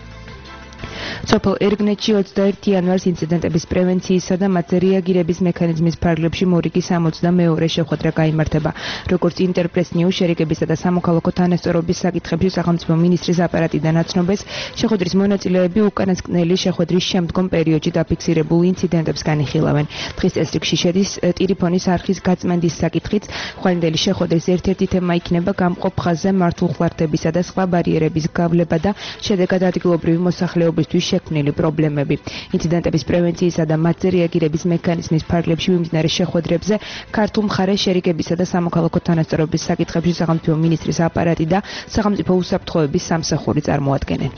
სოფელ ერგნეთში twenty-first იანვარს ინციდენტების პრევენციისა და მათზე რეაგირების მექანიზმის ფარგლებში მორიგი sixty-two შეხვედრა გაიმართება. როგორც ინტერპრეს ნიუს შერიგებისა და სამოქალაქო თანასწორობის საკითხებში სახელმწიფო მინისტრის აპარატიდან აცნობეს, შეხვედრის მონაწილეები უკანასკნელი შეხვედრის შემდგომ პერიოდში დაფიქსირებულ ინციდენტებს განიხილავენ. დღის წესრიგში შედის ტირიფონის არხის გაწმენდის საკითხიც. ხვალინდელი შეხვედრის ერთ-ერთი თემა იქნება გამყოფ ხაზზე მართულხლარდებისა და სხვა ბარიერების გავლება და შედეგად ადგილობრივი მოსახლეობისთვის შექმნილი პრობლემები. ინციდენტების პრევენციისა და მათზე რეაგირების მექანიზმის ფარგლებში მიმდინარე შეხვედრებზე ქართულ მხარეს შერიგებისა და სამოქალაქო თანასწორობის საკითხებში სახელმწიფო მინისტრის აპარატი და სახელმწიფო უსაფრთხოების სამსახური წარმოადგენენ.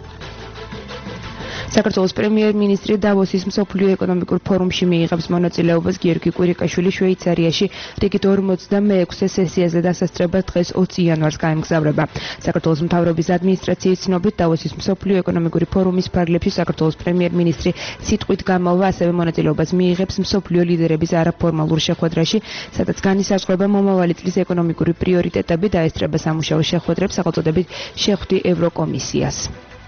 საქართველოს პრემიერ-მინისტრი დავოსის მსოფლიო ეკონომიკურ ფორუმში მიიღებს მონაწილეობას. გიორგი კვირიკაშვილი შვეიცარიაში რიგით forty-six სესიაზე დასასწრება დღეს twenty იანვარს გაემგზავრება. საქართველოს მთავრობის ადმინისტრაციის ცნობით დავოსის მსოფლიო ეკონომიკური ფორუმის ფარგლებში საქართველოს პრემიერ-მინისტრი სიტყვით გამოვა, ასევე მონაწილეობას მიიღებს მსოფლიო ლიდერების არაფორმალურ შეხვედრაში, სადაც განისაზღვრება მომავალი წლის ეკონომიკური პრიორიტეტები და ესწრება სამუშაო შეხვედრებს სახელწოდებით შეხვდი ევროკომისიას.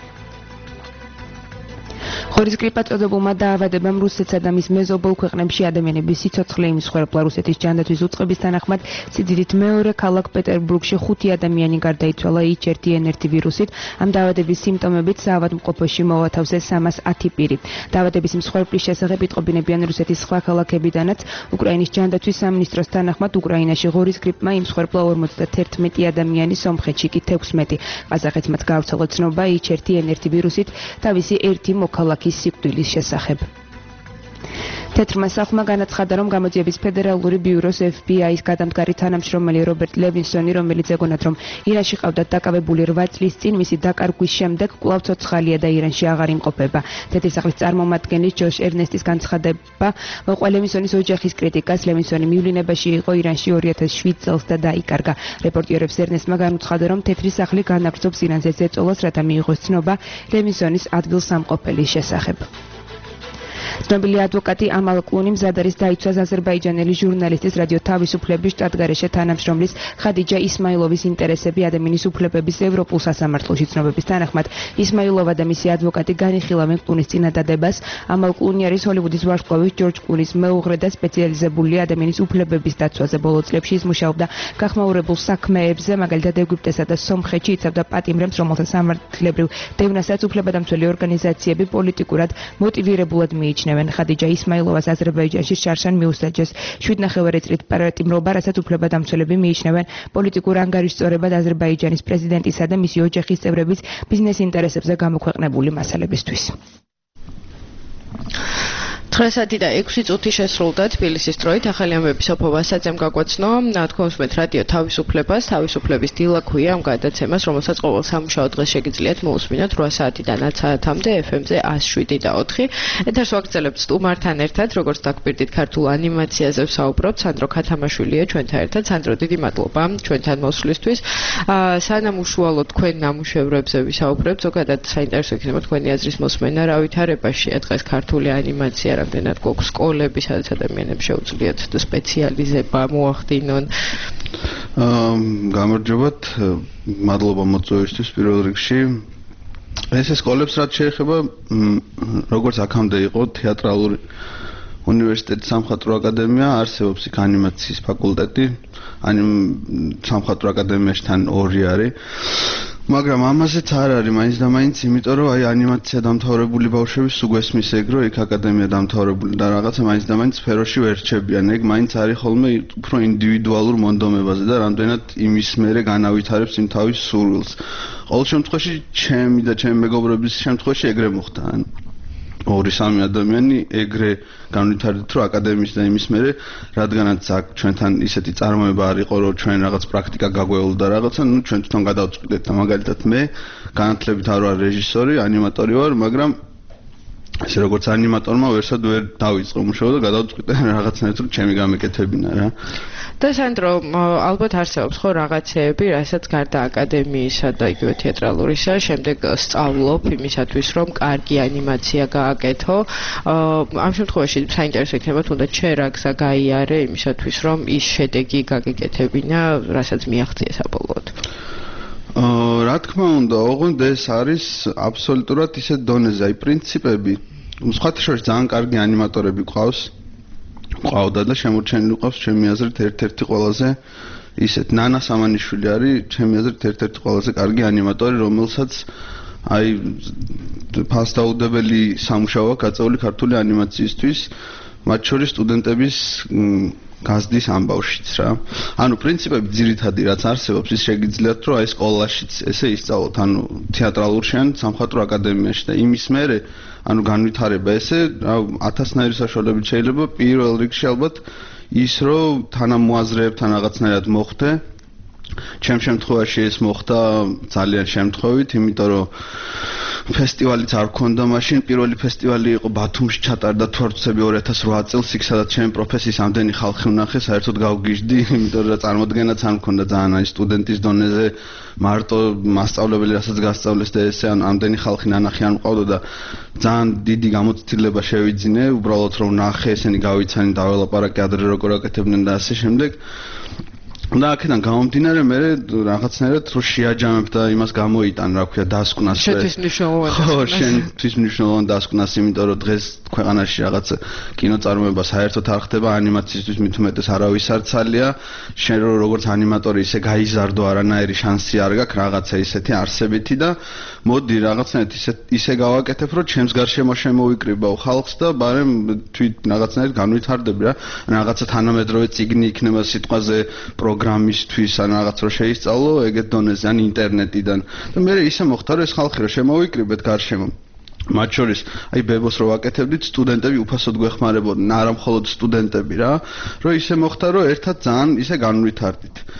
ხორის გრიპად წოდებულმა დაავადებამ რუსეთსა და მის მეზობელ ქვეყნებში ადამიანების სიცოცხლე იმსხვერპლა. რუსეთის ჯანდაცვის უწყების თანახმად სიდიდით მეორე ქალაქ პეტერბურგში ხუთი ადამიანი გარდაიცვალა ეიჩ one ენ one ვირუსით. ამ დაავადების სიმპტომებით საავადმყოფოში მოვათავსეს three hundred ten პირი. დაავადების მსხვერპლის შესახებ იტყობინებიან რუსეთის სხვა ქალაქებიდანაც. უკრაინის ჯანდაცვის სამინისტროს თანახმად უკრაინაში ღორის გრიპმა იმსხვერპლა forty-one ადამიანი, სომხეთში კი sixteen. ყაზახეთს მათ გაავრცელა ცნობა ეიჩ one ენ one ვირუსით თავისი ერთი მოქალაქის სიკვდილის შესახებ. თეთრმა სახლმა განაცხადა, რომ გამოძიების ფედერალური ბიუროს ეფ ბი აის გადამდგარი თანამშრომელი რობერტ ლევინსონი, რომელიც ეგონათ, რომ ირანში ყავდათ დაკავებული eight წლის წინ, მისი დაკარგვის შემდეგ კვლავ ცოცხალია და ირანში აღარ იმყოფება. თეთრი სახლის წარმომადგენლის ჯოშ ერნესტის განცხადება მოყვა ლევინსონის ოჯახის კრიტიკას. ლევინსონი მივლინებაში იყო ირანში two thousand seven წელს და დაიკარგა. რეპორტიერებს ერნესტმა განუცხადა, რომ თეთრი სახლი განაგრძობს ირანზე ზეწოლას, რათა მიიღოს ცნობა ლევინსონის ადგილსამყოფელის შესახებ. ცნობილი ადვოკატი ამალ კლუნი მზად არის დაიცვას აზერბაიჯანელი ჟურნალისტის რადიო თავისუფლების შტატგარეშე თანამშრომლის ხადიჯა ისმაილოვის ინტერესები ადამიანის უფლებების ევროპულ სასამართლოში. ცნობების თანახმად ისმაილოვა და მისი ადვოკატი განიხილავენ კლუნის წინადადებას. ამალ კლუნი არის ჰოლივუდის ვარსკვლავის ჯორჯ კლუნის მეუღლე და სპეციალიზებული ადამიანის უფლებების დაცვაზე. ბოლო წლებში ის მუშაობდა გახმაურებულ საქმეებზე, მაგალითად ეგვიპტესა და სომხეთში იცავდა პატიმრებს, რომელთა სამართლებრივ დევნასაც უფლებადამცველი ორგანიზაციები პოლიტიკურად მოტივირებულად მიიჩნევენ. ხადიჯა ისმაილოვას აზერბაიჯანში შარშან მიუსაჯეს შვიდნახევარი წლით პატიმრობა, რასაც უფლებადამცველები მიიჩნევენ პოლიტიკურ ანგარიშწორებად აზერბაიჯანის პრეზიდენტისა და მისი ოჯახის წევრების ბიზნეს ინტერესებზე გამოქვეყნებული მასალებისთვის. ცხრა საათი და ექვსი წუთი შესრულდა თბილისის დროით. ახალი ამბები სოფო ვასაძემ გაგვაცნო. თქვენ უსმენთ რადიო თავისუფლებას, თავისუფლების დილა ქვია ამ გადაცემას, რომელსაც ყოველ სამუშაო დღეს შეგიძლიათ მოусმინოთ რვა საათიდან ათ საათამდე ეფ ემ-ზე ათს შვიდი და ოთხი. ეთერს ვაგრძელებთ სტუმართან ერთად, როგორც დაგვირდით ქართულ ანიმაციაზე ვსაუბრობთ. სანდრო ქათამაშვილია ჩვენთან ერთად. სანდრო, დიდი მადლობა ჩვენთან მოსვლისთვის. სანამ უშუალოდ თქვენ ნამუშევრებზე ვისაუბრებთ, ზოგადად საინტერესო იქნება თქვენი აზრის მოსმენა, რა ვითარებაშია დღეს ქართული ანიმაცია, რამდენად გვაქვს სკოლები, სადაც ადამიანებს შეუძლიათ სპეციალიზება მოახდინონ. გამარჯობათ, მადლობა მოწვევისთვის პირველ რიგში. ეს სკოლებს რაც შეეხება, როგორც აქამდე იყო თეატრალური უნივერსიტეტი, სამხატვრო აკადემია, არსებობს იქ ანიმაციის ფაკულტეტი, ანიმ სამხატვრო აკადემიაში თან ორი არის. მაგრამ ამაზეც არ არის მაინც და მაინც, იმიტომ რომ აი ანიმაცია დამთავრებული ბავშვები სუგვესმის ეგ რომ იქ აკადემია დამთავრებული და რაღაცა მაინც და მაინც სფეროში ვერ რჩებიან. ეგ მაინც არის ხოლმე უფრო ინდივიდუალურ მონდომებაზე და რამდენად იმის მერე განავითარებს იმ თავის სურვილს. ყოველ შემთხვევაში ჩემი და ჩემი მეგობრების შემთხვევაში ეგრე მოხდა. ორი სამი ადამიანი ეგრე განვითარდით რომ აკადემიის და იმის მერე, რადგანაც აქ ჩვენთან ისეთი წარმოება არ იყო რომ ჩვენ რაღაც პრაქტიკა გაგვეულდა რაღაცა, ნუ ჩვენ თვითონ გადავწყვიტეთ და მაგალითად მე განათლებით არ ვარ რეჟისორი, ანიმატორი ვარ, მაგრამ ესე როგორც ანიმატორმა ვერსად ვერ დავიწყო მუშაობა და გადავწყვიტე რაღაცნაირად რომ ჩემი გამეკეთებინა რა. და სანდრო, ალბათ არსებობს ხო რაღაცეები, რასაც გარდა აკადემიისა და იგივე თეატრალურისა, შემდეგ სწავლობ იმისათვის, რომ კარგი ანიმაცია გააკეთო. ამ შემთხვევაში საინტერესო იქნება თუნდაც შენ რა გზა გაიარე იმისათვის, რომ ის შედეგი გაგეკეთებინა, რასაც მიაღწია საბოლოოდ. რა თქმა უნდა, ოღონდ ეს არის აბსოლუტურად ისეთ დონეზე, აი პრინციპები. სხვათა შორის ძალიან კარგი ანიმატორები ყავს. ყავდა და შემორჩენილი ყავს ჩემი აზრით ერთ-ერთი ყველაზე ისეთ ნანა სამანიშვილი არის ჩემი აზრით ერთ-ერთი ყველაზე კარგი ანიმატორი, რომელსაც აი ფასდაუდებელი სამუშაოა გაწეული ქართული ანიმაციისთვის, მათ შორის სტუდენტების გაზდის ამბავშიც რა. ანუ პრინციპები ძირითადი რაც არსებობს, ის შეგიძლიათ რომ აი სკოლაშიც ესე ისწავლოთ, ანუ თეატრალურში ან სამხატვრო აკადემიაში და იმის მერე ანუ განვითარება ესე ათასნაირი საშუალებით შეიძლება პირველ რიგში ალბათ ის რომ თანამოაზრეებთან რაღაცნაირად მოხდე. ჩემ შემთხვევაში ეს მოხდა ძალიან შემთხვევით, იმიტომ რომ ფესტივალიც არ ქონდა მაშინ, პირველი ფესტივალი იყო ბათუმში ჩატარდა თვარცები ორი ათას რვა წელს, იქ სადაც ჩემი პროფესიის ამდენი ხალხი ვნახე, საერთოდ გავგიჟდი, იმიტომ რომ წარმოდგენაც არ მქონდა ძალიან აი სტუდენტის დონეზე მარტო მასწავლებელი რასაც გასწავლეს და ესე ან ამდენი ხალხი ნანახი არ მყავდა და ძალიან დიდი გამოცდილება შევიძინე, უბრალოდ რომ ვნახე, ესენი გავიცანი, დაველაპარაკე ადრე როგორ აკეთებდნენ და ასე შემდეგ. და აქედან გამომდინარე მე რაღაცნაირად რო შეაჯამებ და იმას გამოიტან, რა ქვია, დასკვნას. შენთვის მნიშვნელოვანი. ხო, შენთვის მნიშვნელოვანი დასკვნას, იმიტომ რომ დღეს ქვეყანაში რაღაც კინოწარმოება საერთოდ არ ხდება, ანიმაციისთვის მით უმეტეს არავის არ ცალია. შენ რო როგორც ანიმატორი ისე გაიზარდო, არანაირი შანსი არ გაქვს რაღაცა ისეთი არსებითი და მოდი რაღაცნაირად ისე ისე გავაკეთებ, რომ ჩემს გარშემო შემოვიკრიბავ ხალხს და ბარემ თვით რაღაცნაირად განვითარდები რა. რაღაცა თანამედროვე წიგნი იქნება სიტყვაზე პროგრამისთვის ან რაღაც რო შეისწავლო ეგეთ დონეზე ან ინტერნეტიდან და მე ისე მოხდა რომ ეს ხალხი რო შემოვიკრიბეთ გარშემო მათ შორის აი ბებოს რო ვაკეთებდით სტუდენტები უფასოდ გვეხმარებოდნენ, არა მხოლოდ სტუდენტები რა, რომ ისე მოხდა რომ ერთად ძალიან ისე განვითარდით.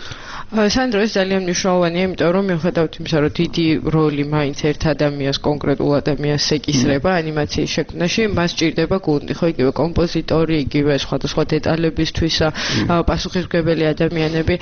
სანდრო, ეს ძალიან მნიშვნელოვანია, იმიტომ რომ მიუხედავად იმისა, რომ დიდი როლი მაინც ერთ ადამიანს, კონკრეტულ ადამიანს ეკისრება ანიმაციის შექმნაში, მას სჭირდება გუნდი, ხო, იგივე კომპოზიტორი, იგივე სხვადასხვა დეტალებისთვის პასუხისმგებელი ადამიანები.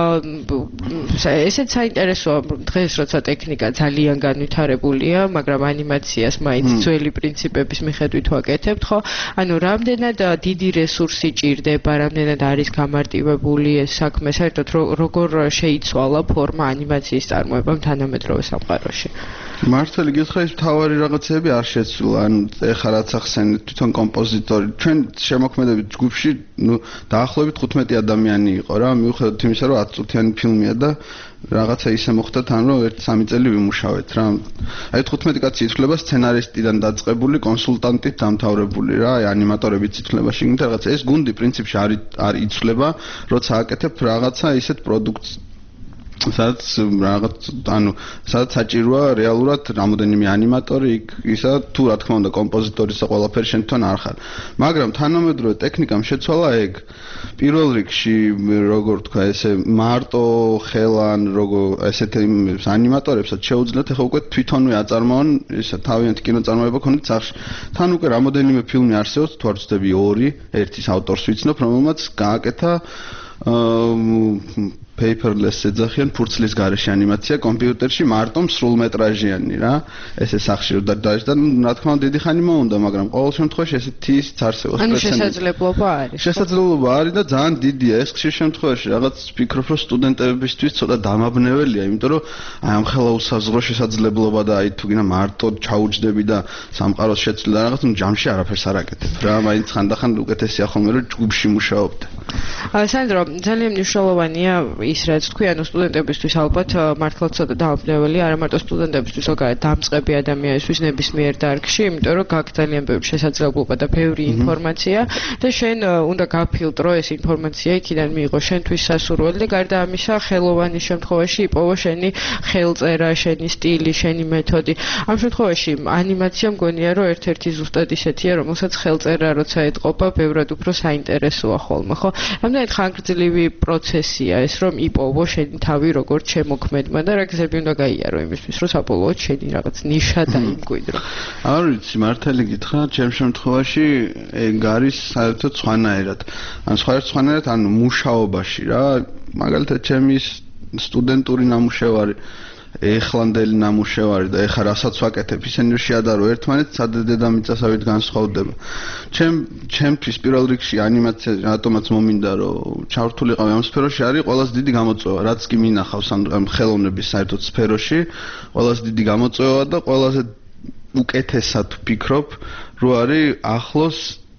ესეც საინტერესოა, დღეს როცა ტექნიკა ძალიან განვითარებულია, მაგრამ ანიმაციას მაინც ძველი პრინციპების მიხედვით ვაკეთებთ, ხო? ანუ რამდენად დიდი რესურსი ჭირდება, რამდენად არის გამარტივებული ეს საქმე, საერთოდ როგორ შეიცვალა ფორმა ანიმაციის წარმოებამ თანამედროვე სამყაროში. მართალი გითხრა, ის მთავარი რაღაცები არ შეცვლა, ანუ ეხლა რაც ახსენეთ, თვითონ კომპოზიტორი, ჩვენ შემოქმედებით ჯგუფში, ნუ დაახლოებით ხუთმეტი ადამიანი იყო რა, მიუხედავად იმისა, რომ ათი წუთიანი ფილმია და რაღაცა ისე მოხდა თან, რომ ერთ სამი წელი ვიმუშავეთ რა. აი თხუთმეტი კაცი ითვლება სცენარისტიდან დაწყებული, კონსულტანტით დამთავრებული რა, აი ანიმატორებიც ითვლება შიგნით რაღაცა. ეს გუნდი პრინციპში არ არ იცვლება, როცა აკეთებ რაღაცა ისეთ პროდუქტს სადაც რაღაც ანუ სადაც საჭიროა რეალურად რამოდენიმე ანიმატორი ისა თუ რა თქმა უნდა კომპოზიტორისა ყველაფერი შენ თან არ ხარ. მაგრამ თანამედროვე ტექნიკამ შეცვალა ეგ. პირველ რიგში როგორ თქვა ესე მარტო ხელან როგორ ესეთ ანიმატორებსაც შეუძლიათ ეხლა უკვე თვითონვე აწარმოონ ისა თავიანთი კინოწარმოება ქონდეთ სახში. თან უკვე რამოდენიმე ფილმი არსებობს, თუ არ ვცდები ორი, ერთის ავტორს ვიცნობ, რომელმაც გააკეთა paperless ეძახიან ფურცლის გარეშე ანიმაცია კომპიუტერში მარტო სრულმეტრაჟიანი რა ესე სახში რომ დაიჭდა და რა თქმა უნდა დიდი ხანი მოუნდა მაგრამ ყოველ შემთხვევაში ესეთი ის არსებობს ანუ შესაძლებლობა არის შესაძლებლობა არის და ძალიან დიდია ეს ხშირ შემთხვევაში რაღაც ვფიქრობ რომ სტუდენტებისთვის ცოტა დამაბნეველია იმიტომ რომ აი ამ ხელა უსაზღვრო შესაძლებლობა და აი თუ გინდა მარტო ჩაუჯდები და სამყაროს შეცვლა და რაღაც ნუ ჯამში არაფერს არ აკეთებ რა მაინც ხანდახან უკეთესია ხოლმე რომ ჯგუფში მუშაობდე სანდრო ძალიან მნიშვნელოვანია ის რაც თქვი ანუ სტუდენტებისთვის ალბათ მართლაც ცოტა დააბნეველი არა მარტო სტუდენტებისთვის ზოგადად დამწყები ადამიანისთვის ნებისმიერ დარგში იმიტომ რომ გაქვს ძალიან ბევრი შესაძლებლობა და ბევრი ინფორმაცია და შენ უნდა გაფილტრო ეს ინფორმაცია იქიდან მიიღო შენთვის სასურველი და გარდა ამისა ხელოვანის შემთხვევაში იპოვო შენი ხელწერა შენი სტილი შენი მეთოდი ამ შემთხვევაში ანიმაცია მგონია რომ ერთ-ერთი ზუსტად ისეთია რომელსაც ხელწერა როცა ეთყობა ბევრად უფრო საინტერესოა ხოლმე ხო რამდენად ხანგრძლივი პროცესია ეს რომ იპოვო შენი თავი როგორც შემოქმედმა და რა გზები უნდა გაიარო იმისთვის რომ საბოლოოდ შენი რაღაც ნიშა დაიმკვიდრო. არ ვიცი მართალი გითხრა ჩემ შემთხვევაში ეგ არის საერთოდ სხვანაირად. ან სხვანაირად ანუ მუშაობაში რა მაგალითად ჩემი სტუდენტური ნამუშევარი ეხლანდელი ნამუშევარი და ეხა რასაც ვაკეთებ ისინი შეადარო ერთმანეთს სადაც დედამიწასავით განსხვავდება. ჩემ ჩემთვის პირველ რიგში ანიმაცია რატომაც მომინდა რომ ჩართულიყავი ამ სფეროში არის ყველაზე დიდი გამოწვევა რაც კი მინახავს ამ ხელოვნების საერთოდ სფეროში ყველაზე დიდი გამოწვევა და ყველაზე უკეთესად ვფიქრობ რომ არის ახლოს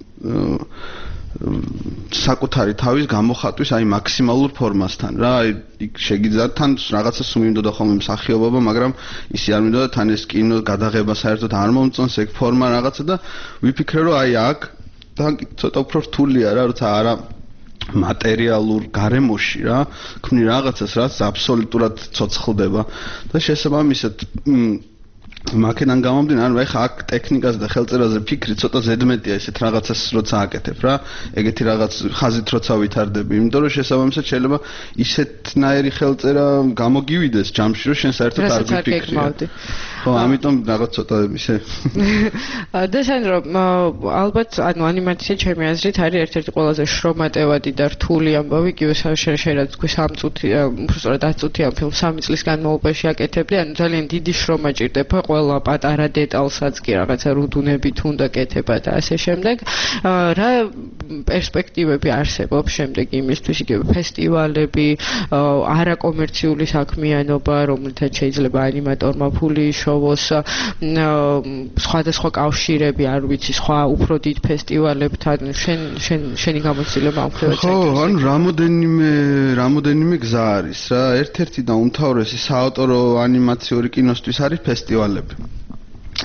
საკუთარი თავის გამოხატვის აი მაქსიმალურ ფორმასთან რა აი შეგიძლიათ თან რაღაცა სულ მინდოდა ხოლმე მსახიობობა მაგრამ ისე არ მინდოდა თან ეს კინო გადაღება საერთოდ არ მომწონს ეგ ფორმა რაღაცა და ვიფიქრე რომ აი აქ თან ცოტა უფრო რთულია რა როცა არა მატერიალურ გარემოში რა ქმნი რაღაცას რაც აბსოლუტურად ცოცხლდება და შესაბამისად მაკედან გამომდინარე ანუ ეხა აქ ტექნიკაზე და ხელწერაზე ფიქრი ცოტა ზედმეტია ესეთ რაღაცას როცა აკეთებ რა ეგეთი რაღაც ხაზით როცა ვითარდები იმიტომ რომ შესაბამისად შეიძლება ისეთნაირი ხელწერა გამოგივიდეს ჯამში რომ შენ საერთოდ არ გიფიქრი ხო ამიტომ რაღაც ცოტა ისე და სანდრო ალბათ ანუ ანიმაცია ჩემი აზრით არის ერთ-ერთი ყველაზე შრომატევადი და რთული ამბავი იგივე შეიძლება თქვი სამი წუთი უბრალოდ ათი წუთიან ფილმს სამი წლის განმავლობაში აკეთებდი ანუ ძალიან დიდი შრომა ჭირდება ყველა პატარა დეტალსაც კი რაღაცა რუდუნებით უნდა კეთება და ასე შემდეგ რა პერსპექტივები არსებობს შემდეგ იმისთვის იგივე ფესტივალები არაკომერციული საქმიანობა რომელთაც შეიძლება ანიმატორმა ფული შოვოს სხვადასხვა კავშირები არ ვიცი სხვა უფრო დიდ ფესტივალებთან შენ შენ შენი გამოცდილება ამ ხრივად ხო ანუ რამოდენიმე რამოდენიმე გზა არის რა ერთ-ერთი და უმთავრესი საავტორო ანიმაციური კინოსთვის არის ფესტივალები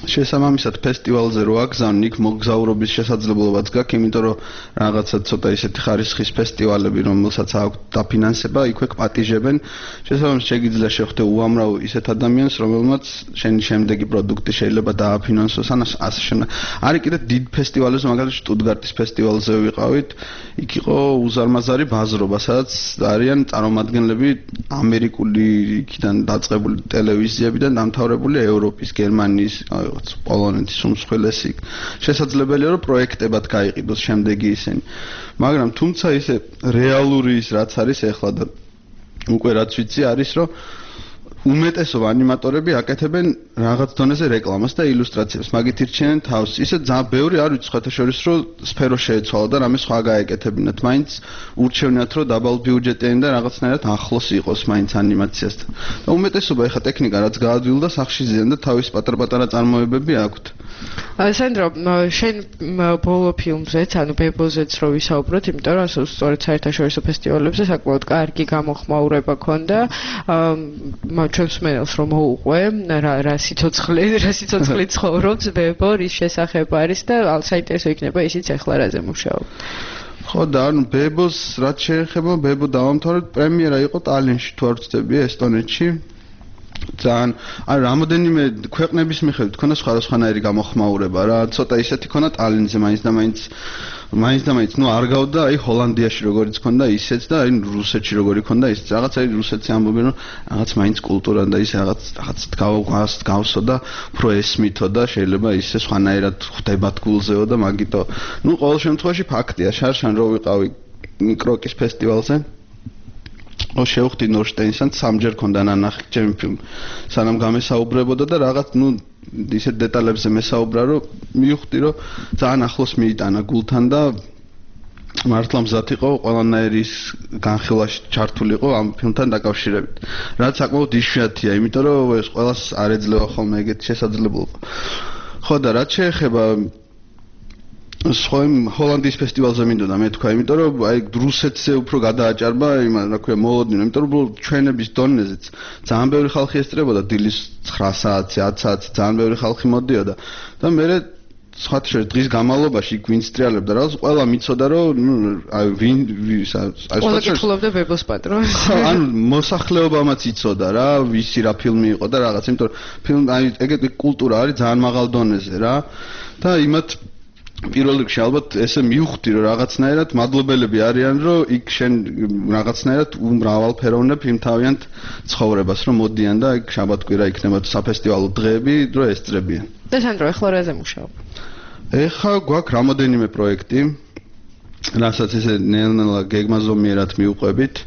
შესაბამისად ფესტივალზე რო აგზავნ იქ მოგზაურობის შესაძლებლობაც გაქვს, იმიტომ რომ რაღაცა ცოტა ისეთი ხარისხის ფესტივალები, რომელსაც აქვს დაფინანსება, იქვე პატიჟებენ. შესაბამისად შეგიძლია შეხვდე უამრავ ისეთ ადამიანს, რომელმაც შენი შემდეგი პროდუქტი შეიძლება დააფინანსოს, ან ასე შემდეგ. არის კიდე დიდ ფესტივალებზე, მაგალითად შტუტგარტის ფესტივალზე ვიყავით, იქ იყო უზარმაზარი ბაზრობა, სადაც არიან წარმომადგენლები ამერიკული იქიდან დაწყებული ტელევიზიებიდან დამთავრებული ევროპის, გერმანიის, პოლონეთის უმსხვილესი. შესაძლებელია რომ პროექტებად გაიყიდოს შემდეგი ისინი. მაგრამ თუმცა ისე რეალური ის რაც არის ახლა და უკვე რაც ვიცი არის რომ უმეტესობა ანიმატორები აკეთებენ რაღაც დონეზე რეკლამას და ილუსტრაციებს, მაგით ირჩენენ თავს. ისე ძალიან ბევრი არ ვიცი სხვათა შორის რომ სფერო შეეცვალა და რამე სხვა გაეკეთებინათ. მაინც ურჩევნიათ რომ დაბალ ბიუჯეტიანი და რაღაცნაირად ახლოს იყოს მაინც ანიმაციასთან. და უმეტესობა ეხა ტექნიკა რაც გაადვილდა სახში ზიან და თავის პატარ-პატარა წარმოებები აქვთ. სანდრო, შენ ბოლო ფილმზეც, ანუ ბებოზეც რო ვისაუბროთ, იმიტომ რომ სწორედ საერთაშორისო ფესტივალებზე საკმაოდ კარგი გამოხმაურება ქონდა. ჩვენს მენელს რომ მოუყვე, რა რა სიცოცხლე, რა სიცოცხლე ცხოვრობს ბებო, რის შესახებ არის და საინტერესო იქნება ისიც ახლა რაზე მუშაობ. ხო და ანუ ბებოს რაც შეეხება, ბებო დავამთავრეთ, პრემიერა იყო ტალინში, თუ არ ვცდები, ესტონეთში. ძალიან აი რამოდენიმე ქვეყნების მიხედვით ქონდა სხვადასხვანაირი გამოხმაურება რა ცოტა ისეთი ქონდა ტალინზე მაინც და მაინც მაინც და მაინც ნუ არ გავდა აი ჰოლანდიაში როგორიც ქონდა ისეც და აი რუსეთში როგორი ქონდა ის რაღაც აი რუსეთში ამბობენ რომ რაღაც მაინც კულტურა და ის რაღაც რაღაც გავას გავსო და უფრო ესმითო და შეიძლება ისე სხვანაირად ხდებათ გულზეო და მაგიტო ნუ ყოველ შემთხვევაში ფაქტია შარშან რო ვიყავი მიკროკის ფესტივალზე ო შევხვდი ნორშტეინსთან სამჯერ ქონდა ნანახი ჩემი ფილმი სანამ გამესაუბრებოდა და რაღაც ნუ ისეთ დეტალებზე მესაუბრა რომ მივხვდი რომ ძალიან ახლოს მიიტანა გულთან და მართლა მზად იყო ყველანაირი განხილვაში ჩართულიყო ამ ფილმთან დაკავშირებით რაც საკმაოდ იშვიათია იმიტომ რომ ეს ყველას არ ეძლევა ხოლმე ეგეთი შესაძლებლობა ხო და რაც შეეხება სხვა ჰოლანდიის ფესტივალზე მინდოდა მე თქვა, იმიტომ რომ აი რუსეთზე უფრო გადააჭარბა, იმან რა ქვია, მოლოდინო, იმიტომ რომ ჩვენების დონეზეც ძალიან ბევრი ხალხი ესწრებოდა დილის ცხრა საათზე, ათ საათზე, ძალიან ბევრი ხალხი მოდიოდა და მე სხვათა შორის დღის განმავლობაში იქ ვინც ტრიალებდა რაღაც ყველა მიცოდა რომ აი ვინ აი სხვა კითხულობდა ბებოს პატრონს ანუ მოსახლეობამაც იცოდა რა ვისი რა ფილმი იყო და რაღაც იმიტომ რომ ფილმ აი ეგეთი კულტურა არის ძალიან მაღალ დონეზე რა და იმათ პირველ რიგში ალბათ ესე მივხვდი რომ რაღაცნაირად მადლობელები არიან რომ იქ შენ რაღაცნაირად უმრავალფეროვნებ იმთავიანთ ცხოვრებას რომ მოდიან და იქ შაბათ-კვირა იქნება საფესტივალო დღეები რომ ესწრებიან და სანდრო ახლა რაზე მუშაობ? ეხლა გვაქვს რამოდენიმე პროექტი რასაც ესე ნელ-ნელა გეგმაზომიერად მივყვებით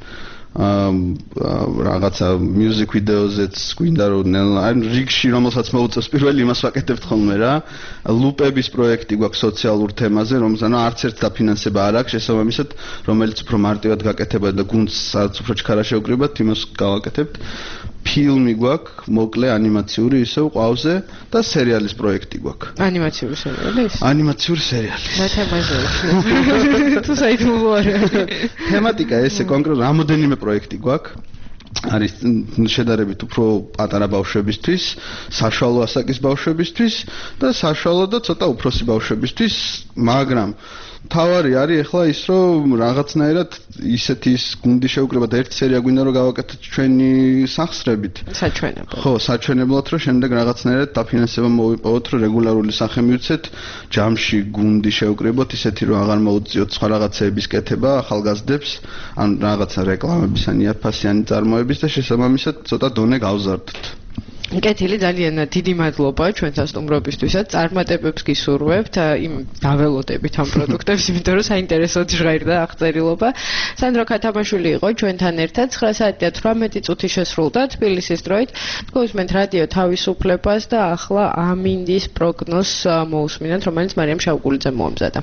რაღაცა music videos-ets გვინდა რომ აი რიგში რომელსაც მოუწევს პირველი იმას ვაკეთებთ ხოლმე რა ლუპების პროექტი გვაქვს სოციალურ თემაზე რომელზეც არც ერთ დაფინანსება არ აქვს შესაბამისად რომელიც უფრო მარტივად გაკეთება და გუნდს სადაც უფრო ჩქარა შევკრიბათ იმას გავაკეთებთ ფილმი გვაქვს მოკლე ანიმაციური ისევ ყავზე და სერიალის პროექტი გვაქვს ანიმაციური სერიალის ანიმაციური სერიალი რა თემაზე თუ საერთოდ არ თემატიკა ესე კონკრეტულად რამოდენიმე პროექტი გვაქვს არის შედარებით უფრო პატარა ბავშვებისთვის, საშუალო ასაკის ბავშვებისთვის და საშუალო და ცოტა უფროსი ბავშვებისთვის, მაგრამ თავარი არის ახლა ის რომ რაღაცნაირად ისეთი გუნდი შევკრება და ერთი სერია გვინდა რომ გავაკეთოთ ჩვენი სახსრებით. საჩვენებლად. ხო, საჩვენებლად რომ შემდეგ რაღაცნაირად დაფინანსება მოვიპოვოთ რომ რეგულარული სახე მივცეთ, ჯამში გუნდი შევკრებოთ ისეთი რომ აღარ მოუწიოთ სხვა რაღაცეების კეთება ახალგაზრდებს, ან რაღაცა რეკლამების ან იაფფასიანი წარმოების და შესაბამისად ცოტა დონე გავზარდოთ. კეთილი ძალიან დიდი მადლობა ჩვენთან სტუმრობისთვისაც წარმატებებს გისურვებთ იმ დაველოდებით ამ პროდუქტებს იმიტომ რომ საინტერესო ჟღერდა აღწერილობა სანდრო ქათამაშვილი იყო ჩვენთან ერთად ცხრა საათი და თვრამეტი წუთი შესრულდა თბილისის დროით გულისმენთ რადიო თავისუფლებას და ახლა ამინდის პროგნოზს მოусმინათ რომელიც მარიამ შავგულიძემ მოამზადა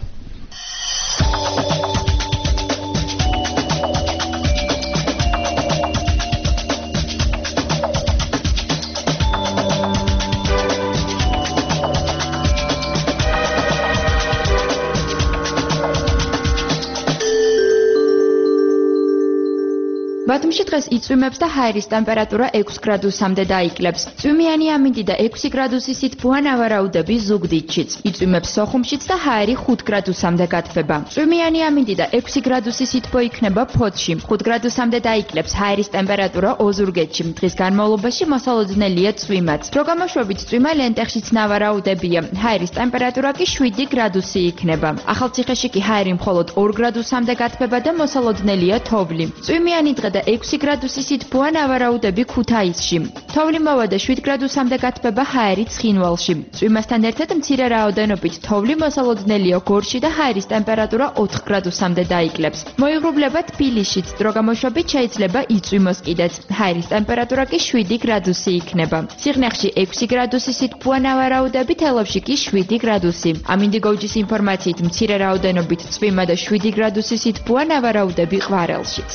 ბათუმში დღეს იწვიმებს და ჰაერის ტემპერატურა ექვს გრადუსამდე დაიკლებს. წვიმიანი ამინდი და ექვსი გრადუსი სითბოა ნავარაუდები ზუგდიდშიც. იწვიმებს სოხუმშიც და ჰაერი ხუთ გრადუსამდე გათბება. წვიმიანი ამინდი და ექვსი გრადუსი სითბო იქნება ფოთში. ხუთ გრადუსამდე დაიკლებს ჰაერის ტემპერატურა ოზურგეთში. დღის განმავლობაში მოსალოდნელია წვიმაც. პროგრამოშვებით წვიმა ლენტეხშიც ნავარაუდებია. ჰაერის ტემპერატურა კი შვიდი გრადუსი იქნება. ახალციხეში კი ჰაერი მხოლოდ ორ გრადუსამდე გათბება და მოსალოდნელია თოვლი. წვიმიანი დღე და ექვსი გრადუსი სითბოა ნავარაუდები ქუთაისში. თოვლი მოვა და შვიდ გრადუსამდე გათბება ჰაერი ცხინვალში. წვიმასთან ერთად მცირე რაოდენობით თოვლი მოსალოდნელია გორში და ჰაერის ტემპერატურა ოთხ გრადუსამდე დაიკლებს. მოიღრუბლება თბილისშიც, დროგამოშვებით შეიძლება იწვიმოს კიდეც. ჰაერის ტემპერატურა კი შვიდი გრადუსი იქნება. სიღნაღში ექვსი გრადუსი სითბოა ნავარაუდები, თელავში კი შვიდი გრადუსი. ამინდიგოჯის ინფორმაციით მცირე რაოდენობით წვიმა და შვიდი გრადუსი სითბოა ნავარაუდები ყვარელშიც.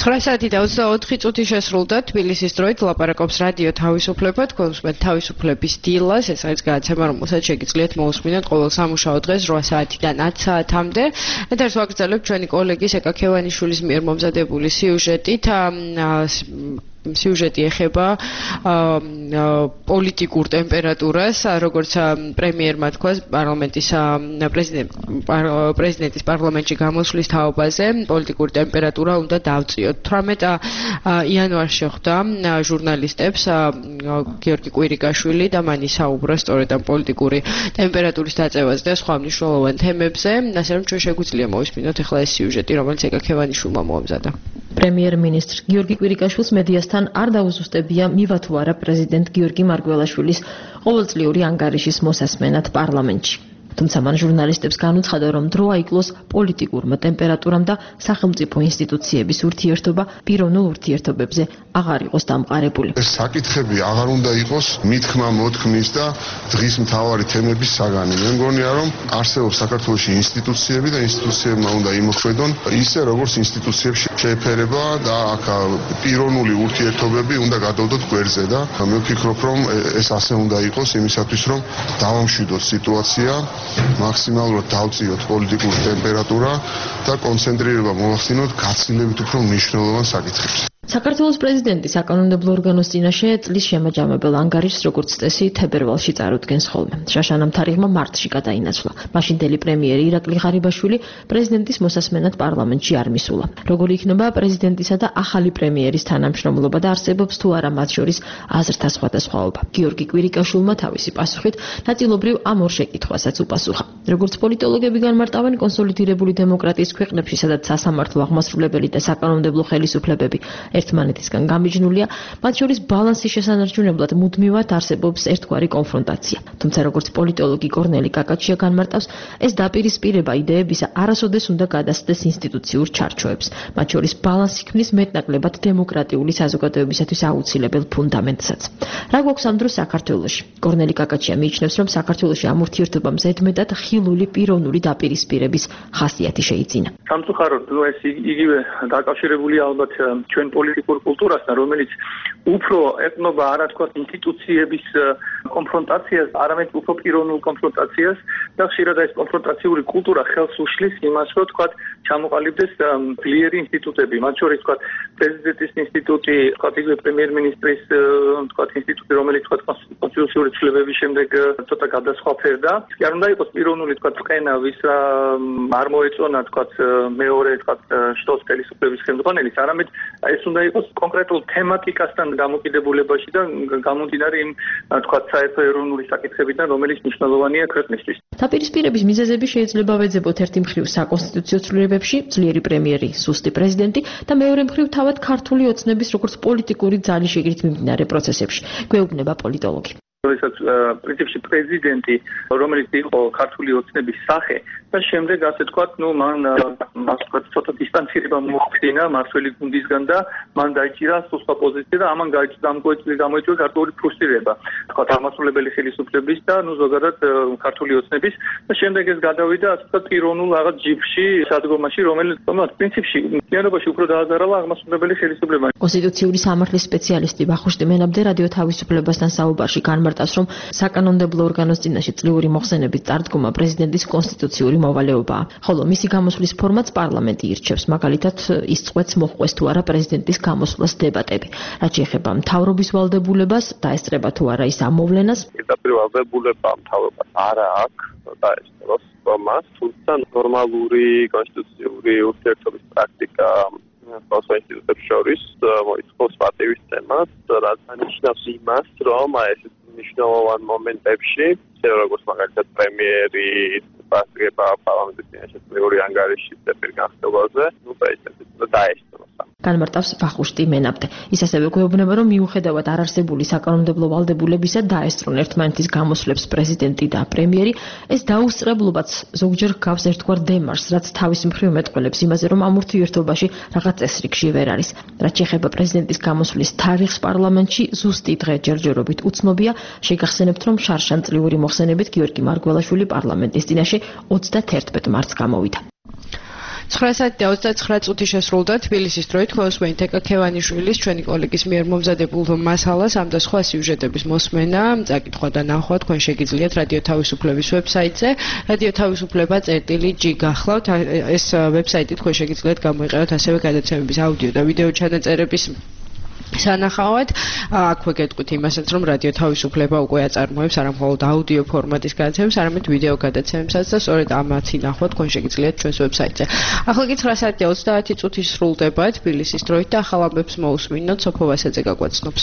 ცხრა საათი და ოცდაოთხი წუთი შესრულდა თბილისის დროით ლაპარაკობს რადიო თავისუფლება თქვენს მე თავისუფლების დილას ეს არის გადაცემა რომელსაც შეგიძლიათ მოусმინოთ ყოველ სამუშაო დღეს რვა საათიდან ათ საათამდე ეთერს ვაგრძელებთ ჩვენი კოლეგის ეკა ქევანიშვილის მიერ მომზადებული სიუჟეტით სიუჟეტი ეხება პოლიტიკურ ტემპერატურას, როგორც პრემიერმა თქვა პარლამენტის პრეზიდენტის პარლამენტში გამოსვლის თაობაზე, პოლიტიკური ტემპერატურა უნდა დავწიოთ. თვრამეტ იანვარს შეხვდა ჟურნალისტებს გიორგი კვირიკაშვილი და მან ისაუბრა სწორედ ამ პოლიტიკური ტემპერატურის დაწევაზე და სხვა მნიშვნელოვან თემებზე, ასე რომ ჩვენ შეგვიძლია მოვისმინოთ ახლა ეს სიუჟეტი, რომელიც ეკა ქევანიშვილმა მოამზადა. პრემიერ-მინისტრ გიორგი კვირიკაშვილს მედიასთან არ დაუზუსტებია მივა თუ არა პრეზიდენტ გიორგი მარგველაშვილის ყოველწლიური ანგარიშის მოსასმენად პარლამენტში. თუმცა მან ჟურნალისტებს განუცხადა, რომ დრო აიკლოს პოლიტიკურმა ტემპერატურამ და სახელმწიფო ინსტიტუციების ურთიერთობა პიროვნულ ურთიერთობებზე აღარ იყოს დამყარებული. ეს საკითხები აღარ უნდა იყოს მithkma მოთქმის და დღის მთავარი თემების საგანი. მე მგონია, რომ არსებობს საქართველოში ინსტიტუციები და ინსტიტუციებმა უნდა იმოქმედონ ისე, როგორც ინსტიტუციებს შეეფერება და აქ პიროვნული ურთიერთობები უნდა გადავდოთ გვერდზე და მე ვფიქრობ, რომ ეს ასე უნდა იყოს იმისათვის, რომ დავამშვიდოთ სიტუაცია მაქსიმალურად დავწიოთ პოლიტიკური ტემპერატურა და კონცენტრირება მოვახდინოთ გაცილებით უფრო მნიშვნელოვან საკითხებზე. საქართველოს პრეზიდენტი საკანონმდებლო ორგანოს წინაშე წლის შემაჯამებელ ანგარიშს როგორც წესი თებერვალში წარუდგენს ხოლმე. შაშანა მთარიღმა მარტში გადაინაცვლა. მაშინდელი პრემიერი ირაკლი ღარიბაშვილი პრეზიდენტის მოსასმენად პარლამენტში არ მისულა. როგორი იქნება პრეზიდენტისა და ახალი პრემიერის თანამშრომლობა და არსებობს თუ არა მათ შორის აზრთა სხვადასხვაობა. გიორგი კვირიკაშვილმა თავისი პასუხით ნაწილობრივ ამ ორ შეკითხვასაც უპასუხა. როგორც პოლიტოლოგები განმარტავენ, კონსოლიდირებული დემოკრატიის ქვეყნებში, სადაც სასამართლო აღმასრულებელი და საკანონმდებლო ხელისუფლებები ერთმანეთისგან გამიჯნულია, მათ შორის ბალანსის შესანარჩუნებლად მუდმივად არსებობს ერთგვარი კონფრონტაცია. თუმცა როგორც პოლიტოლოგი კორნელი კაკაჩია განმარტავს, ეს დაპირისპირება იდეებისა არასოდეს უნდა გადასცდეს ინსტიტუციურ ჩარჩოებს. მათ შორის ბალანსი ქმნის მეტნაკლებად დემოკრატიული საზოგადოებისათვის აუცილებელ ფუნდამენტსაც. რა გვაქვს ამ დროს საქართველოში? კორნელი კაკაჩია მიიჩნევს, რომ საქართველოში ამ ურთიერთობამ ზედმეტად ხილული პიროვნული დაპირისპირების ხასიათი შეიძინა. სამწუხაროდ ეს იგივე დაკავშირებულია ალბათ ჩვენ პოლიტიკურ კულტურასთან, რომელიც უფრო ეთნობა არა თქვა ინსტიტუციების კონფრონტაციას, არამედ უფრო პიროვნულ კონფრონტაციას და ხშირად ეს კონფრონტაციული კულტურა ხელს უშლის იმას, რომ თქვა ჩამოყალიბდეს ძლიერი ინსტიტუტები, მათ შორის თქვა პრეზიდენტის ინსტიტუტი, თქვა იგივე პრემიერ-მინისტრის თქვა ინსტიტუტი, რომელიც თქვა კონსტიტუციური ცვლილებების შემდეგ ცოტა გადასხვაფერდა. არ უნდა იყოს პიროვნული თქვა წენა, ვის არ მოეწონა თქვა მეორე თქვა შტოს ხელისუფლების ხელმძღვანელის, არამედ ეს უნდა იყოს კონკრეტულ თემატიკასთან დამოკიდებულებაში და გამომდინარე იმ თქვა საერთო ეროვნული საკითხებიდან, რომელიც მნიშვნელოვანია ქვეყნისთვის. დაპირისპირების მიზეზები შეიძლება ვეძებოთ ერთი მხრივ საკონსტიტუციო ცვლილებებში, ძლიერი პრემიერი, სუსტი პრეზიდენტი და მეორე მხრივ თავად ქართული ოცნების როგორც პოლიტიკური ძალის შიგრით მიმდინარე პროცესებში. გვეუბნება პოლიტოლოგი. როდესაც პრინციპში პრეზიდენტი, რომელიც იყო ქართული ოცნების სახე და შემდეგ ასე თქვათ, ნუ მან მას თქვათ ცოტა დისტანცირება მოახდინა მართველი გუნდისგან და მან დაიჭირა სხვა პოზიცია და ამან გამოიწვია ქართული ფრუსტრირება. თქვათ აღმასრულებელი ხელისუფლების და ნუ ზოგადად ქართული ოცნების და შემდეგ ეს გადავიდა ასე თქვათ პიროვნულ რაღაც ჯიბში, სადგომაში, რომელიც პრინციპში მიანობაში უფრო დააზარალა აღმასრულებელი ხელისუფლება. კონსტიტუციური სამართლის სპეციალისტი ვახუშტი მენაბდე რადიო თავისუფლებასთან საუბარში განმარტავს, რომ საკანონმდებლო ორგანოს წინაშე წლიური მოხსენების წარდგომა პრეზიდენტის კონსტიტუციური მოვალეობაა, ხოლო მისი გამოსვლის ფორმატს პარლამენტი ირჩევს, მაგალითად ის წვეთს მოჰყვეს თუ არა პრეზიდენტის გამოსვლას დებატები. რაც შეეხება მთავრობის ვალდებულებას, დაესწრება თუ არა ის ამ მოვლენას. პირდაპირ ვალდებულება მთავრობას არა აქვს დაესწროს მას, თუმცა ნორმალური კონსტიტუციური ურთიერთობის პრაქტიკა სხვადასხვა ინსტიტუტებს შორის მოითხოვს პატივის ცემას, რაც ანიშნავს იმას, რომ ეს მნიშვნელოვან მომენტებში, როგორც მაგალითად პრემიერი პასუხება პარლამენტის წინაშე წლიური ანგარიშის განხილვაზე, ნუ პრეზიდენტი დაესწროს. განმარტავს ვახუშტი მენაბდე. ის ასევე გვეუბნება, რომ მიუხედავად არარსებული საკანონმდებლო ვალდებულებისა დაესწრონ ერთმანეთის გამოსვლებს პრეზიდენტი და პრემიერი, ეს დაუსწრებლობაც ზოგჯერ გავს ერთგვარ დემარშს, რაც თავის მხრივ მეტყველებს იმაზე, რომ ამ ურთიერთობაში რაღაც წესრიგში ვერ არის. რაც შეეხება პრეზიდენტის გამოსვლის თარიღს პარლამენტში, ზუსტი დღე ჯერჯერობით უცნობია. შეგახსენებთ, რომ შარშან წლიური მოხსენებით გიორგი მარგველაშვილი პარლამენტის წინაშე ოცდაათერთმეტ მარტს გამოვიდა. ცხრა საათი და ოცდაცხრა წუთი შესრულდა თბილისის დროით ქოსმენით ეკაქევანიშვილის ჩვენი კოლეგის მიერ მომზადებულ მასალას ამ და სხვა სიუჟეტების მოსმენა, წაკითხვა და ნახვა თქვენ შეგიძლიათ რადიო თავისუფლების ვებსაიტზე. რადიო თავისუფლება წერტილი ჯი გახლავთ. ეს ვებსაიტი თქვენ შეგიძლიათ გამოიყენოთ ასევე გადაცემების აუდიო და ვიდეო ჩანაწერების სანახავად. აქვე გეტყვით იმასაც, რომ რადიო თავისუფლება უკვე აწარმოებს არა მხოლოდ აუდიო ფორმატის გადაცემებს, არამედ ვიდეო გადაცემებსაც და სწორედ ამათი ნახვა თქვენ შეგიძლიათ ჩვენს ვებსაიტზე. ახლა კი ცხრა საათი და ოცდაათი წუთი სრულდება თბილისის დროით და ახალ ამბებს მოусმინოთ სოფო ვასაძე გაგვაცნობს.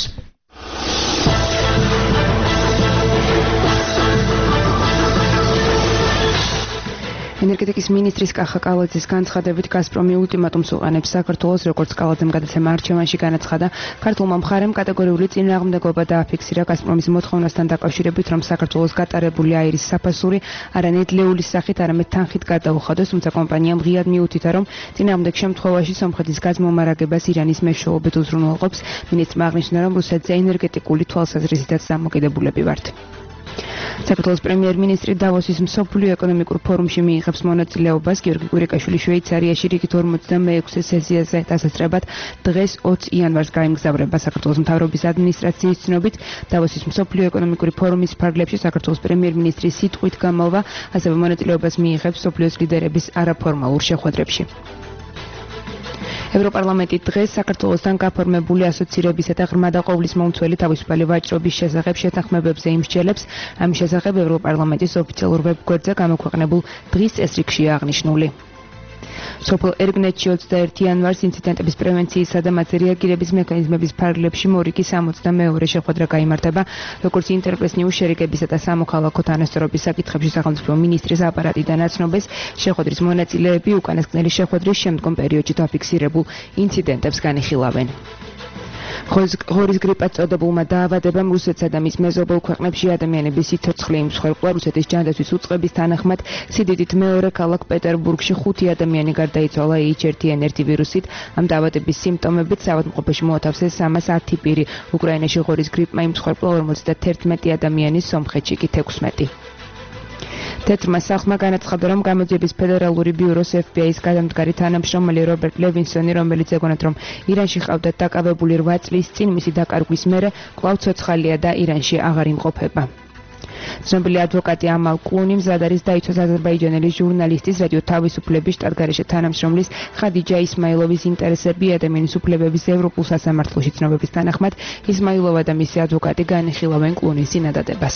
ენერგეტიკის მინისტრის კახა კალაძის განცხადებით გაზპრომი ულტიმატუმს უყენებს საქართველოს, როგორც კალაძემ გადაცემა არჩევანში განაცხადა. ქართულმა მხარემ კატეგორიული წინააღმდეგობა დააფიქსირა გაზპრომის მოთხოვნასთან დაკავშირებით, რომ საქართველოს გატარებული აირის საფასური არა ნედლეულის სახით, არამედ თანხით გადაუხადოს, თუმცა კომპანიამ ღიად მიუთითა, რომ წინააღმდეგ შემთხვევაში სომხეთის გაზმომარაგებას ირანის მეშვეობით უზრუნველყოფს. მინისტრმა აღნიშნა, რომ რუსეთზე ენერგეტიკული თვალსაზრისითაც დამოკიდებულები ვართ. საქართველოს პრემიერ-მინისტრი დავოსის მსოფლიო ეკონომიკურ ფორუმში მიიღებს მონაწილეობას. გიორგი კვირიკაშვილი შვეიცარიაში რიგით ორმოცდამეექვსე სესიაზე დასასწრებად დღეს ოცი იანვარს გაემგზავრება. საქართველოს მთავრობის ადმინისტრაციის ცნობით დავოსის მსოფლიო ეკონომიკური ფორუმის ფარგლებში საქართველოს პრემიერ-მინისტრის სიტყვით გამალვა, ასევე მონაწილეობას მიიღებს მსოფლიოს ლიდერების არაფორმალურ შეხვედრებში. ევროპარლამენტი დღეს საქართველოსთან გაფორმებული ასოცირებისა და ღრმა დაყოვილის მომცველი თავისუფალი ვაჭრობის შესახებ შეთანხმებებზე იმსჯელებს. ამის შესახებ ევროპარლამენტის ოფიციალურ ვებგვერდზე გამოქვეყნებულ დღის წესრიგშია აღნიშნული. სოფელ ერგნეთში ოცდაერთი იანვარს ინციდენტების პრევენციისა და მათზე რეაგირების მექანიზმების ფარგლებში მორიგი სამოცდამეორე შეხვედრა გაიმართება. როგორც ინტერპრეს ნიუს შერიგებისა და სამოქალაქო თანასწორობის საკითხებში სახელმწიფო მინისტრის აპარატიდან აცნობეს, შეხვედრის მონაწილეები უკანასკნელი შეხვედრის შემდგომ პერიოდში დაფიქსირებულ ინციდენტებს განიხილავენ. ღორის გრიპად წოდებულმა დაავადებამ რუსეთსა და მის მეზობელ ქვეყნებში ადამიანების სიცოცხლე იმსხვერპლა. რუსეთის ჯანდაცვის უწყების თანახმად სიდიდით მეორე ქალაქ პეტერბურგში ხუთი ადამიანი გარდაიცვალა ეიჩ ერთი ენ ერთი ვირუსით. ამ დაავადების სიმპტომებით საავადმყოფოში მოათავსეს სამას ათი პირი. უკრაინაში ღორის გრიპმა იმსხვერპლა ორმოცდათერთმეტი ადამიანი, სომხეთში კი თექვსმეტი. თეთრმა სახლმა განაცხადა, რომ გამოძიების ფედერალური ბიუროს ეფ ბი აის გადამდგარი თანამშრომელი რობერტ ლევინსონი, რომელიც ეგონათ, რომ ირანში ყავდათ დაკავებული რვა წლის წინ მისი დაკარგვის მერე კვლავ ცოცხალია და ირანში აღარ იმყოფება. ცნობილი ადვოკატი ამალ კლუნი მზად არის დაიცვას აზერბაიჯანელი ჟურნალისტის, რადიო თავისუფლების შტატგარეშე თანამშრომლის ხადიჯა ისმაილოვის ინტერესები ადამიანის უფლებების ევროპულ სასამართლოში. ცნობების თანახმად ისმაილოვა და მისი ადვოკატი განიხილავენ კლუნის წინადადებას.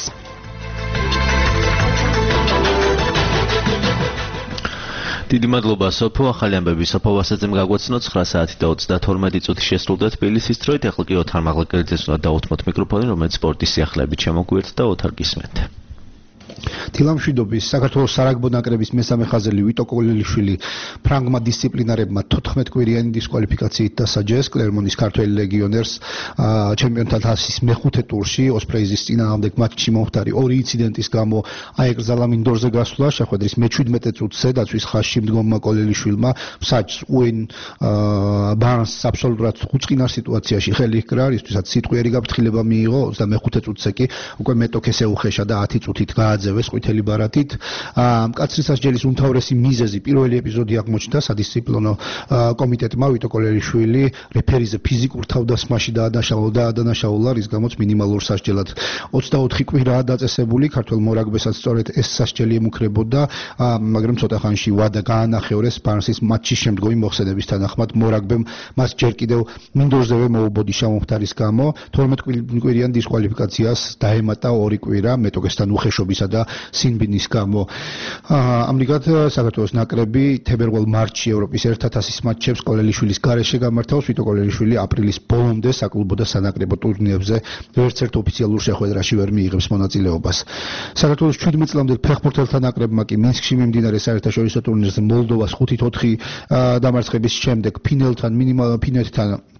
დიდი მადლობა სოფო. ახალი ამბები სოფო ვასაძემ გაგვაცნო. ცხრა საათი და ოცდათორმეტი წუთი შესრულდა თბილისის დროით. ახლა კი ოთარ მაღლაკელიძეს უნდა დავუთმოთ მიკროფონი, რომელიც სპორტის სიახლეებით შემოგვიერთდა. ოთარ, გისმენთ. დილამშვიდობის საქართველოს სარაგბო ნაკრების მესამე ხაზელი ვიტო კოლელიშვილი ფრანგმა დისციპლინარებმა თოთხმეტ კვირიანი დისკვალიფიკაციით დასაჯეს კლერმონის ქართველ ლეგიონერს ჩემპიონთა თასის მეხუთე ტურში ოსპრეიზის წინააღმდეგ მატჩში მომხდარი ორი ინციდენტის გამო აეკრძალა მინდორზე გასვლა. შეხვედრის მეჩვიდმეტე წუთზე დაცვის ხაზში მდგომმა კოლელიშვილმა მსაჯს უენ ბარნსს აბსოლუტურად უწყინარ სიტუაციაში ხელი ჰკრა, რისთვისაც სიტყვიერი გაფრთხილება მიიღო. ოცდამეხუთე წუთზე კი უკვე მეტოქეს ეუხეშა და ათი წუთით გააძევეს ყვითელი ბარათით. მკაცრი სასჯელის უმთავრესი მიზეზი პირველი ეპიზოდი აღმოჩნდა სადისციპლინო კომიტეტმა ვიტო კოლელიშვილი რეფერიზე ფიზიკურ თავდასხმაში დაადანაშაულა და ადანაშაულა, რის გამოც მინიმალურ სასჯელად ოცდაოთხი კვირაა დაწესებული. ქართველ მორაგბესაც სწორედ ეს სასჯელი ემუქრებოდა, მაგრამ ცოტა ხანში ვადა გაანახევრეს ბარნსის მატჩის შემდგომი მოხსენების თანახმად. მორაგბემ მას ჯერ კიდევ მინდორზევე მოუბოდიშა მომხდარის გამო. თორმეტ კვირიან დისკვალიფიკაციას დაემატა ორი კვირა მეტოქესთან უხეშობისა და სინბინის გამო. ამრიგად საქართველოს ნაკრები თებერვალ მარტში ევროპის ერთათასის მატჩებს კოლელიშვილის გარეშე გამართავს. ვიტო კოლელიშვილი april's ბოლომდე საკლუბო და სანაკრებო ტურნირებზე ვერც ერთ ოფიციალურ შეხვედრაში ვერ მიიღებს მონაწილეობას. საქართველოს შვიდმეტ წლამდელ ფეხბურთელთა ნაკრებმა კი მინსკში მიმდინარე საერთაშორისო ტურნირზე მოლდოვას ხუთით ოთხი დამარცხების შემდეგ ფინელთან მინიმალ ფინეთთან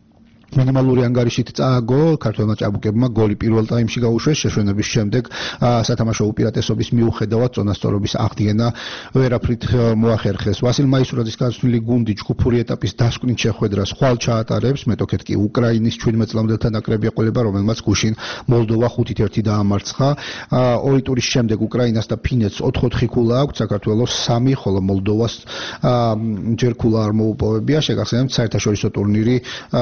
მინიმალური ანგარიშით წააგო ქართველმა ჭაბუკებმა გოლი პირველ ტაიმში გაუშვეს შეშვენების შემდეგ სათამაშო უპირატესობის მიუხედავად წონასწორობის აღდგენა ვერაფრით მოახერხეს. ვასილ მაისურაძის გაცვლილი გუნდი ჯგუფური ეტაპის დასკვნით შეხვედრას ხვალ ჩაატარებს, მეტოქეთ კი უკრაინის ჩვიდმეტ წლამდელთა ნაკრები ეყოლება, რომელმაც გუშინ მოლდოვა ხუთით ერთი დაამარცხა. ორი ტურის შემდეგ უკრაინას და ფინეთს ოთხ ოთხი ქულა აქვს, საქართველოს სამი, ხოლო მოლდოვას ჯერ ქულა არ მოუპოვებია. შეგახსენებთ საერთაშორისო ტურნირი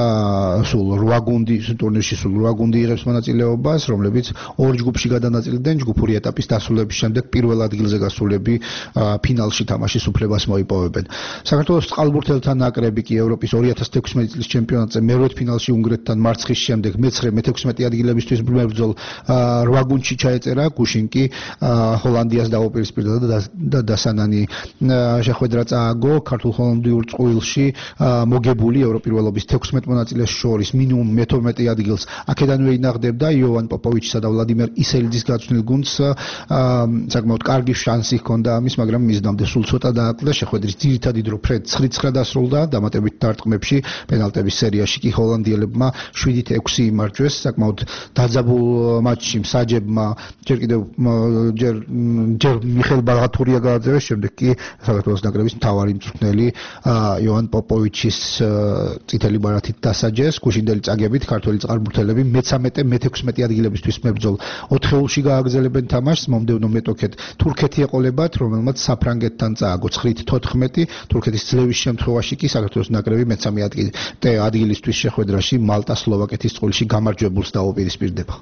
სულ რვა გუნდი ტურნირში სულ რვა გუნდი იღებს მონაწილეობას, რომლებიც ორ ჯგუფში გადანაწილდნენ. ჯგუფური ეტაპის დასრულების შემდეგ პირველ ადგილზე გასულები ფინალში თამაშის უფლებას მოიპოვებენ. საქართველოს წყალბურთელთა ნაკრები კი ევროპის ორი ათას თექვსმეტი წლის ჩემპიონატზე მერვედ ფინალში უნგრეთთან მარცხის შემდეგ მეცხრე მეთექვსმეტი ადგილებისთვის მებრძოლ რვა გუნდში ჩაეწერა. გუშინ კი ჰოლანდიას დაუპირისპირდა და დასანანი შეხვედრა წააგო ქართულ ჰოლანდიურ წყვილში მოგებული ევროპირველობის თექვსმეტ მონაწილეს შორის მინიმუმ მეთორმეტე ადგილს აქედანვე ინახდებდა იოვან პოპოვიჩსა და ვლადიმერ ისელიძის გაცვლილ გუნდს საკმაოდ კარგი შანსი ჰქონდა ამის, მაგრამ მისდამდე სულ ცოტა დააკლდა. შეხვედრის ძირითადი დრო ფრედ ცხრით ცხრა დასრულდა დამატებით დარტყმებში. პენალტების სერიაში კი ჰოლანდიელებმა შვიდით ექვსი იმარჯვეს. საკმაოდ დაძაბულ მატჩში მსაჯებმა ჯერ კიდევ ჯერ ჯერ მიხეილ ბაღათურია გააძევეს, შემდეგ კი საქართველოს ნაკრების მთავარი მწვრთნელი იოვან პოპოვიჩის წითელი ბარათით დასაჯეს. გუშინდელი წაგებით ქართველი წყალბურთელები მეცამეტე მეთექვსმეტე ადგილებისთვის მებრძოლ ოთხეულში გააგრძელებენ თამაშს. მომდევნო მეტოქეთ თურქეთი ეყოლებათ, რომელმაც საფრანგეთთან წააგო ცხრით თოთხმეტი. თურქეთის ძლევის შემთხვევაში კი საქართველოს ნაკრები მეცამე ადგილისთვის შეხვედრაში მალტა სლოვაკეთის წყვილში გამარჯვებულს დაუპირისპირდება.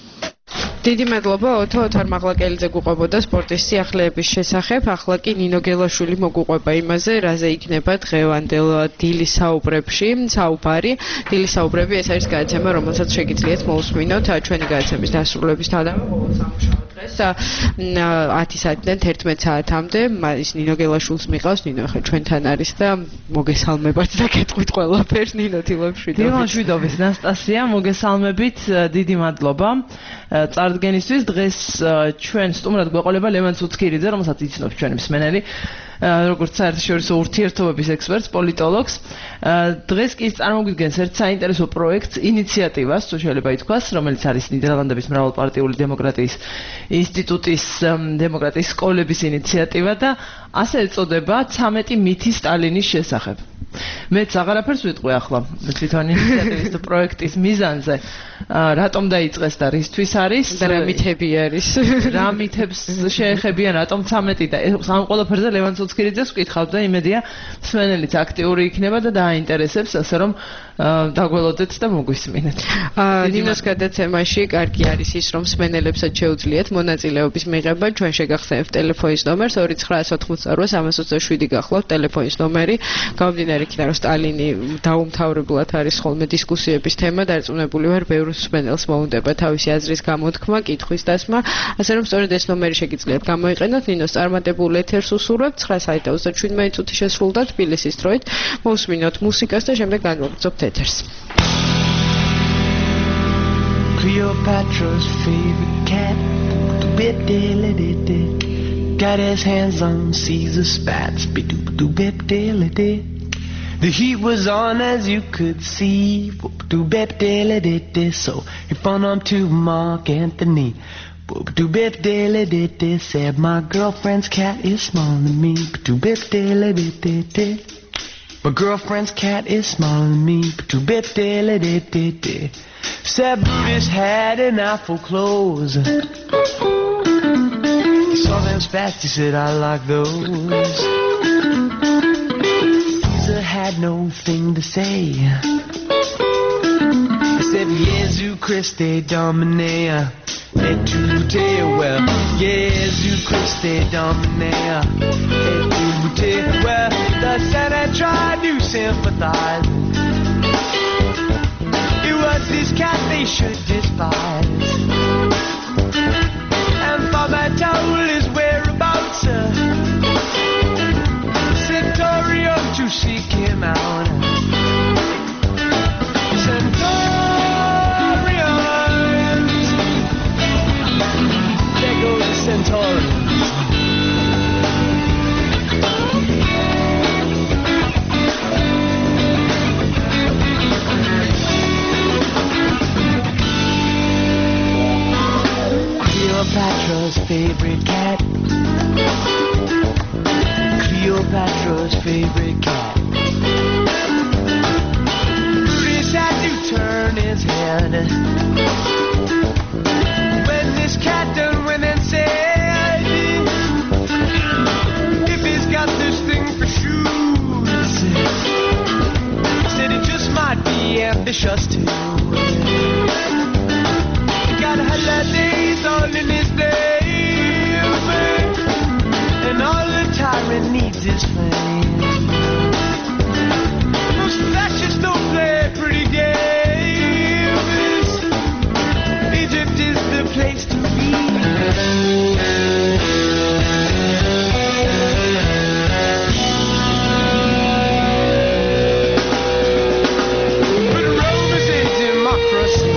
დიდი მადლობა ოთო ოთარ მაღლაკელიძე გუყვებოდა სპორტის სიახლეების შესახებ. ახლა კი ნინო გელაშვილი მოგუყვება იმაზე, რაზე იქნება დღევანდელ დილის საუბრებში საუბარი. დილის საუბრები ეს არის გადაცემა, რომელსაც შეგიძლიათ მოусმინოთ ჩვენი გადაცემის დასრულების თანახმად ყოველ სამუშაო დღეს ათი საათიდან თერთმეტ საათამდე. ის ნინო გელაშვილს მიყავს. ნინო ახლა ჩვენთან არის და მოგესალმებათ და გეტყვით ყველაფერს. ნინო დილოშვიდობის. დილოშვიდობის ნასტასია, მოგესალმებით, დიდი მადლობა. წარდგენისთვის დღეს ჩვენ სტუმრად გვეყოლება ლევან ცუცქირიძე, რომელსაც იცნობს ჩვენი მსმენელი, როგორც საერთაშორისო ურთიერთობების ექსპერტს, პოლიტოლოგს. დღეს კი წარმოგვიდგენს ერთ საინტერესო პროექტს, ინიციატივას, თუ შეიძლება ითქვას, რომელიც არის ნიდერლანდების მრავალპარტიული დემოკრატიის ინსტიტუტის დემოკრატიის სკოლების ინიციატივა და ასე ეწოდება ცამეტი მითი სტალინის შესახებ. მეც აღარაფერს ვიტყვი ახლა თვითონ ინიციატივის თუ პროექტის მიზანზე, რატომ დაიწყეს და რისთვის არის და რა მითები არის, რა მითებს შეეხებიან, რატომ ცამეტი და ამ ყველაფერზე ლევან ცუცქირიძეს ვკითხავ და იმედია მსმენელიც აქტიური იქნება და დააინტერესებს, ასე რომ დაგველოდეთ და მოგვისმინეთ. ნინოს გადაცემაში კარგი არის ის, რომ მსმენელებსაც შეუძლიათ მონაწილეობის მიღება. ჩვენ შეგახსენებთ ტელეფონის ნომერს ორი ცხრა ოცდაოთხმოცდარვა სამას ოცდაშვიდი გახლავთ ტელეფონის ნომერი. გამომდინარე იქიდან, რომ სტალინი დაუმთავრებლად არის ხოლმე დისკუსიების თემა, დარწმუნებული ვარ, ბევრ მსმენელს მოუნდება თავისი აზრის გამოთქმა, კითხვის დასმა, ასე რომ სწორედ ეს ნომერი შეგიძლიათ გამოიყენოთ. ნინოს წარმატებულ ეთერს უსურვებთ. ცხრა საათი და ოცდაშვიდი წუთი შესრულდა თბილისის დროით. მოусმინოთ მუსიკას და შემდეგ განვაგრძობთ ეთერს. Cleopatra's favorite cat, bip dilly diddy, got his hands on Caesar spats, bip bip dilly diddy. The heat was on as you could see, bip dilly diddy. So he phoned on to Mark Anthony. Bip dilly diddy, said my girlfriend's cat is smaller than me. Bip dilly diddy. My girlfriend's cat is smaller than me. Bip dilly diddy. Said Brutus had an awful clothes. He saw them spats, he said I like those. Caesar had no thing to say. He said Jesu Christe Dominea. Et tu te well, Jesu Christe Dominea. Et tu te well, the Senate tried to sympathize. It was this cat they should despise. And Father told his whereabouts, Centurion to seek him out. Centurions, there go the Centurions. favorite cat. Cleopatra's favorite cat. Brutus had to turn his head when this cat done went and said, if he's got this thing for shoes, said it just might be ambitious too. Got holidays all in his name, and all the tyrant needs is fame. Most fascists don't play pretty games. Egypt is the place to be. But Rome is a democracy.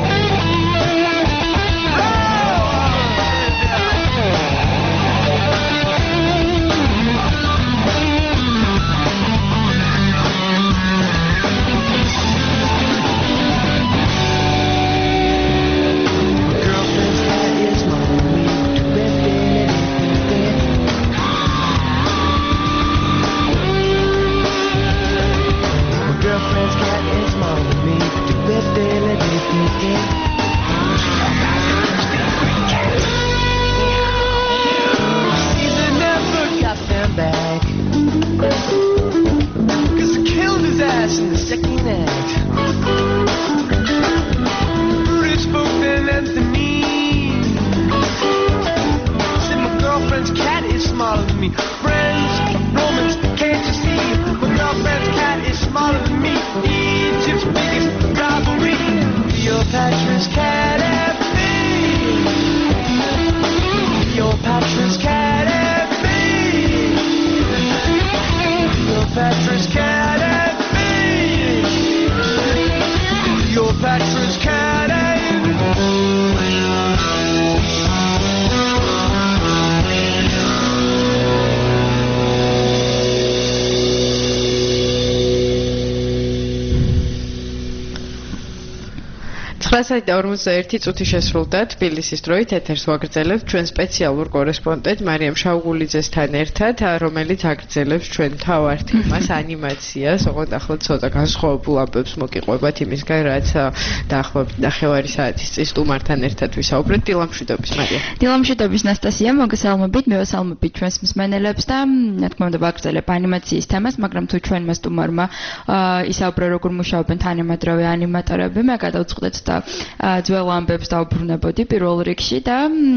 ასეთი ორმოცდაერთი წუთი შესრულდა თბილისის დროით ეთერს ვაგრძელებთ ჩვენ სპეციალურ კორესპონდენტ მარიამ შაუგულიძესთან ერთად, რომელიც აგრძელებს ჩვენ მთავარ თემას ანიმაციას, ოღონდ ახლა ცოტა განსხვავებულ ამბებს მოგიყვებათ იმისგან, რაც დაახლოებით ნახევარი საათის წინ სტუმართან ერთად ვისაუბრეთ. დილამშვიდობის მარია. დილამშვიდობის ნასტასია, მოგესალმებით, მევესალმებით ჩვენს მსმენელებს და რა თქმა უნდა ვაგრძელებ ანიმაციის თემას, მაგრამ თუ ჩვენმა სტუმარმა ისაუბრა როგორ მუშაობენ თანამედროვე ანიმატორები, მე გადავწყვეტ და ძველ ამბებს დავბრუნებოდი პირველ რიგში და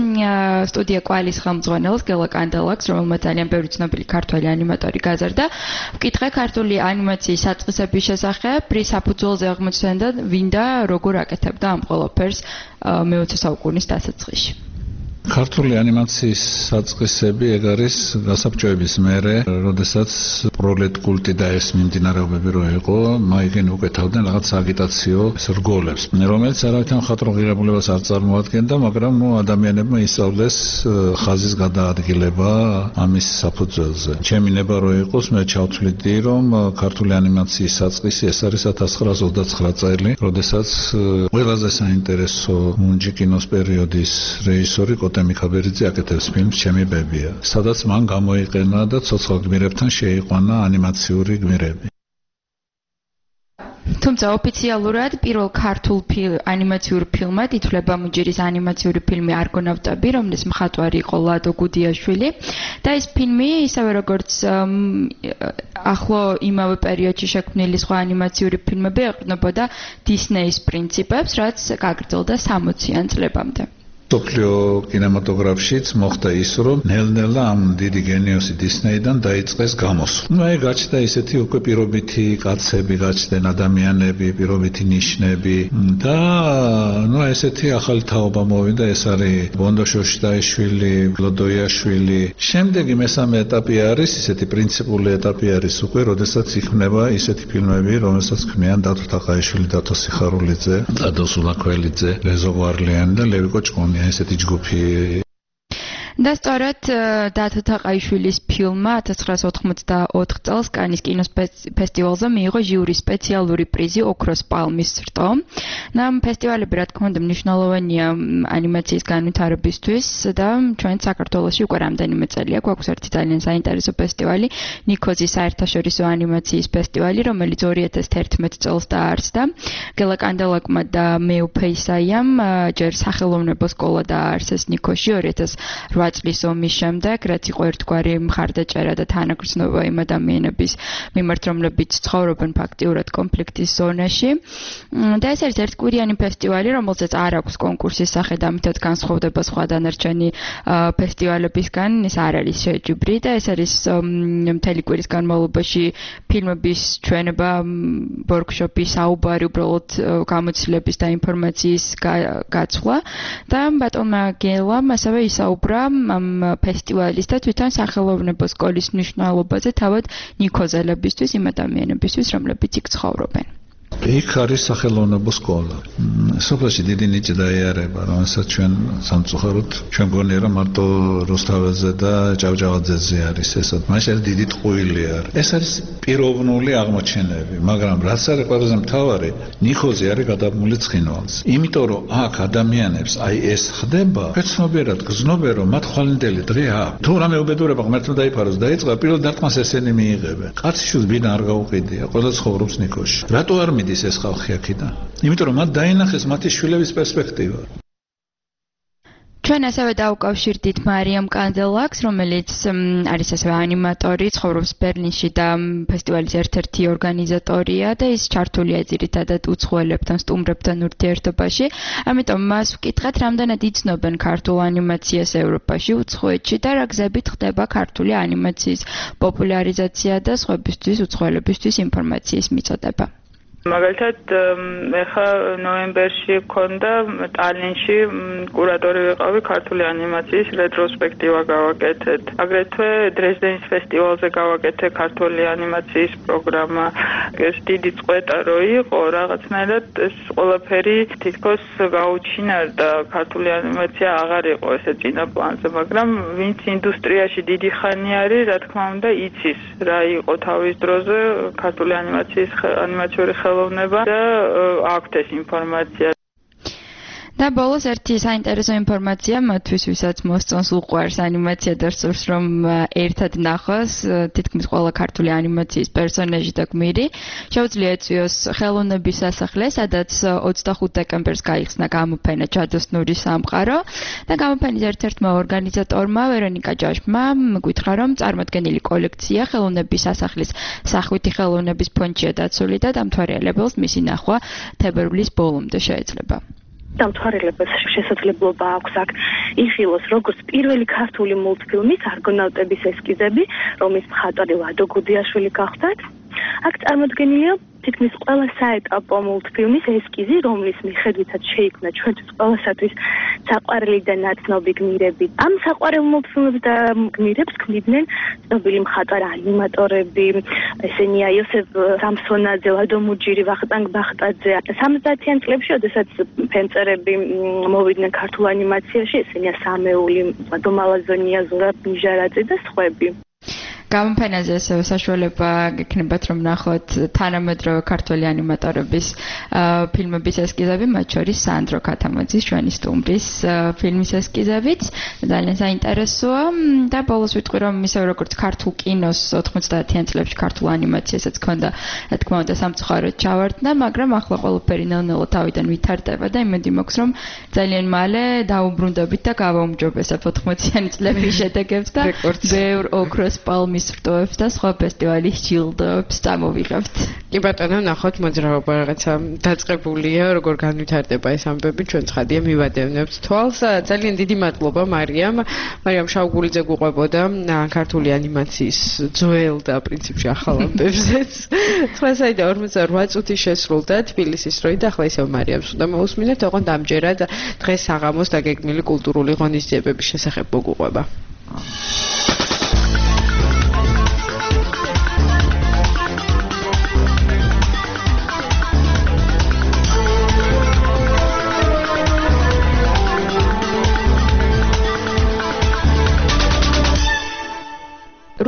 სტუდია კვალის ხელმძღვანელს გელა კანდელაკს, რომელმაც ძალიან ბევრი ცნობილი ქართველი ანიმატორი გაზარდა, ვკითხე ქართული ანიმაციის საწყისების შესახებ, რის საფუძველზე აღმოცენდა, ვინ და როგორ აკეთებდა ამ ყველაფერს მეოცე საუკუნის დასაწყისში. ქართული ანიმაციის საწყისები ეგ არის გასაბჭოების მერე, როდესაც პროლეტ კულტი და ეს მიმდინარეობები რო იყო, მაიგენ უკეთავდნენ რაღაც აგიტაციო რგოლებს, რომელიც არავითარ მხატვრულ ღირებულებას არ წარმოადგენდა, მაგრამ ნუ ადამიანებმა ისწავლეს ხაზის გადაადგილება ამის საფუძველზე. ჩემი ნება რო იყოს, მე ჩავთვლიდი, რომ ქართული ანიმაციის საწყისი ეს არის ათას ცხრაას ოცდაცხრა წელი, როდესაც ყველაზე საინტერესო მუნჯი კინოს პერიოდის რეჟისორი მიქაბერიძე აკეთებს ფილმს ჩემი ბებია, სადაც მან გამოიყენა და ცოცხალ გმირებთან შეიყვანა ანიმაციური გმირები. თუმცა ოფიციალურად პირველ ქართულ ანიმაციურ ფილმად ითვლება მუნჯირის ანიმაციური ფილმი არგონავტები, რომლის მხატვარი იყო ლადო გუდიაშვილი და ეს ფილმი ისევე როგორც ახლო იმავე პერიოდში შექმნილი სხვა ანიმაციური ფილმები ეყრდნობოდა დისნეის პრინციპებს, რაც გაგრძელდა სამოციან წლებამდე. მსოფლიო კინემატოგრაფშიც მოხდა ის, რომ ნელ-ნელა ამ დიდი გენიოსი დისნეიდან დაიწყეს გამოსვლა. ნუ აი გაჩნდა ისეთი უკვე პირობითი კაცები, გაჩნდნენ ადამიანები, პირობითი ნიშნები და ნუ ესეთი ახალი თაობა მოვიდა, ეს არის ბონდო შოშტაიშვილი, ლოდოიაშვილი. შემდეგი მესამე ეტაპი არის, ისეთი პრინციპული ეტაპი არის უკვე, როდესაც იქმნება ისეთი ფილმები, რომელსაც ქმნიან დათო თაყაიშვილი, დათო სიხარულიძე, დადო სულაქველიძე, ლეზო გვარლიანი და ლევიკო ჭკონია. ესეთი ჯგუფი და სწორედ დათო თაყაიშვილის ფილმმა ათას ცხრაასი ოთხმოცდაოთხ წელს კანის კინოს ფესტივალზე მიიღო ჟიურის სპეციალური პრიზი ოქროს პალმის რტო. და ფესტივალები რა თქმა უნდა მნიშვნელოვანია ანიმაციის განვითარებისთვის და ჩვენ საქართველოში უკვე რამდენიმე წელია გვაქვს ერთი ძალიან საინტერესო ფესტივალი ნიქოზის საერთაშორისო ანიმაციის ფესტივალი რომელიც ორი ათას თერთმეტ წელს დაარსდა. გელა კანდელაკმა და მეუ ფეისაიამ ჯერ სახელოვნებო სკოლა დააარსეს ნიქოში ორი ათას რვა წლის ომის შემდეგ, რაც იყო ერთგვარი მხარდაჭერა და თანაგრძნობა იმ ადამიანების მიმართ, რომლებიც ცხოვრობენ ფაქტიურად კონფლიქტის ზონაში. და ეს არის ერთკვირიანი ფესტივალი, რომელსაც არ აქვს კონკურსის სახე და ამიტომაც განსხვავდება სხვა დანარჩენი ფესტივალებისგან. ეს არ არის შეჯიბრი და ეს არის მთელი კვირის განმავლობაში ფილმების ჩვენება, ვორქშოპი, საუბარი, უბრალოდ გამოცდილების და ინფორმაციის გაცვლა და ბატონმა გელამ ასევე ისაუბრა ამ ფესტივალის და თვითონ სახელოვნებო სკოლის მნიშვნელობაზე თავად ნიქოზელებისთვის, იმ ადამიანებისთვის, რომლებიც იქ ცხოვრობენ. იქ არის სახელოვნებო სკოლა. სოფელში დიდი ნიჭი დაიარება, რომელსაც ჩვენ სამწუხაროდ ჩვენ გონია რომ მარტო რუსთაველზე და ჭავჭავაძეზე არის ესა. მაშინ არის დიდი ტყუილი არის. ეს არის პიროვნული აღმოჩენები, მაგრამ რაც არის ყველაზე მთავარი, ნიქოზი არის გადაბმული ცხინვალს. იმიტომ რომ აქ ადამიანებს აი ეს ხდება, ფეცნობიერად გზნობენ რომ მათ ხვალინდელი დღე აქვს. თუ რამე უბედურება ღმერთმა დაიფაროს დაიწყება, პირველ დარტყმას ესენი მიიღებენ. კაციშვილს ბინა არ გაუყიდია, ყველა ცხოვრობს ნიქოში. რატო არ მიდის ეს ხალხი აქედან? იმიტომ რომ მათ დაინახეს მათი შვილების პერსპექტივა. ჩვენ ასევე დავუკავშირდით მარიამ კანდელაკს, რომელიც არის ასევე ანიმატორი, ცხოვრობს ბერლინში და ფესტივალის ერთ-ერთი ორგანიზატორია და ის ჩართულია ძირითადად უცხოელებთან, სტუმრებთან ურთიერთობაში. ამიტომ მას ვკითხეთ, რამდენად იცნობენ ქართულ ანიმაციას ევროპაში, უცხოეთში და რა გზებით ხდება ქართული ანიმაციის პოპულარიზაცია და სხვებისთვის, უცხოელებისთვის ინფორმაციის მიწოდება. მაგალითად ეხა ნოემბერში გქონდა ტალინში კურატორი ვიყავი ქართული ანიმაციის რეტროსპექტივა გავაკეთეთ. აგრეთვე დრეზდენის ფესტივალზე გავაკეთე ქართული ანიმაციის პროგრამა. ეს დიდი წყვეტა რო იყო, რაღაცნაირად ეს ყველაფერი თითქოს გაუჩინარდა. ქართული ანიმაცია აღარ იყო ესე წინა პლანზე, მაგრამ ვინც ინდუსტრიაში დიდი ხანი არის, რა თქმა უნდა, იცის რა იყო თავის დროზე ქართული ანიმაციის ანიმაციური ხელოვნება და აქვთ ეს ინფორმაცია. და ბოლოს ერთი საინტერესო ინფორმაცია მათთვის, ვისაც მოსწონს უყვარს ანიმაცია და სურს რომ ერთად ნახოს თითქმის ყველა ქართული ანიმაციის პერსონაჟი და გმირი, შეუძლია ეწვიოს ხელოვნების სასახლე, სადაც ოცდახუთი დეკემბერს გაიხსნა გამოფენა ჯადოსნური სამყარო და გამოფენის ერთ-ერთმა ორგანიზატორმა ვერონიკა ჯაშმა გითხრა, რომ წარმოდგენილი კოლექცია ხელოვნების სასახლის სახვითი ხელოვნების ფონდშია დაცული და დამთვალიერებელს მისი ნახვა თებერვლის ბოლომდე შეეძლება. დამთვალიერებელს შესაძლებლობა აქვს აქ იხილოს როგორც პირველი ქართული მულტფილმის არგონავტების ესკიზები, რომლის მხატვარი ლადო გუდიაშვილი გახლდათ. აქ წარმოდგენილია თითქმის ყველა საეტაპო მულტფილმის ესკიზი, რომლის მიხედვითაც შეიქმნა ჩვენთვის ყველასათვის საყვარელი და ნაცნობი გმირები. ამ საყვარელ მულტფილმებს და გმირებს ქმნიდნენ ცნობილი მხატვარ ანიმატორები, ესენია იოსებ სამსონაძე, ლადო მუჯირი, ვახტანგ ბახტაძე. სამოცდაათიან წლებში, როდესაც ფენწერები მოვიდნენ ქართულ ანიმაციაში, ესენია სამეული, დომალაზონია, ზურაბ ნიჟარაძე და სხვები. გამოფენაზე ასევე საშუალება გექნებათ რომ ნახოთ თანამედროვე ქართული ანიმატორების ფილმების ესკიზები, მათ შორის სანდრო ქათამაძის ჩვენი სტუმრის ფილმის ესკიზებიც. ძალიან საინტერესოა და ბოლოს ვიტყვი რომ ისე როგორც ქართულ კინოს ოთხმოცდაათიან წლებში ქართულ ანიმაციასაც ჰქონდა, რა თქმა უნდა, სამწუხაროდ ჩავარდნა, მაგრამ ახლა ყველაფერი ნელ-ნელა თავიდან ვითარდება და იმედი მაქვს რომ ძალიან მალე დაუბრუნდებით და გავაუმჯობესებ ოთხმოციანი წლების შედეგებს და ბევრ ოქროს პალმის რტოებს და სხვა ფესტივალის ჯილდოებს წამოვიღებთ. კი ბატონო, ნახოთ მოძრაობა რაღაცა დაწყებულია, როგორ განვითარდება ეს ამბები, ჩვენ ცხადია მივადევნებთ თვალს. ძალიან დიდი მადლობა მარიამ. მარიამ შავგულიძე გუყვებოდა ქართული ანიმაციის ძველ და პრინციპში ახალ ამბებზეც. ცხრა და ორმოცდაორვა წუთი შესრულდა თბილისის დროით და ახლა ისევ მარიამს უნდა მოусმინეთ, ოღონდ ამჯერად დღეს საღამოს დაგეგმილი კულტურული ღონისძიებების შესახებ მოგუყვება.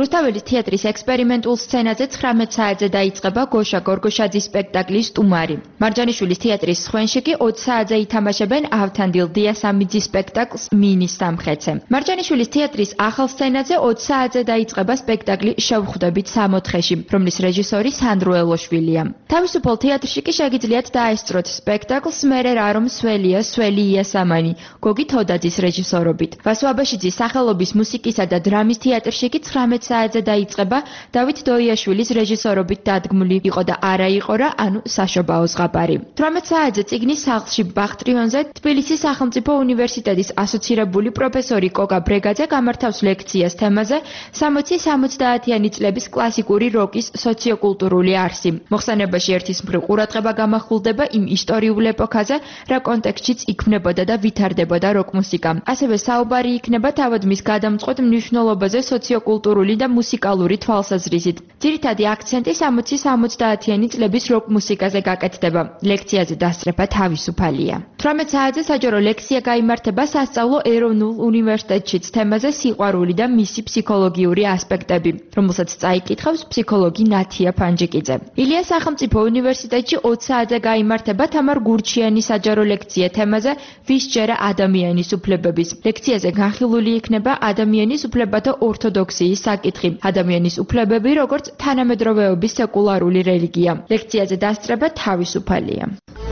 რუსთაველის თეატრის ექსპერიმენტულ სცენაზე ცხრამეტ საათზე დაიწყება გოშა გორგოშაძის სპექტაკლის სტუმარი. მარჯანიშვილის თეატრის სხვენში კი ოცი საათზე ითამაშებენ ავთანდილ დიასამიძის სპექტაკლს მინის სამხეცე. მარჯანიშვილის თეატრის ახალ სცენაზე ოცი საათზე დაიწყება სპექტაკლი შევხვდებით სამოთხეში, რომლის რეჟისორი სანდრო ელოშვილია. თავისუფალ თეატრში კი შეგიძლიათ დაესწროთ სპექტაკლს მერე რა რომ სველია სველი იასამანი, გოგი თოდაძის რეჟისორობით. ვასო აბაშიძის სახელობის მუსიკისა და დრამის თეატრში კი ცხრამეტ საათზე დაიწყება დავით დოიაშვილის რეჟისორობით დადგმული იყო და არა იყო რა, ანუ საშობაო ზღაპარი. თვრამეტ საათზე წიგნის სახლში ბახტრიონზე თბილისის სახელმწიფო უნივერსიტეტის ასოცირებული პროფესორი კოკა ბრეგაძე გამართავს ლექციას თემაზე სამოცი სამოცდაათიანი წლების კლასიკური როკის სოციოკულტურული არსი. მოხსენებაში ერთის მხრივ ყურადღება გამახვილდება იმ ისტორიულ ეპოქაზე, რა კონტექსტშიც იქმნებოდა და ვითარდებოდა როკ მუსიკა. ასევე საუბარი იქნება თავად მის გადამწყვეტ მნიშვნელობაზე სოციოკულტურული და მუსიკალური თვალსაზრისით. ძირითადი აქცენტი სამოცი სამოცდაათიანი წლების როკ მუსიკაზე გაკეთდება. ლექციაზე დასწრება თავისუფალია. თვრამეტ საათზე საჯარო ლექცია გაიმართება სასწავლო ეროვნულ უნივერსიტეტშიც თემაზე სიყვარული და მისი ფსიქოლოგიური ასპექტები, რომელსაც წაიკითხავს ფსიქოლოგი ნათია ფანჯიკიძე. ილიას სახელმწიფო უნივერსიტეტში ოცი საათზე გაიმართება თამარ გურჩიანის საჯარო ლექცია თემაზე ვის ჯერა ადამიანის უფლებების. ლექციაზე განხილული იქნება ადამიანის უფლებათა ორთოდოქსიის საკითხი, ადამიანის უფლებები როგორც თანამედროვეობის სეკულარული რელიგია. ლექციაზე დასწრება თავისუფალია.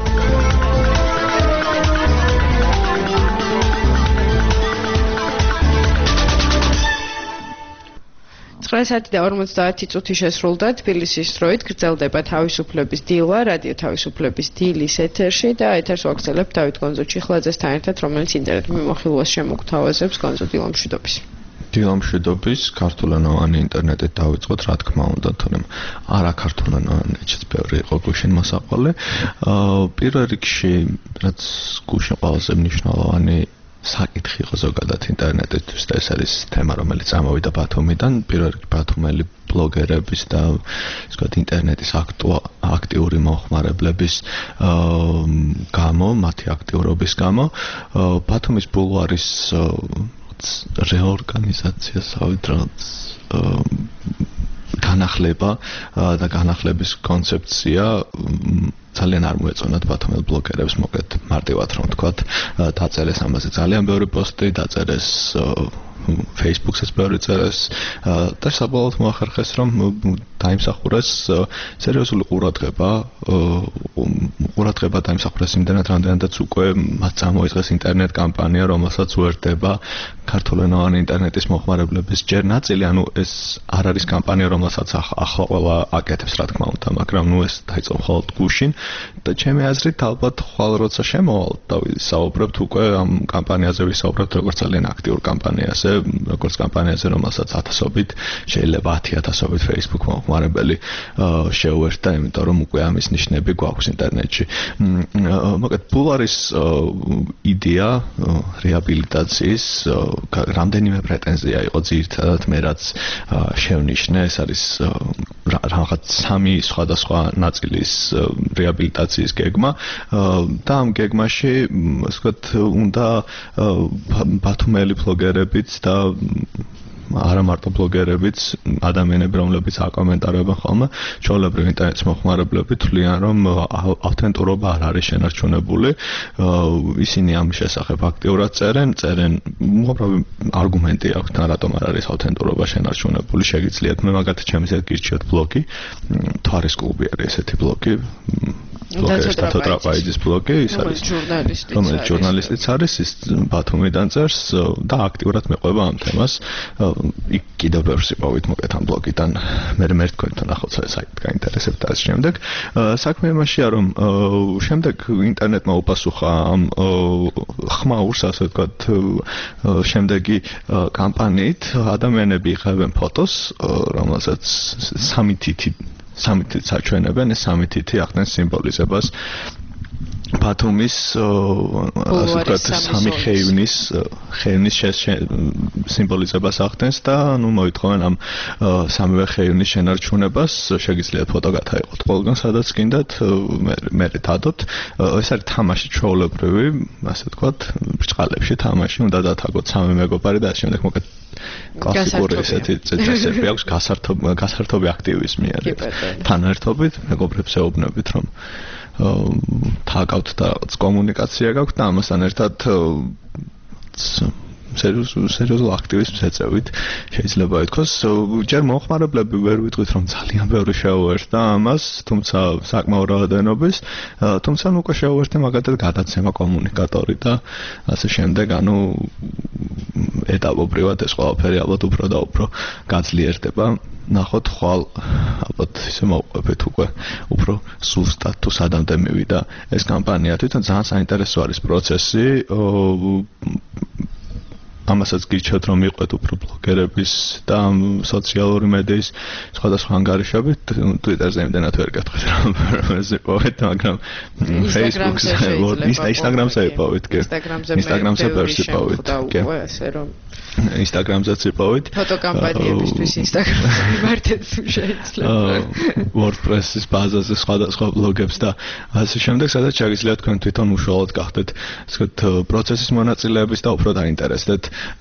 ცხრა საათი და ორმოცდაათი წუთი შესრულდა თბილისის დროით გრძელდება თავისუფლების დილა რადიო თავისუფლების დილის ეთერში და ეთერს ვაგრძელებ დავით გონზო ჩიხლაძესთან ერთად, რომელიც ინტერნეტ მიმოხილვას შემოგთავაზებს. გონზო, დილა მშვიდობის. დილა მშვიდობის. ქართულენოვანი ინტერნეტით დავიწყოთ, რა თქმა უნდა, თუნდაც არა ქართულენოვანიც ბევრი იყო გუშინ მოსაყოლე. პირველ რიგში, რაც გუშინ ყველაზე მნიშვნელოვანი საკითხი იყო ზოგადად ინტერნეტისთვის და ეს არის თემა, რომელიც ამოვიდა ბათუმიდან, პირველ რიგში ბათუმელი ბლოგერების და ისე ვთქვათ ინტერნეტის აქტიური მომხმარებლების გამო, მათი აქტიურობის გამო, ბათუმის ბულვარის რეორგანიზაცია, საერთოდ განახლება და განახლების კონცეფცია ძალიან არ მოეწონათ ბათუმელ ბლოგერებს, მოკლედ მარტივად რომ ვთქვათ, დაწერეს ამაზე ძალიან ბევრი პოსტი, დაწერეს Facebook-საც ბევრი წერეს და საბოლოოდ მოახერხეს რომ დაიმსახურეს სერიოზული ყურადღება, ყურადღება დაიმსახურეს იმდენად, რამდენადაც უკვე მათ წამოიწყეს ინტერნეტ კამპანია, რომელსაც უერთდება ქართულენოვანი ინტერნეტის მომხმარებლების ჯერ ნაწილი, ანუ ეს არ არის კამპანია, რომელსაც ახლა ყველა აკეთებს, რა თქმა უნდა, მაგრამ ნუ ეს დაიწყო მხოლოდ გუშინ და ჩემი აზრით ალბათ ხვალ როცა შემოვალ და ვისაუბრებთ უკვე ამ კამპანიაზე, ვისაუბრებთ როგორც ძალიან აქტიურ კამპანიაზე, როგორც კამპანიაზე, რომელსაც ათასობით, შეიძლება ათი ათასობით Facebook მომხმარებელი შეუერთდა, იმიტომ რომ უკვე ამის ნიშნები გვაქვს ინტერნეტში. მოკლედ ბულვარის იდეა რეაბილიტაციის რამდენიმე პრეტენზია იყო ძირითადად მე რაც შევნიშნე, ეს არის რაღაც სამი სხვადასხვა ნაწილის რეაბილიტაციის გეგმა და ამ გეგმაში, ასე ვთქვათ, უნდა ბათუმელი ბლოგერებიც და არა მარტო ბლოგერებიც, ადამიანები, რომლებიც აკომენტარებენ ხოლმე, ჩვეულებრივ ინტერნეტის მომხმარებლები თვლიან, რომ ავთენტურობა არ არის შენარჩუნებული. ისინი ამის შესახებ აქტიურად წერენ, წერენ უბრალოდ არგუმენტი აქვს, რატომ არ არის ავთენტურობა შენარჩუნებული. შეგიძლიათ მე მაგათი ჩემს ერთ გირჩიოთ ბლოგი, თვარის კლუბი არის ესეთი ბლოგი. ბლოგერთა თოტრაპაიძის ბლოგი, ის არის ჟურნალისტიც, რომელიც ჟურნალისტიც არის, ის ბათუმიდან წერს და აქტიურად მეყვება ამ თემას. იქ კიდევ ბევრს იპოვით მოკლედ ამ ბლოგიდან. მე მე თქვენთან ახლოს საიტი გაინტერესებთ და ამ შემდეგ. საქმე იმაშია, რომ შემდეგ ინტერნეტმა უპასუხა ამ ხმაურს, ასე ვთქვათ, შემდეგი კამპანიით ადამიანები იღებენ ფოტოს, რომელსაც სამი თითი სამი თითი საჩვენებენ, ეს სამი თითი ახდენს სიმბოლიზებას ბათუმის ასე ვთქვათ სამი ხეივნის ხეივნის სიმბოლიზებას ახდენს და ნუ მოითხოვენ ამ სამივე ხეივნის შენარჩუნებას. შეგიძლიათ ფოტო გადაიღოთ ყველგან სადაც გინდათ, მე მე დადოთ. ეს არის თამაში ჩვეულებრივი, ასე ვთქვათ, ბრჭყალებში თამაში, უნდა დათაგოთ სამი მეგობარი და ამ შემდეგ მოკლედ კლასიკური ესეთი წესები აქვს გასართობ გასართობი აქტივიზმი არის. თან ერთობით მეგობრებს ეუბნებით რომ თაკავთ და რაღაც კომუნიკაცია გაქვთ და ამასთან ერთად სერიოზულ აქტივიზმს ეწევით, შეიძლება ითქვას. ჯერ მომხმარებლები ვერ ვიტყვით რომ ძალიან ბევრი შეუერთდა ამას, თუმცა საკმაო რაოდენობის, თუმცა ნუ უკვე შეუერთდა მაგათად გადაცემა კომუნიკატორი და ასე შემდეგ, ანუ ეტაპობრივად ეს ყველაფერი ალბათ უფრო და უფრო გაძლიერდება. ნახოთ ხვალ ალბათ ისე მოვყვებით უკვე უფრო სუსტად თუ სადამდე მივიდა ეს კამპანია. თვითონ ძალიან საინტერესო არის პროცესი. ამასაც გირჩევთ რომ მიყვეთ უფრო ბლოგერების და სოციალური მედიის სხვადასხვა ანგარიშებით, Twitter-ზე იმდენად ვერ გეტყვით რომ ესე პოვეთ, მაგრამ Facebook-ზე, Instagram-ზე იპოვეთ, კი. Instagram-ზე ვერსი პოვეთ, კი. ასე რომ Instagram-ზეც იპოვეთ. ფოტოკამპანიებისთვის Instagram-ზე მარტივ შეიძლება. WordPress-ის ბაზაზე სხვადასხვა ბლოგებს და ასე შემდეგ, სადაც შეგიძლიათ თქვენ თვითონ უშუალოდ გახდეთ ისეთ პროცესის მონაწილეების და უფრო დაინტერესდეთ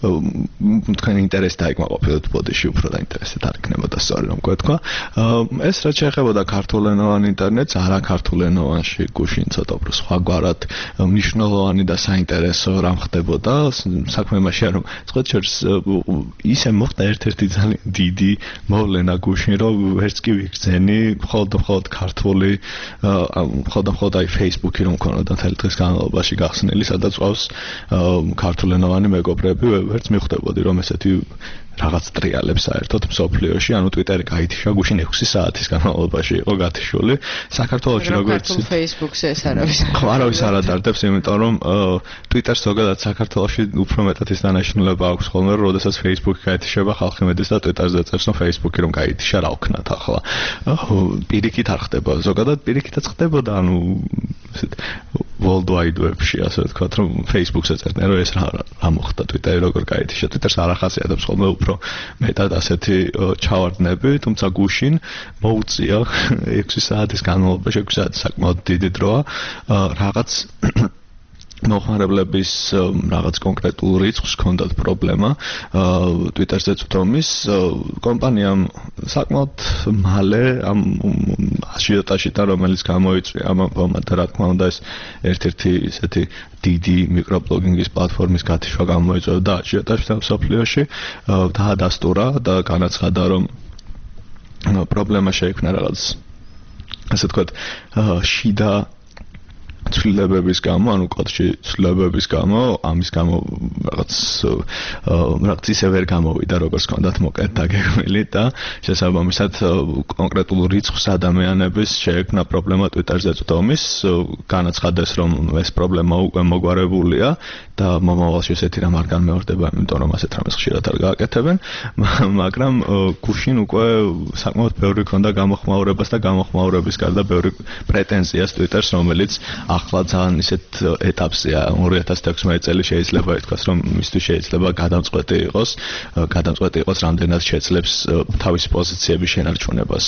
თქვენ ინტერესი დაიკმაყოფილოთ ბოდიში უფრო დაინტერესდეთ არ იქნებოდა სწორი რომ გვეთქვა. ეს რაც შეეხებოდა ქართულენოვან ინტერნეტს, არა ქართულენოვანში გუშინ ცოტა უფრო სხვაგვარად მნიშვნელოვანი და საინტერესო რამ ხდებოდა საქმე იმაშია რომ სხვათა ისე მოხდა ერთ-ერთი ძალიან დიდი მოვლენა გუშინ რომ ვერც კი ვიგრძენი მხოლოდ მხოლოდ ქართული მხოლოდ მხოლოდ აი Facebook-ი რომ ქონოდა მთელი დღის განმავლობაში გახსნილი, სადაც ყავს ქართულენოვანი მეგობრები, ვერც მიხვდებოდი რომ ესეთი რაღაც ტრიალებს საერთოდ მსოფლიოში, ანუ Twitter-ი გაითიშა გუშინ ექვსი საათის განმავლობაში იყო გათიშული. საქართველოში როგორც Facebook-ზე ეს არავის ხო არავის არ ადარდებს, იმიტომ რომ Twitter-ს ზოგადად საქართველოში უფრო მეტად ის დანაშაულება აქვს ხოლმე, რომ როდესაც Facebook-ი გაითიშება, ხალხი მედის და Twitter-ზე წერს, რომ Facebook-ი რომ გაითიშა, რა ვქნათ ახლა. პირიქით არ ხდება, ზოგადად პირიქითაც ხდებოდა, ანუ ესეთ World Wide Web-ში, ასე ვთქვათ, რომ Facebook-ზე წერდნენ, რომ ეს რა რა მოხდა Twitter-ი როგორ გაითიშა. Twitter-ს არ ახასიათებს ხოლმე უფრო მეტად ასეთი ჩავარდნები, თუმცა გუშინ მოუწია ექვსი საათის განმავლობაში, ექვსი საათი საკმაოდ დიდი დროა, რაღაც მოხმარებლების რაღაც კონკრეტულ რიცხვს ჰქონდათ პრობლემა Twitter-ზე წვდომის კომპანიამ საკმაოდ მალე ამ აშიოტაჟით რომელიც გამოიწვია ამ ამბავმა და რა თქმა უნდა ეს ერთ-ერთი ესეთი დიდი მიკრობლოგინგის პლატფორმის გათიშვა გამოიწვია და აშიოტაჟით მსოფლიოში დაადასტურა და განაცხადა რომ პრობლემა შეიქმნა რაღაც ასე ვთქვათ შიდა ცვლილებების გამო, ანუ კოდში ცვლილებების გამო, ამის გამო რაღაც რაღაც ისე ვერ გამოვიდა, როგორც ჰქონდათ მოკეთ დაგეგმილი და შესაბამისად კონკრეტულ რიცხვს ადამიანების შეექმნა პრობლემა Twitter-ზე წვდომის, განაცხადეს, რომ ეს პრობლემა უკვე მოგვარებულია და მომავალში ესეთი რამ არ განმეორდება, იმიტომ რომ ასეთ რამეს ხშირად არ გააკეთებენ, მაგრამ გუშინ უკვე საკმაოდ ბევრი ქონდა გამოხმაურებას და გამოხმაურების გარდა ბევრი პრეტენზიას Twitter-ს, რომელიც ახლა ძალიან ისეთ ეტაპზეა ორი ათას თექვსმეტი წელი შეიძლება ითქვას რომ მისთვის შეიძლება გადამწყვეტი იყოს გადამწყვეტი იყოს რამდენად შეძლებს თავისი პოზიციების შენარჩუნებას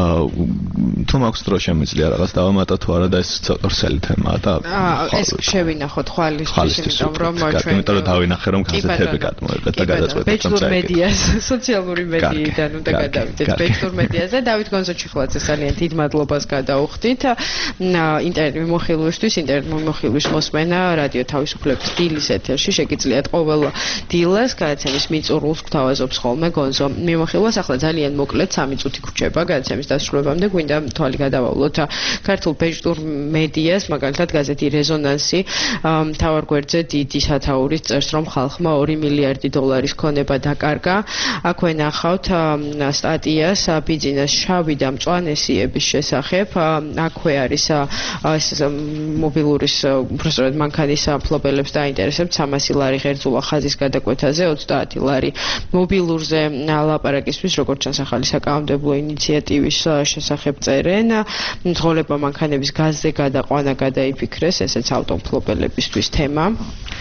თუ მაქვს დრო შემიძლია რაღაც დავამატო თუ არა და ეს ცოტა რსელი თემაა და ეს შევინახოთ ხვალისთვის იმიტომ რომ ჩვენ იმიტომ რომ დავინახე რომ გაზეთები გადმოიღეთ და გადაწყვეტეთ ბეჭდურ მედიას სოციალური მედიიდან უნდა გადავიდეთ ბეჭდურ მედიაზე დავით გონზოჩიხვაძე ძალიან დიდ მადლობას გადაუხდით ინტერნეტ მოხილვისთვის ინტერნეტ მოხილვის მოსმენა რადიო თავისუფლების დილის ეთერში შეგიძლიათ ყოველ დილას გადაცემის მიწურულს გვთავაზობს ხოლმე გონზო მიმოხილვას ახლა ძალიან მოკლედ სამი წუთი გრჩება გადაცემის დასრულებამდე გვინდა თვალი გადავავლოთ ქართულ ბეჭდურ მედიას მაგალითად გაზეთი რეზონანსი მთავარ გვერდზე დიდი სათაურით წერს რომ ხალხმა ორი მილიარდი დოლარის ქონება დაკარგა აქვე ნახავთ სტატიას ბიზნეს შავი და მწვანე სიების შესახებ აქვე არის ეს მობილურის უბრალოდ მანქანის მფლობელებს დაინტერესებთ სამასი ლარი ღერძულა ხაზის გადაკვეთაზე ოცდაათი ლარი მობილურზე ლაპარაკისთვის როგორც ჩანს ახალი საკანონმდებლო ინიციატივის შესახებ წერენ მძღოლება მანქანების გაზზე გადაყვანა გადაიფიქრეს ესეც ავტომფლობელებისთვის თემა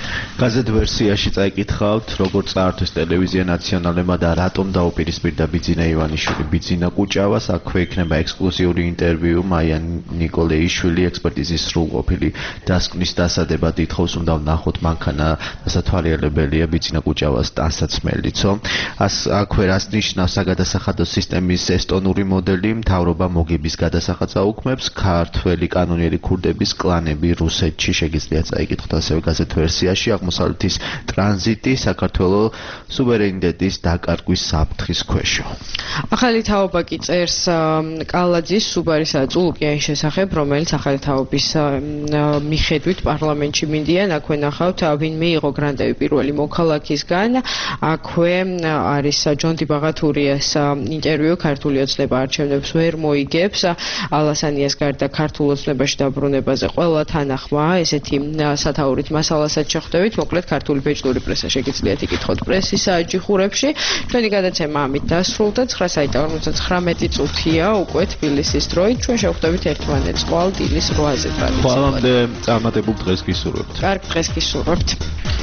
გაზეთ ვერსიაში წაიკითხავთ, როგორც წაართვეს ტელევიზია ნაციონალებმა და რატომ დაუპირისპირდა ბიძინა ივანიშვილი ბიძინა კუჭავას. აქვე იქნება ექსკლუზიური ინტერვიუ მაია ნიკოლეიშვილი ექსპერტიზის სრულყოფილი დასკვნის დასადებად ითხოვს უნდა ვნახოთ მანქანა დასათვალიერებელია ბიძინა კუჭავას ტანსაცმელიცო. აქვე რას ნიშნავს საგადასახადო სისტემის ესტონური მოდელი, მთავრობა მოგების გადასახადს აუქმებს, ქართველი კანონიერი ქურდების კლანები რუსეთში შეგიძლია წაიკითხოთ ასევე გაზეთ ვერსიაში. აღმოსავლეთის ტრანზიტი საქართველოს სუვერენიტეტის დაკარგვის საფრთხის ქვეშო. ახალი თაობა კი წერს კალაძის სუბარისა და წულუკიანის შესახებ, რომელიც ახალი თაობის მიხედვით პარლამენტში მინდიან. აქვე ნახავთ, ვინ მიიღო გრანტები პირველი მოქალაქისგან. აქვე არის ჯონდი ბაღათურიას ინტერვიუ, ქართული ოცნება არჩევნებს ვერ მოიგებს. ალასანიას გარდა ქართულ ოცნებაში დაბრუნებაზე ყველა თანახმა, ესეთი სათაურით მასალასაც შეხვდებით. მოკლედ ქართული ბეჭდური პრესა შეგიძლიათ იკითხოთ პრესის ჯიხურებში. ჩვენი გადაცემა ამით დასრულდა. ცხრა საიტა ორმოცდათხრამეტი წუთია უკვე თბილისის დროით. ჩვენ შევხვდებით ერთმანეთს ყოველ დილის რვაზე ტრადიციულად. ყველამდე წარმატებულ დღეს გისურვებთ. კარგ დღეს გისურვებთ.